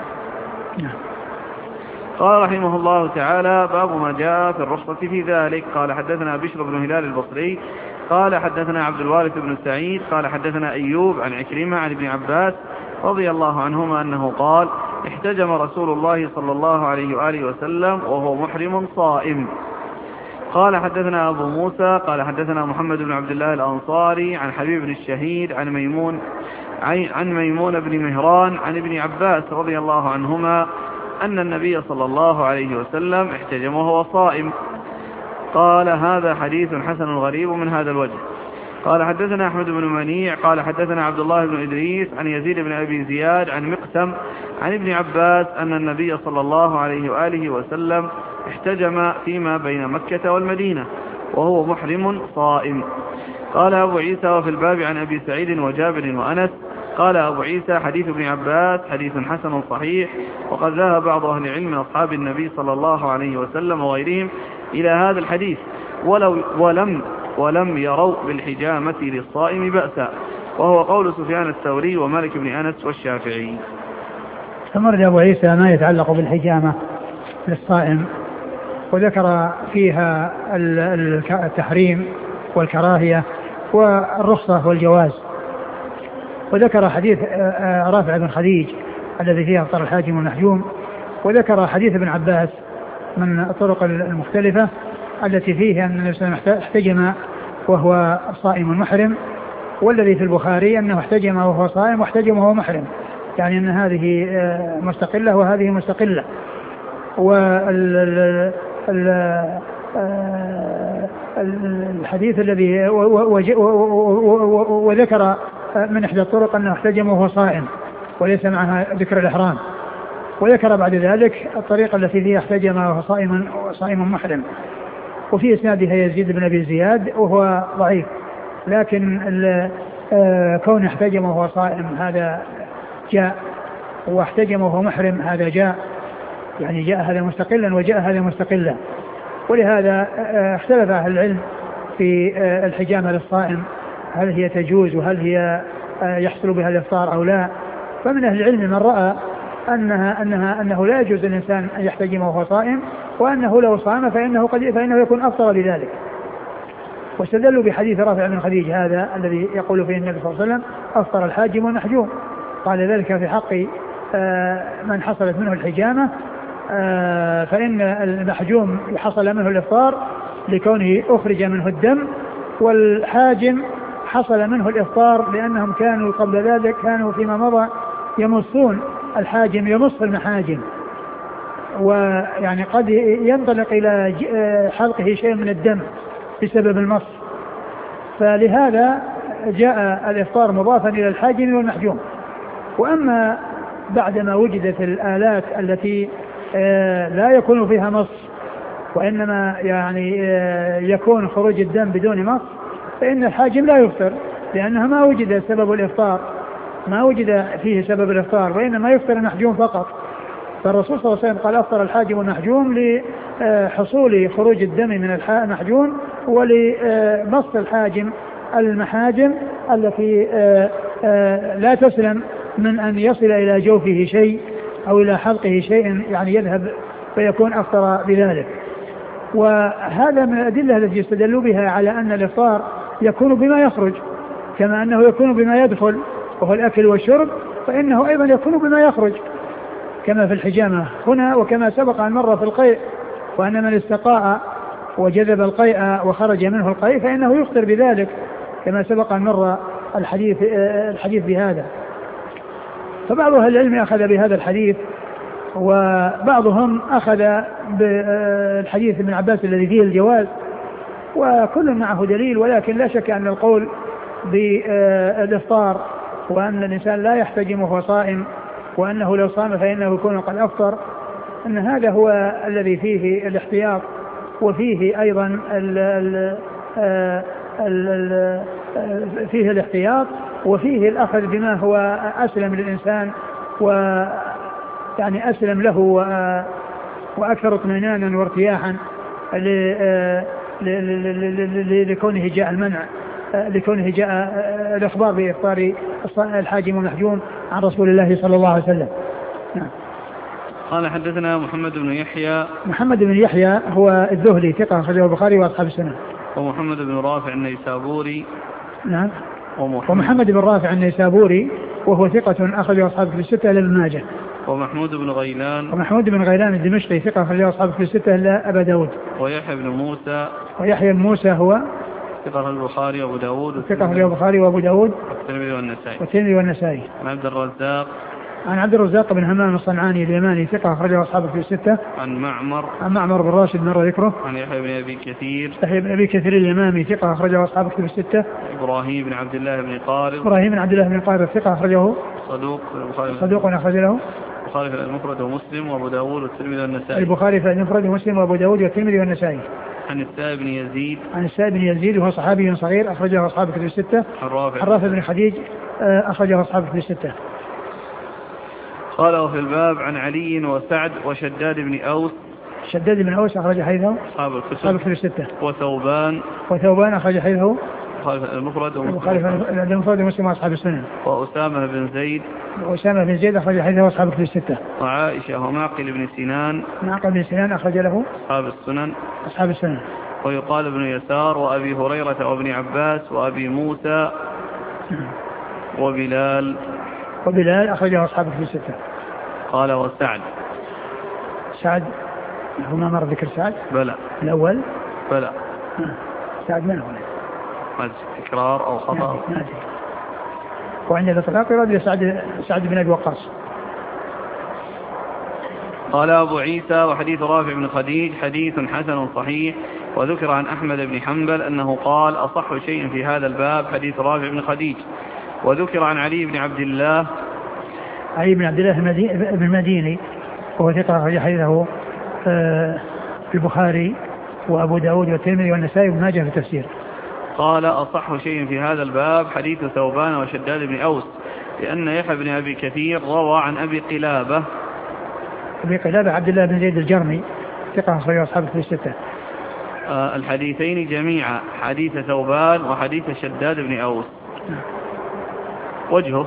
قال رحمه الله تعالى باب ما جاء في الرخصة في ذلك. قال حدثنا بشر بن هلال البصري قال حدثنا عبد الوارث بن سعيد قال حدثنا أيوب عن عكرمة عن ابن عباس رضي الله عنهما أنه قال احتجم رسول الله صلى الله عليه وآله وسلم وهو محرم صائم. قال حدثنا أبو موسى قال حدثنا محمد بن عبد الله الأنصاري عن حبيب بن الشهيد عن ميمون بن مهران عن ابن عباس رضي الله عنهما أن النبي صلى الله عليه وسلم احتجم وهو صائم. قال هذا حديث حسن غريب من هذا الوجه. قال حدثنا أحمد بن منيع قال حدثنا عبد الله بن إدريس عن يزيد بن أبي زياد عن مقسم عن ابن عباس أن النبي صلى الله عليه وآله وسلم احتجم فيما بين مكة والمدينة وهو محرم صائم. قال أبو عيسى وفي الباب عن أبي سعيد وجابر وأنس. قال أبو عيسى حديث ابن عباس حديث حسن صحيح، وقد ذهب بعض أهل العلم من أصحاب النبي صلى الله عليه وسلم وغيرهم إلى هذا الحديث ولم يروا بالحجامة للصائم بأسا، وهو قول سفيان الثوري ومالك بن أنس والشافعي. استمر أبو عيسى ما يتعلق بالحجامة للصائم، وذكر فيها التحريم والكراهية والرخصة والجواز، وذكر حديث رافع بن خديج الذي فيه أفطر الحاجم والمحجوم، وذكر حديث ابن عباس من الطرق المختلفة التي فيه أن النبي صلى الله عليه وسلم احتجم وهو صائم محرم، والذي في البخاري أنه احتجم وهو صائم واحتجم وهو محرم، يعني أن هذه مستقلة وهذه مستقلة. الحديث الذي وذكر من إحدى الطرق أنه احتجم وهو صائم وليس معها ذكر الإحرام، وذكر بعد ذلك الطريقة التي فيها احتجم وهو صائم محرم، وفي إسنادها يزيد بن أبي زياد وهو ضعيف، لكن كون احتجم وهو صائم هذا جاء، واحتجم وهو محرم هذا جاء، يعني جاء هذا مستقلا وجاء هذا مستقلا. ولهذا اختلف أهل العلم في الحجامة للصائم، هل هي تجوز وهل هي يحصل بها الإفطار أو لا. فمن أهل العلم من رأى أنه لا يجوز للإنسان أن يحتجم وهو صائم، وأنه لو صام فإنه يكون أفطر بذلك، واستدلوا بحديث رافع بن خديج هذا الذي يقول فيه النبي صلى الله عليه وسلم أفطر الحاجم والمحجوم، قال ذلك في حق من حصلت منه الحجامة، فإن المحجوم حصل منه الإفطار لكونه أخرج منه الدم، والحاجم حصل منه الإفطار لأنهم كانوا قبل ذلك كانوا فيما مضى يمصون الحاجم، يمص المحاجم، ويعني قد ينطلق إلى حلقه شيء من الدم بسبب المص، فلهذا جاء الإفطار مضافا إلى الحاجم والمحجوم. وأما بعدما وجدت الآلات التي لا يكون فيها مص وإنما يعني يكون خروج الدم بدون مص، فإن الحاجم لا يفطر، لأنها ما وجد سبب الإفطار، ما وجد فيه سبب الإفطار، وإنما يفطر المحجوم فقط. فالرسول صلى الله عليه وسلم قال أفطر الحاجم والمحجوم لحصول خروج الدم من المحجوم ولمص الحاجم المحاجم التي لا تسلم من أن يصل إلى جوفه شيء أو إلى حلقه شيء يعني يذهب فيكون أفطر بذلك. وهذا من الأدلة التي يستدلوا بها على أن الإفطار يكون بما يخرج، كما أنه يكون بما يدخل وهو الأكل والشرب، فإنه أيضا يكون بما يخرج كما في الحجامة هنا، وكما سبق أن مر في القيء، وأن من استقاء وجذب القيء وخرج منه القيء فإنه يفطر بذلك، كما سبق أن مر الحديث بهذا. فبعض أهل العلم أخذ بهذا الحديث، وبعضهم أخذ بالحديث ابن عباس الذي فيه الجواز، وكل معه دليل، ولكن لا شك أن القول بالإفطار وأن الإنسان لا يحتجم وهو صائم، وأنه لو صام فإنه يكون قد أفطر، أن هذا هو الذي فيه الاحتياط، وفيه أيضا فيه الاحتياط، وفيه الأخذ بما هو أسلم للإنسان ويعني أسلم له وأكثر اطمئنانا وارتياحا لكونه جاء المنع، لكونه جاء الإخبار بإفطار الحاجم والمحجوم عن رسول الله صلى الله عليه وسلم. نعم. قال حدثنا محمد بن يحيى. محمد بن يحيى هو الذهلي ثقة أخرجه البخاري وأصحاب السنة. ومحمد بن رافع النيسابوري. نعم. ومحمد بن رافع النيسابوري وهو ثقة أخرجه أصحاب في الستة إلا ابن ماجه. ومحمود بن غيلان. ومحمود بن غيلان الدمشقي ثقة أخرجه أصحاب في الستة إلا أبا داود. ويحيى بن موسى. ويحيى بن موسى هو ثقة البخاري وأبو داود. ثقة البخاري وأبو داود. والترمذي والنسائي. عن عبد الرزاق. عن عبد الرزاق بن همام الصنعاني اليماني ثقة أخرجه أصحابه في الستة. عن معمر بن راشد مر ذكره. عن يحيى بن أبي كثير. يحيى بن أبي كثير اليمامي ثقة أخرجه أصحابه في الستة. إبراهيم بن عبد الله بن قارض. ثقة أخرجه. صدوق أخرج له البخاري في المفرد ومسلم وأبو داود والترمذي والنسائي. البخاري في المفرد ومسلم وأبو داود والترمذي والنسائي. عن السائب بن يزيد. وهو صحابي صغير أخرجه أصحابه في الستة. عن رافع بن خديج أخرجه أصحابه في الستة. قال في الباب عن علي وسعد وشداد بن أوس. شداد بن أوس أخرج حديثه أصحاب في الستة. وثوبان أخرج حديثه المفرد ومسلم وأصحاب السنن. وأسامة بن زيد. أخرج حديثه أصحابه في الستة. وعائشة ومعقل بن سنان. أخرج له أصحاب السنن. ويقال ابن يسار وأبي هريرة وابن عباس وأبي موسى وبلال أخرجه أصحابه في الستة. قال وسعد. سعد هو ما مر ذكر سعد؟ بلى. الأول؟ بلى. سعد من هو؟ ما تكرار أو خطأ. وعند الإطلاق يراد سعد بن أبي وقاص. قال أبو عيسى وحديث رافع بن خديج حديث حسن صحيح. وذكر عن أحمد بن حنبل أنه قال أصح شيء في هذا الباب حديث رافع بن خديج. وذكر عن علي بن عبد الله بن المديني وهو ثقة أخرج حديثه البخاري وأبو داود والترمذي والنسائي وابن ماجه في التفسير. قال أصح شيء في هذا الباب حديث ثوبان وشداد بن أوس لأن يحيى بن أبي كثير روى عن أبي قلابة عبد الله بن زيد الجرمي ثقة أخرج أصحابه في الستة. الحديثين جميعا حديث ثوبان وحديث شداد بن أوس. وجهه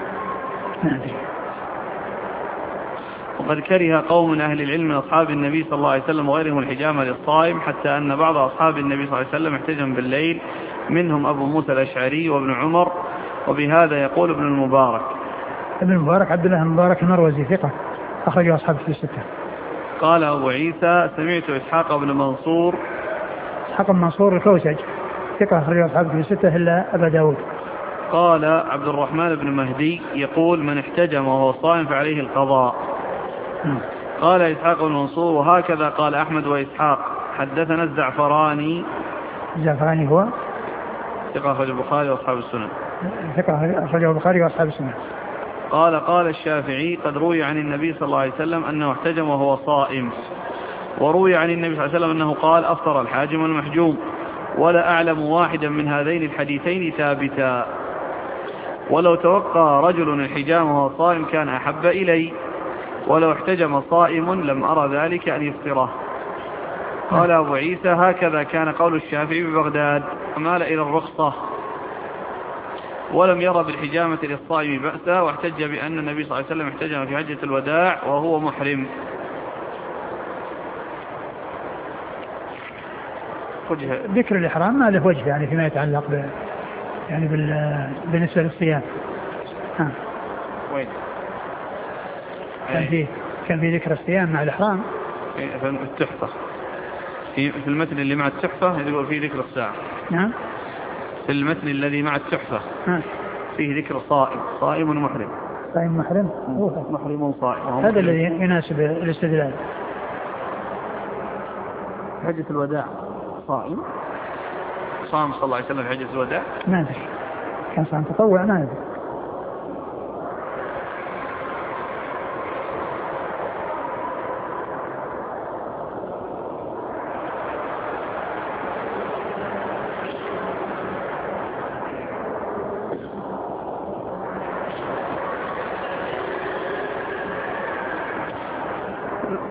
وقد كره قوم من أهل العلم من أصحاب النبي صلى الله عليه وسلم وغيرهم الحجامة للصائم حتى أن بعض أصحاب النبي صلى الله عليه وسلم احتجم بالليل منهم أبو موسى الأشعري وابن عمر. وبهذا يقول ابن المبارك عبد الله المبارك المروزي ثقة أخرجه أصحابه في الستة. قال أبو عيسى سمعت إسحاق بن منصور الكوسج ثقة أخرجه أصحابه في الستة إلا أبا داود. قال عبد الرحمن بن مهدي يقول من احتجم وهو صائم فعليه القضاء. قال إسحاق بن منصور وهكذا قال أحمد وإسحاق. حدثنا الزعفراني هو ثقة أخرجه البخاري وأصحاب السنن. قال الشافعي قد روي عن النبي صلى الله عليه وسلم أنه احتجم وهو صائم. وروي عن النبي صلى الله عليه وسلم أنه قال أفطر الحاجم والمحجوم. ولا أعلم واحدا من هذين الحديثين ثابتا. ولو توقع رجل الحجام وهو صائم كان أحب إلي. ولو احتجم صائم لم أرى ذلك أن يفطره. قال أبو عيسى هكذا كان قول الشافعي ببغداد فمال إلى الرخصة ولم يرى بالحجامة للصائم بأسا. واحتج بأن النبي صلى الله عليه وسلم احتجم في حجة الوداع وهو محرم. ذكر الإحرام ما له وجه يعني فيما يتعلق يعني بالنسبة للصيام. وين كان في ذكر الصيام مع الإحرام في التحفة في المتن اللي مع التحفة يقول فيه ذكر الساعة. نعم في المتن الذي مع التحفة فيه ذكر صائم محرم. محرم صائم. هذا الذي يناسب الاستدلال. حجة الوداع صام صلى الله عليه وسلم في حجة الوداع ما أدري كان صام تطوع ما أدري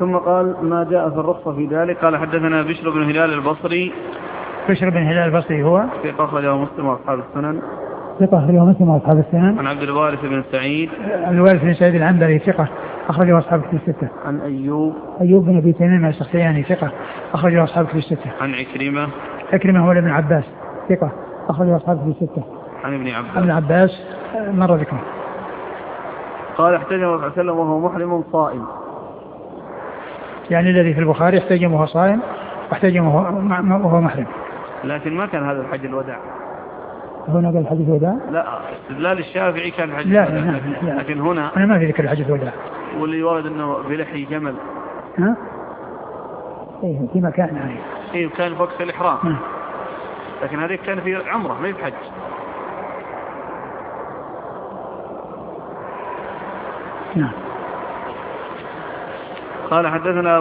ثم قال ما جاء في الرخصة في ذلك. قال حدثنا بشر بن هلال البصري. بشر بن هلال البصري هو ثقة أخرجه مسلم وأصحاب السنن. ثقة أخرجه مسلم وأصحاب السنن. عن عبد الوارث بن سعيد. عبد الوارث بن سعيد العنبري ثقة أخرجه أصحاب الكتب الستة. عن أيوب بن أبي تميم السختياني ثقة أخرجه أصحاب الكتب الستة. عن عكرمة هو ابن عباس ثقة أخرجه أصحاب الكتب الستة. عن ابن عباس مر ذكره. قال احتجم صلى الله عليه وسلم وهو محرم صائم. يعني الذي في البخاري احتجم وهو صائم واحتجم وهو محرم. لكن ما كان هذا الحج الوداع. هنا قال الحج الوداع؟ لا، استدلال الشافعي كان الحج الوداع. لا. لكن هنا أنا ما في ذكر الحج الوداع. واللي ورد أنه بلحي جمل. ها؟ إيه في مكان يعني. إيه كان في وقت الإحرام. لكن هذه كان في عمره ما في حج. نعم. قال حدثنا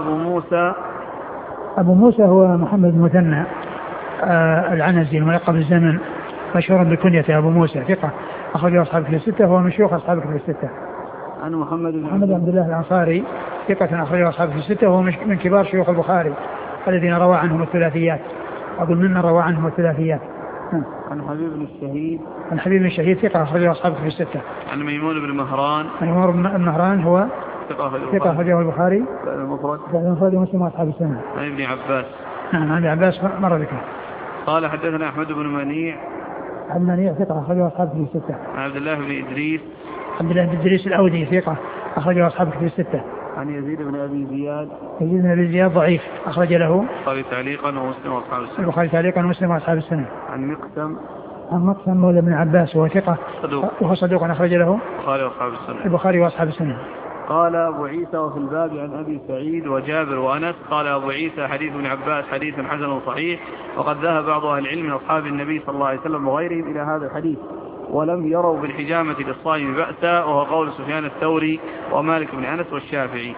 أبو موسى هو محمد بن مثنى العنزي الملقب بالزمن مشهور بكنية أبو موسى ثقة أخرجه أصحاب الكتب الستة وهو من شيوخ أصحاب الكتب الستة. عن محمد بن عبد الله الأنصاري ثقة أخرجه أصحاب الكتب الستة وهو من كبار شيوخ البخاري الذين روى عنهم الثلاثيات. أقول ممن روى عنهم الثلاثيات. عن حبيب بن الشهيد ثقة أخرجه أصحاب الكتب الستة. عن ميمون بن مهران هو ثقة أخرجه البخاري المفرد ومسلم وأصحاب السنة. عن ابن عباس. نعم عن ابن عباس مر ذكره. قال حدثنا أحمد بن منيع. ثقة أخرجه أصحاب الكتب الستة. عن عبد الله بن إدريس الأودي ثقة أخرجه أصحاب الكتب الستة. عن يزيد بن أبي زياد ضعيف أخرج له البخاري تعليقا ومسلم وأصحاب السنة. البخاري تعليقا ومسلم وأصحاب السنة. عن مقسم مولى ابن عباس وهو ثقة وهو صدوق أخرج له البخاري وأصحاب السنة. قال أبو عيسى وفي الباب عن أبي سعيد وجابر وأنس. قال أبو عيسى حديث ابن عباس حديث حسن صحيح وقد ذهب بعض أهل العلم من أصحاب النبي صلى الله عليه وسلم وغيرهم إلى هذا الحديث ولم يروا بالحجامة للصائم بأسا وهو قول سفيان الثوري ومالك بن أنس والشافعي.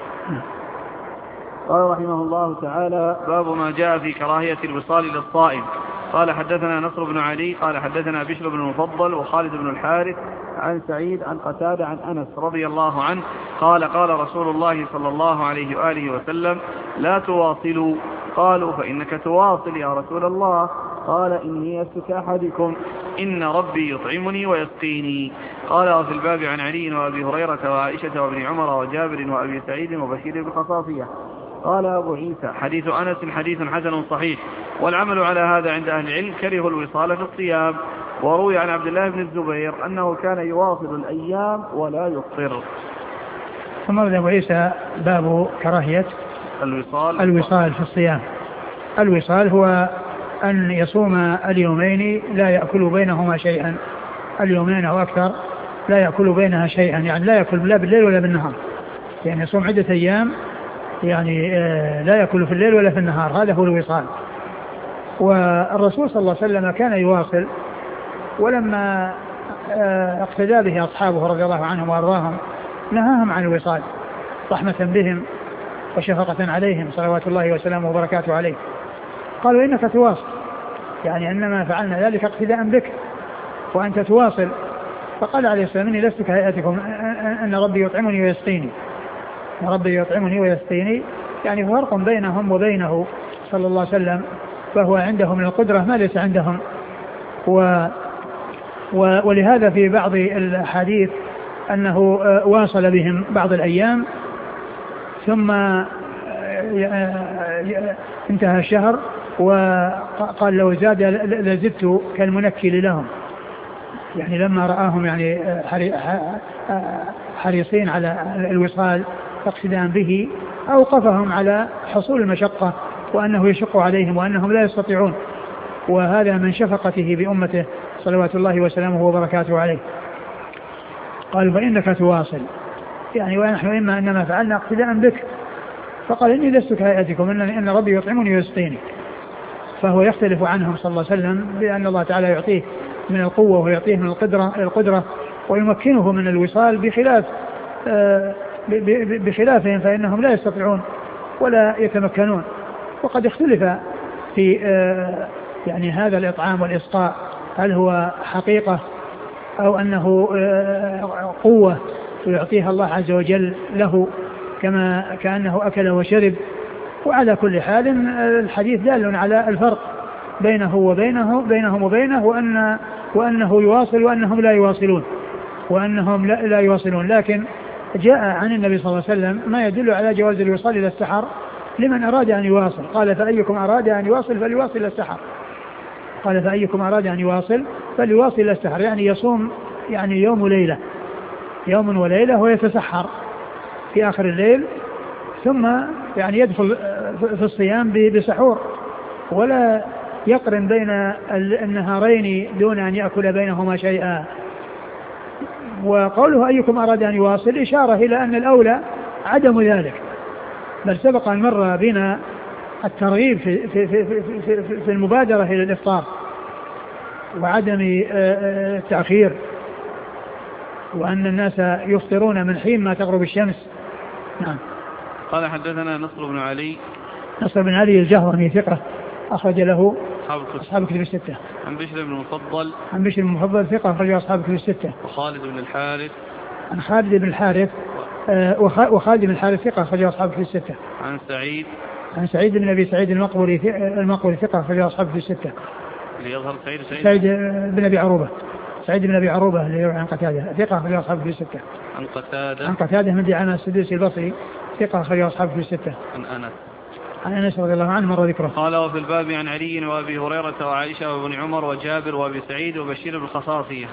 قال رحمه الله تعالى باب ما جاء في كراهية الوصال للصائم. قال حدثنا نصر بن علي قال حدثنا بشر بن المفضل وخالد بن الحارث عن سعيد عن قتادة عن أنس رضي الله عنه قال قال رسول الله صلى الله عليه وآله وسلم لا تواصلوا. قالوا فإنك تواصل يا رسول الله. قال إني أسك أحدكم إن ربي يطعمني ويسقيني. قال وفي الباب عن علي وأبي هريرة وعائشة وابن عمر وجابر وأبي سعيد وبشير بن خصاصية. قال أبو عيسى حديث أنس حديث حسن صحيح والعمل على هذا عند أهل العلم كره الوصال في الصيام. وروي عن عبد الله بن الزبير أنه كان يواصل الأيام ولا يفطر. ثم أبو عيسى باب كراهية الوصال في الصيام. الوصال هو أن يصوم اليومين لا يأكل بينهما شيئا، اليومين أو أكثر لا يأكل بينها شيئا، يعني لا يأكل لا بالليل ولا بالنهار، يعني يصوم عدة أيام يعني لا يأكل في الليل ولا في النهار، هذا هو الوصال. والرسول صلى الله عليه وسلم كان يواصل، ولما اقتدى به أصحابه رضي الله عنهم وأرضاهم نهاهم عن الوصال رحمة بهم وشفقة عليهم صلوات الله وسلامه وبركاته عليه. قالوا إنك تواصل، يعني إنما فعلنا ذلك اقتداء بك وأنت تواصل. فقال عليه السلام إني لست كهيئتكم أن ربي يطعمني ويسقيني، ربي يطعمني ويسقيني، يعني فرق بينهم وبينه صلى الله عليه وسلم، فهو عنده من القدرة ما ليس عندهم. ولهذا في بعض الحديث أنه واصل بهم بعض الأيام ثم انتهى الشهر وقال لو زاد لزدت كالمنكل لهم، يعني لما رآهم يعني حريصين على الوصال اقتداء به أوقفهم على حصول المشقة وأنه يشق عليهم وأنهم لا يستطيعون، وهذا من شفقته بأمته صلوات الله وسلامه وبركاته عليه. قال فإنك تواصل، يعني ونحن إنما فعلنا اقتداء بك. فقال إني لست كهيئتكم إن ربي يطعمني ويسقيني، فهو يختلف عنهم صلى الله عليه وسلم بأن الله تعالى يعطيه من القوة ويعطيه من القدرة ويمكنه من الوصال بخلافهم فإنهم لا يستطيعون ولا يتمكنون. وقد اختلف في يعني هذا الإطعام والإسقاء، هل هو حقيقة أو أنه قوة يعطيها الله عز وجل له كما كأنه أكل وشرب. وعلى كل حال الحديث دال على الفرق بينهم وبينه وأنه يواصل وأنهم لا يواصلون. لكن جاء عن النبي صلى الله عليه وسلم ما يدل على جواز الوصال إلى السحر لمن أراد أن يواصل. قال فأيكم أراد أن يواصل فليواصل إلى السحر. يعني يصوم يعني يوم وليلة ويتسحر في آخر الليل، ثم يعني يدخل في الصيام بسحور، ولا يقرن بين النهارين دون أن يأكل بينهما شيئا. وقوله أيكم أراد أن يواصل إشارة إلى أن الأولى عدم ذلك، بل سبق أن مر بنا الترغيب في المبادرة إلى الإفطار وعدم التأخير، وأن الناس يفطرون من حين ما تغرب الشمس. نعم. قال حدثنا نصر بن علي الجهضمي ثقة أخرج له أصحاب كتب الستة. عن بشر بن المفضل ثقة أخرج أصحاب كتب الستة. وخالد بن الحارث وخالد بن الحارث ثقة أخرج أصحاب كتب الستة. عن سعيد بن أبي سعيد المقبري ثقة أخرج أصحاب كتب الستة. يظهر سعيد بن أبي عروبة اللي يروي عن قتادة ثقة أخرج أصحاب كتب الستة. عن قتادة من دعامة السدوسي البصري ثقة أخرج أصحاب كتب الستة. عن أنس رضي الله عنه مر ذكره. قال وفي الباب عن علي وأبي هريرة وعائشة وابن عمر وجابر وأبي سعيد وبشير الخصاصية.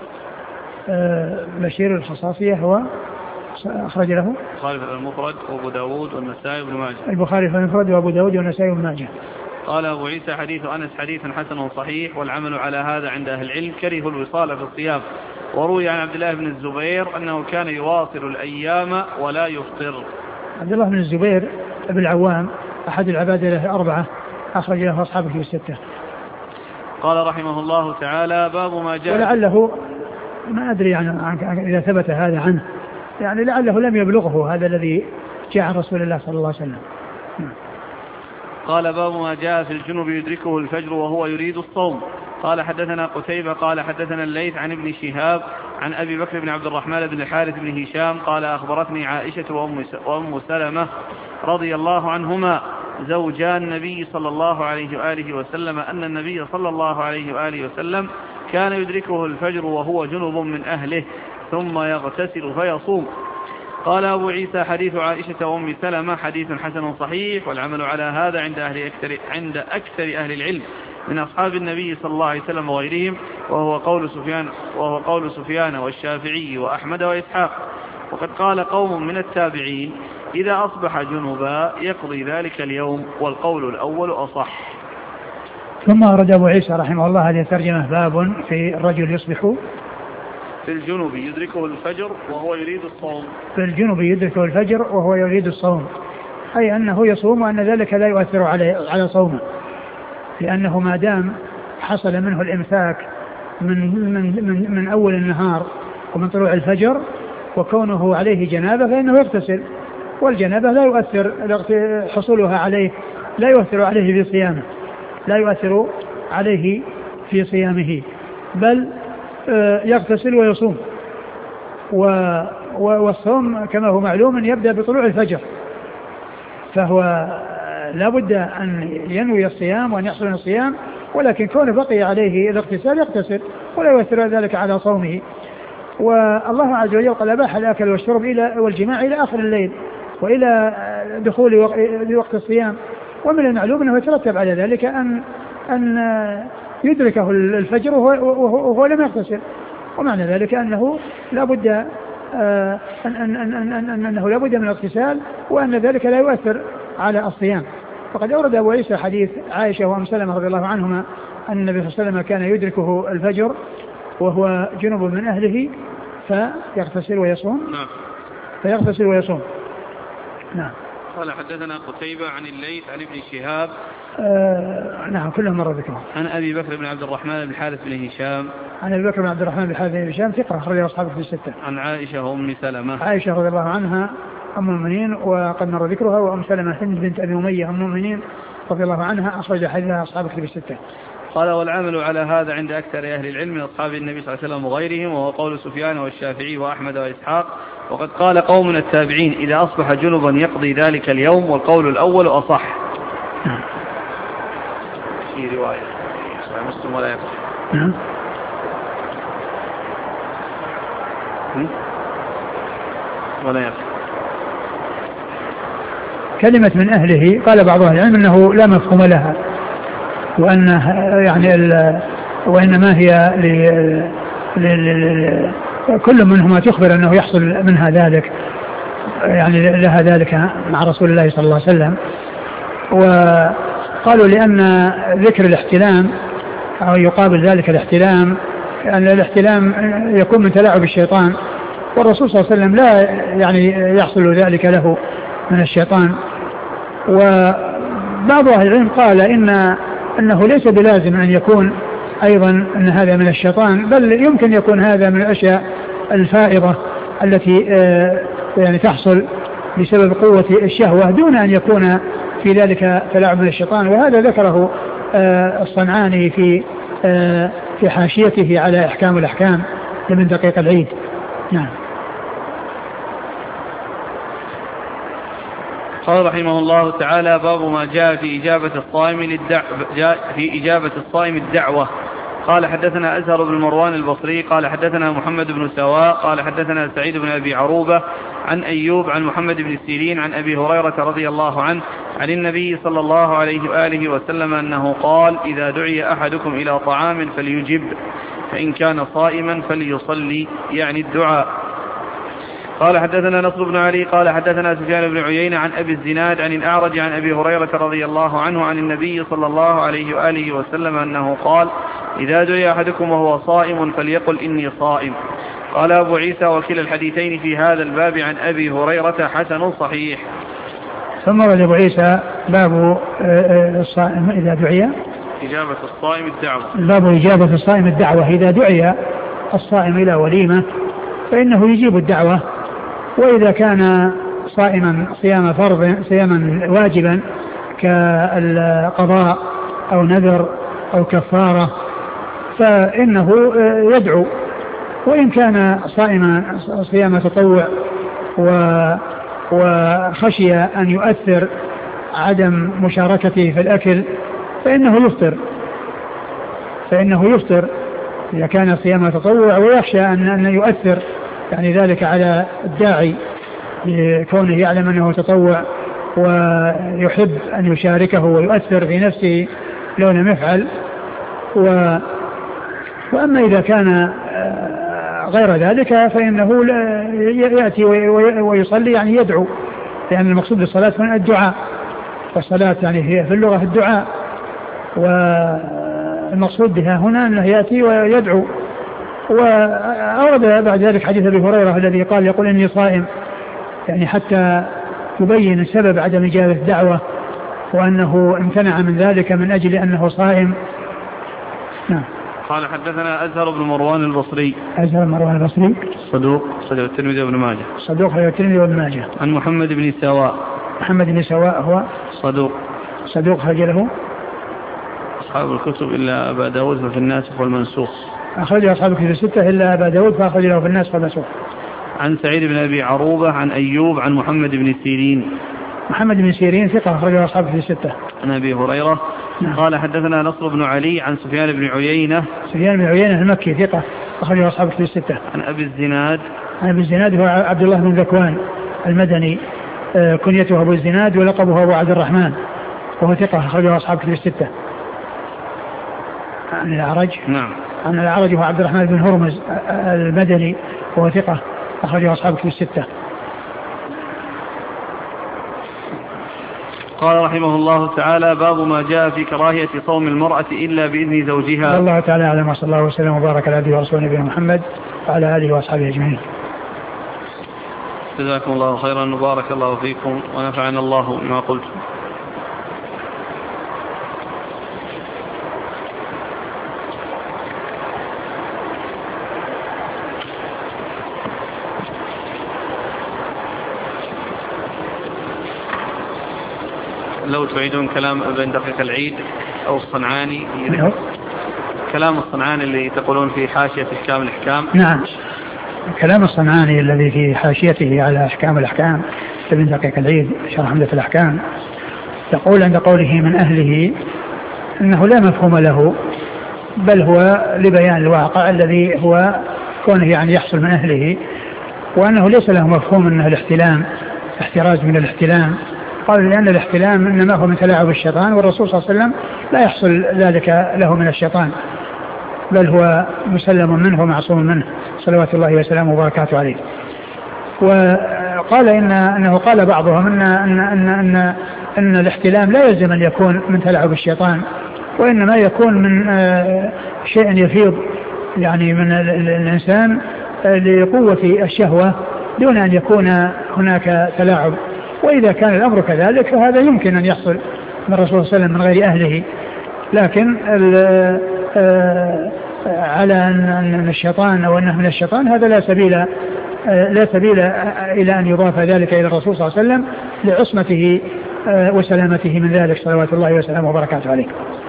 بشير الخصاصية هو أخرج له البخاري في المفرد وأبو داود والنسائي وابن ماجه. البخاري في المفرد وأبو داود والنسائي وابن ماجه. قال أبو عيسى حديث أنس حديث حسن صحيح، والعمل على هذا عند أهل العلم. كره الوصال في الصيام. وروي عن عبد الله بن الزبير أنه كان يواصل الأيام ولا يفطر. عبد الله بن الزبير ابن العوام أحد العبادة الأربعة أخرج له أصحاب الكتب الستة. قال رحمه الله تعالى باب ما جاء. ولعله ما أدري يعني إذا ثبت هذا عنه، يعني لعله لم يبلغه هذا الذي جاء عن رسول الله صلى الله عليه وسلم. قال باب ما جاء في الجنب يدركه الفجر وهو يريد الصوم. قال حدثنا قتيبة قال حدثنا الليث عن ابن شهاب عن أبي بكر بن عبد الرحمن بن الحارث بن هشام قال أخبرتني عائشة وأم سلمة رضي الله عنهما زوجا النبي صلى الله عليه وآله وسلم أن النبي صلى الله عليه وآله وسلم كان يدركه الفجر وهو جنب من أهله ثم يغتسل فيصوم. قال أبو عيسى حديث عائشة وأم سلمة حديث حسن صحيح، والعمل على هذا عند أكثر أهل العلم من أصحاب النبي صلى الله عليه وسلم وغيرهم، وهو قول سفيان والشافعي وأحمد وإسحاق. وقد قال قوم من التابعين إذا أصبح جنبا يقضي ذلك اليوم، والقول الأول أصح. ثم أرد أبو عيسى رحمه الله هذه الترجمة باب في الرجل يصبح في الجنوب يدركه الفجر وهو يريد الصوم. في الجنوب يدركه الفجر وهو يريد الصوم، أي أنه يصوم وأن ذلك لا يؤثر على صومه، لأنه ما دام حصل منه الإمساك من أول النهار ومن طلوع الفجر وكونه عليه جنابة فإنه يغتسل، والجنابة لا يؤثر حصولها عليه لا يؤثر عليه في صيامه بل يغتسل ويصوم. والصوم كما هو معلوم يبدأ بطلوع الفجر، فهو لا بد أن ينوي الصيام وأن يحصل الصيام، ولكن كونه بقي عليه الاغتسال يغتسل ولا يؤثر ذلك على صومه. والله عز وجل قال أباح الأكل والشرب والجماع إلى آخر الليل وإلى دخول وقت الصيام، ومن المعلوم أنه يترتب على ذلك أن يدركه الفجر وهو لم يغتسل، ومعنى ذلك أنه لا بد أنه لا بد من الاغتسال وأن ذلك لا يؤثر على الصيام. فقد أورد أبو عيسى حديث عائشة وأم سلمة رضي الله عنهما أن النبي صلى الله عليه وسلم كان يدركه الفجر وهو جنب من أهله فيغتسل ويصوم. نعم. قال حدثنا قتيبة عن الليث عن ابن شهاب نعم كلهم مرة ذكره. عن أبي بكر بن عبد الرحمن بن الحارث بن هشام ثقة أخرج أصحابه في الستة. عن عائشة وأم سلمة عائشة رضي الله عنها أم المؤمنين وقد مر ذكرها، وأم سلمة هند بنت أبي أمية أم المؤمنين رضي الله عنها أخرج حديثها أصحاب في الستة. قال والعمل على هذا عند أكثر أهل العلم من أصحاب النبي صلى الله عليه وسلم وغيرهم، وهو قول سفيان والشافعي وأحمد وإسحاق. وقد قال قوم من التابعين إذا أصبح جنبا يقضي ذلك اليوم، والقول الأول أصح. في رواية مسلم ولا يقضي ولا يقضي. كلمة من أهله قال بعض أهل العلم أنه لا مفهوم لها، وأنه يعني وإنما هي كل منهما تخبر أنه يحصل منها ذلك، يعني لها ذلك مع رسول الله صلى الله عليه وسلم. وقالوا لأن ذكر الاحتلام أو يقابل ذلك الاحتلام، أن الاحتلام يكون من تلاعب الشيطان، والرسول صلى الله عليه وسلم لا يعني يحصل ذلك له من الشيطان. وبعض أهل العلم قال إنه ليس بلازم أن يكون أيضا أن هذا من الشيطان، بل يمكن يكون هذا من الأشياء الفائضة التي يعني تحصل بسبب قوة الشهوة دون أن يكون في ذلك تلاعب من الشيطان. وهذا ذكره الصنعاني في حاشيته على إحكام الأحكام لمن دقيق العيد. نعم. قال رحمه الله تعالى باب ما جاء في إجابة الصائم الدعوة. قال حدثنا أزهر بن مروان البصري قال حدثنا محمد بن سواء قال حدثنا سعيد بن أبي عروبة عن أيوب عن محمد بن سيرين عن أبي هريرة رضي الله عنه عن النبي صلى الله عليه وآله وسلم أنه قال إذا دعي أحدكم إلى طعام فليجب، فإن كان صائما فليصلي، يعني الدعاء. قال حدثنا نصر بن علي قال حدثنا سفيان بن عيينة عن أبي الزناد عن الأعرج عن أبي هريرة رضي الله عنه عن النبي صلى الله عليه وآله وسلم أنه قال إذا دعي أحدكم وهو صائم فليقل إني صائم. قال أبو عيسى وكلا الحديثين في هذا الباب عن أبي هريرة حسن صحيح. ثم ورد أبو عيسى باب الصائم إذا دعي إجابة الصائم الدعوة. باب إجابة الصائم الدعوة. إذا دعي الصائم إلى وليمة فإنه يجيب الدعوة، وإذا كان صائما صيام فرض صياما واجبا كالقضاء أو نذر أو كفارة فإنه يدعو، وإن كان صائما صيام تطوع وخشي أن يؤثر عدم مشاركته في الأكل فإنه يفطر إذا كان صيام تطوع ويخشى أن يؤثر يعني ذلك على الداعي لكونه يعلم أنه تطوع ويحب أن يشاركه ويؤثر في نفسه لو لم يفعل. وأما إذا كان غير ذلك فإنه يأتي ويصلي يعني يدعو، لأن المقصود بالصلاة هنا الدعاء، والصلاة يعني هي في اللغة الدعاء، والمقصود بها هنا أنه يأتي ويدعو. وأورد بعد ذلك حديث أبي هريرة الذي قال يقول إني صائم، يعني حتى يبين سبب عدم إجابة الدعوة وأنه امتنع من ذلك من أجل أنه صائم. نعم. قال حدثنا أزهر بن مروان البصري. أزهر مروان البصري صدوق صدوق الترمذي وابن ماجه. صدوق الترمذي وابن ماجه. عن محمد بن سواء. محمد بن سواء هو صدوق خرج له أصحاب الكتب إلا أبا داود ففي الناسخ والمنسوخ. أخرج أصحاب الكتب الستة إلا أبا داود فأخرج له في الناسخ والمنسوخ. عن سعيد بن أبي عروبة عن أيوب عن محمد بن سيرين. محمد بن سيرين ثقة أخرج أصحاب الكتب الستة. عن أبي هريرة. نعم. قال حدثنا نصر بن علي عن سفيان بن عيينة. سفيان بن عيينة المكي ثقة أخرج أصحاب الكتب الستة. عن أبي الزناد. عن أبي الزناد هو عبد الله بن ذكوان المدني، كنيته أبو الزناد ولقبه أبو عبد الرحمن، وهو ثقة أخرج أصحاب الكتب الستة. عن الأعرج. نعم. عن الأعرج هو عبد الرحمن بن هرمز المدني، وهو ثقة أخرج أصحاب الكتب الستة. قال رحمه الله تعالى باب ما جاء في كراهية صوم المرأة إلا بإذن زوجها. الله تعالى أعلم، وصلى الله وسلم وبارك على عبده ورسوله نبينا محمد وعلى آله وأصحابه أجمعين. جزاكم الله خيرا وبارك الله فيكم ونفعنا الله بما قلت. لو تعيدون كلام ابن دقيق العيد أو الصنعاني. كلام الصنعاني اللي تقولون في حاشية أحكام الأحكام؟ نعم، كلام الصنعاني الذي في حاشيته على أحكام الأحكام ابن دقيق العيد شرح عمدة الأحكام يقول عند قوله من أهله أنه لا مفهوم له، بل هو لبيان الواقع الذي هو كونه يعني يحصل من أهله، وأنه ليس له مفهوم أنه الاحتلام احتراز من الاحتلام. قال لأن الاحتلام إنما هو من تلاعب الشيطان، والرسول صلى الله عليه وسلم لا يحصل ذلك له من الشيطان، بل هو مسلم منه ومعصوم منه صلوات الله وسلامه وبركاته عليه. وقال أنه قال بعضهم أن الاحتلام لا يلزم أن يكون من تلاعب الشيطان، وإنما يكون من شيء يفيض يعني من الإنسان لقوة الشهوة دون أن يكون هناك تلاعب. وإذا كان الأمر كذلك فهذا يمكن أن يحصل من الرسول صلى الله عليه وسلم من غير أهله، لكن على أن الشيطان أو أنه من الشيطان هذا لا سبيل إلى أن يضاف ذلك إلى الرسول صلى الله عليه وسلم لعصمته وسلامته من ذلك صلوات الله وسلامه وبركاته عليه.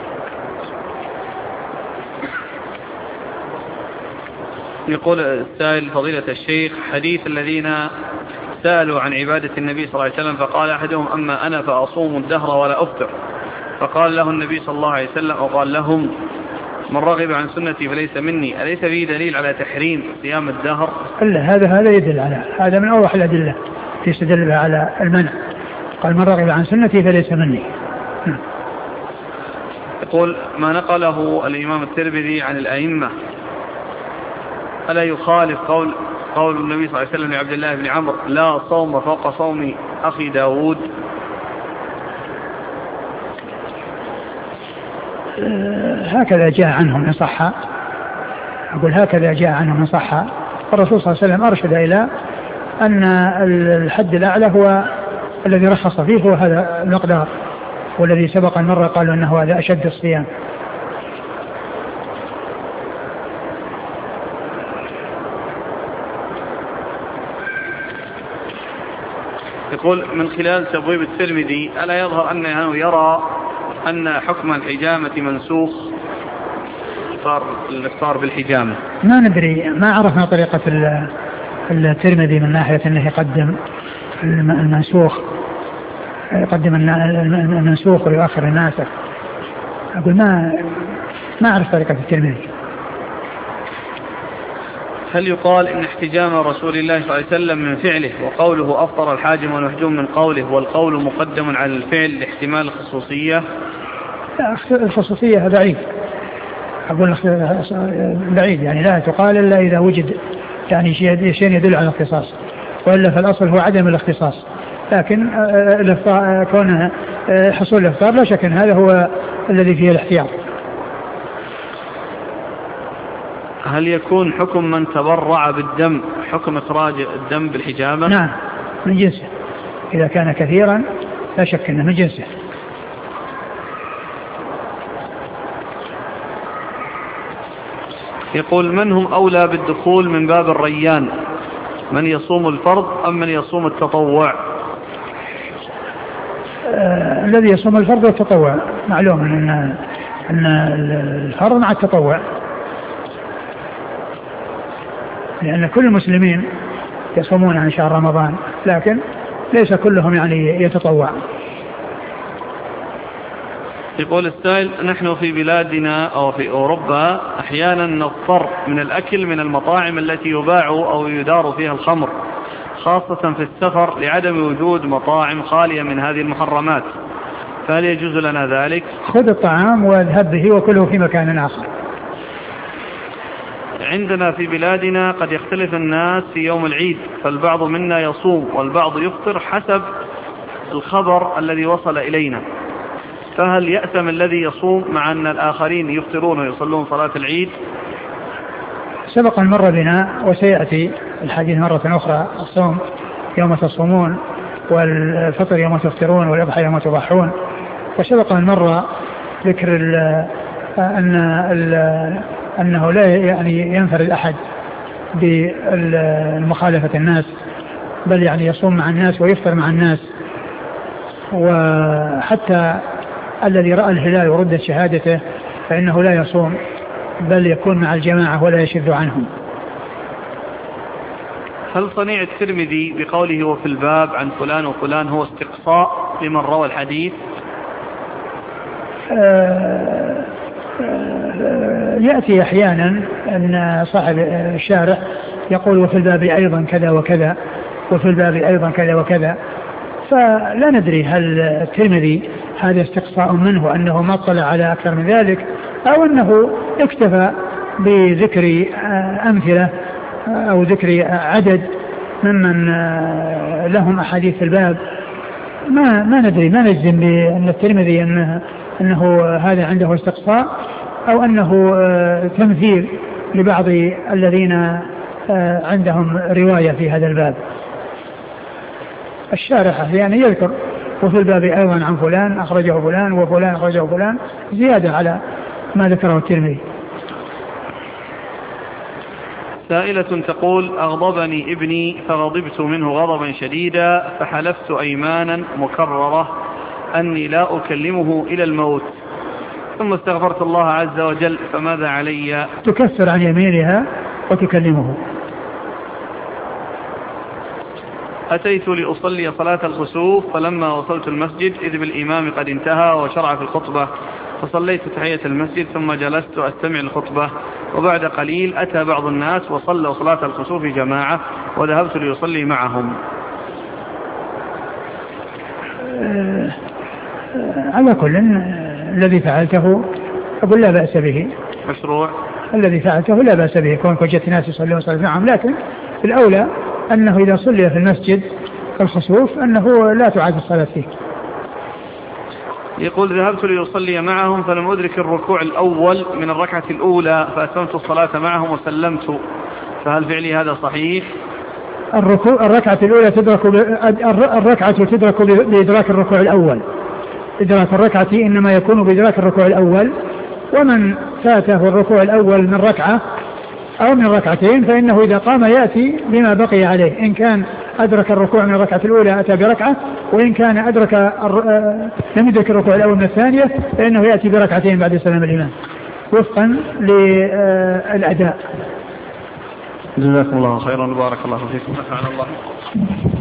يقول السائل فضيلة الشيخ: حديث الذين سألوا عن عبادة النبي صلى الله عليه وسلم فقال أحدهم: أما أنا فأصوم الدهر ولا أفطر، فقال له النبي صلى الله عليه وسلم أو قال لهم: من رغب عن سنتي فليس مني، أليس فيه دليل على تحريم صيام الدهر؟ لا، هذا يدل على هذا من أوضح الأدلة تستدل على المنع. قال: من رغب عن سنتي فليس مني. يقول: ما نقله الإمام الترمذي عن الأئمة ألا يخالف قول النبي صلى الله عليه وسلم لعبد الله بن عمرو: لا صوم فوق صوم أخي داود؟ هكذا جاء عنهم إن صح. أقول هكذا جاء عنهم إن صح. الرسول صلى الله عليه وسلم أرشد إلى أن الحد الأعلى هو الذي رخص فيه هو هذا المقدار، والذي سبق المرة قالوا أنه هذا أشد الصيام. يقول: من خلال تبويب الترمذي ألا يظهر أنه يرى أن حكم الحجامة منسوخ؟ الإفطار بالحجامة ما ندري، ما عرفنا طريقة الترمذي من ناحية أنه يقدم المنسوخ، يقدم المنسوخ ويؤخر الناسخ. أقول ما أعرف طريقة الترمذي. هل يقال إن احتجام رسول الله صلى الله عليه وسلم من فعله وقوله أفطر الحاجم والمحجوم من قوله، والقول مقدم على الفعل لاحتمال الخصوصية؟ الخصوصية بعيد، أقول بعيد، يعني لا تقال إلا إذا وجد يعني شيء يدل على الاختصاص، وإلا فالأصل هو عدم الاختصاص. لكن كون حصول الإفطار لا شك أن هذا هو الذي فيه الاحتياط. هل يكون حكم من تبرع بالدم حكم إخراج الدم بالحجامة؟ نعم، من جنسه، إذا كان كثيرا لا شك أنه من جنسه. يقول: من هم أولى بالدخول من باب الريان، من يصوم الفرض أم من يصوم التطوع؟ الذي يصوم الفرض والتطوع. معلوم أن الفرض مع التطوع، لأن كل المسلمين يصومون عن شهر رمضان، لكن ليس كلهم يعني يتطوع. يقول السائل: نحن في بلادنا أو في أوروبا أحيانا نضطر من الأكل من المطاعم التي يباع أو يدار فيها الخمر، خاصة في السفر لعدم وجود مطاعم خالية من هذه المحرمات، فهل يجوز لنا ذلك؟ خذ الطعام واذهب به وكله في مكان آخر. عندنا في بلادنا قد يختلف الناس في يوم العيد، فالبعض منا يصوم والبعض يفطر حسب الخبر الذي وصل إلينا، فهل يأثم الذي يصوم مع أن الآخرين يفطرون ويصلون صلاة العيد؟ سبق المرة بنا وسيأتي الحديث مرة أخرى: الصوم يوم تصومون والفطر يوم تفطرون والأضحى يوم تضحون. وسبق المرة ذكر أنه لا يعني ينفرد أحد بمخالفة الناس، بل يعني يصوم مع الناس ويفطر مع الناس. وحتى الذي رأى الهلال ورد شهادته فإنه لا يصوم بل يكون مع الجماعة ولا يشذ عنهم. هل صنيع الترمذي بقوله وفي الباب عن فلان وفلان هو استقصاء لمن روى الحديث؟ يأتي أحيانا أن صاحب الشارع يقول وفي الباب أيضا كذا وكذا، وفي الباب أيضا كذا وكذا، فلا ندري هل الترمذي هذا استقصاء منه أنه ما اطلع على أكثر من ذلك، أو أنه اكتفى بذكر أمثلة أو ذكر عدد ممن لهم أحاديث في الباب. ما ندري، ما نجزم بأن الترمذي أنه هذا عنده استقصاء أو أنه تمثيل لبعض الذين عندهم رواية في هذا الباب. الشارح يعني يذكر وفي الباب أيضا عن فلان أخرجه فلان وفلان أخرجه فلان زيادة على ما ذكره الترمذي. سائلة تقول أغضبني ابني فغضبت منه غضبا شديدا فحلفت أيمانا مكررة أني لا أكلمه إلى الموت، ثم استغفرت الله عز وجل، فماذا علي؟ تكفر عن يمينها وتكلمه. أتيت لأصلي صلاة الخسوف فلما وصلت المسجد إذ بالإمام قد انتهى وشرع في الخطبة، فصليت تحية المسجد ثم جلست أستمع الخطبة، وبعد قليل أتى بعض الناس وصلوا صلاة الخسوف جماعة وذهبت ليصلي معهم. على كل الذي فعلته أقول لا بأس به، مشروع. الذي فعلته لا بأس به كونك وجدت ناس يصلون صلاة معهم، لكن الأولى أنه إذا صلي في المسجد الخسوف أنه لا تعاد الصلاة فيه. يقول ذهبت ليصلي معهم فلم أدرك الركوع الأول من الركعة الأولى فأتممت الصلاة معهم وسلمت، فهل فعلي هذا صحيح؟ الركعة الأولى تدرك بإدراك الركوع الأول. إدراك الركعة إنما يكون بإدراك الركوع الأول، ومن فاته الركوع الأول من ركعة أو من ركعتين فإنه إذا قام يأتي بما بقي عليه، إن كان أدرك الركوع من الركعة الأولى أتى بركعة، وإن كان لم يدرك الركوع الأول من الثانية فإنه يأتي بركعتين بعد سلام الإمام وفقا للأداء. جزاكم الله خيرا وبارك الله فيكم. نفعنا الله.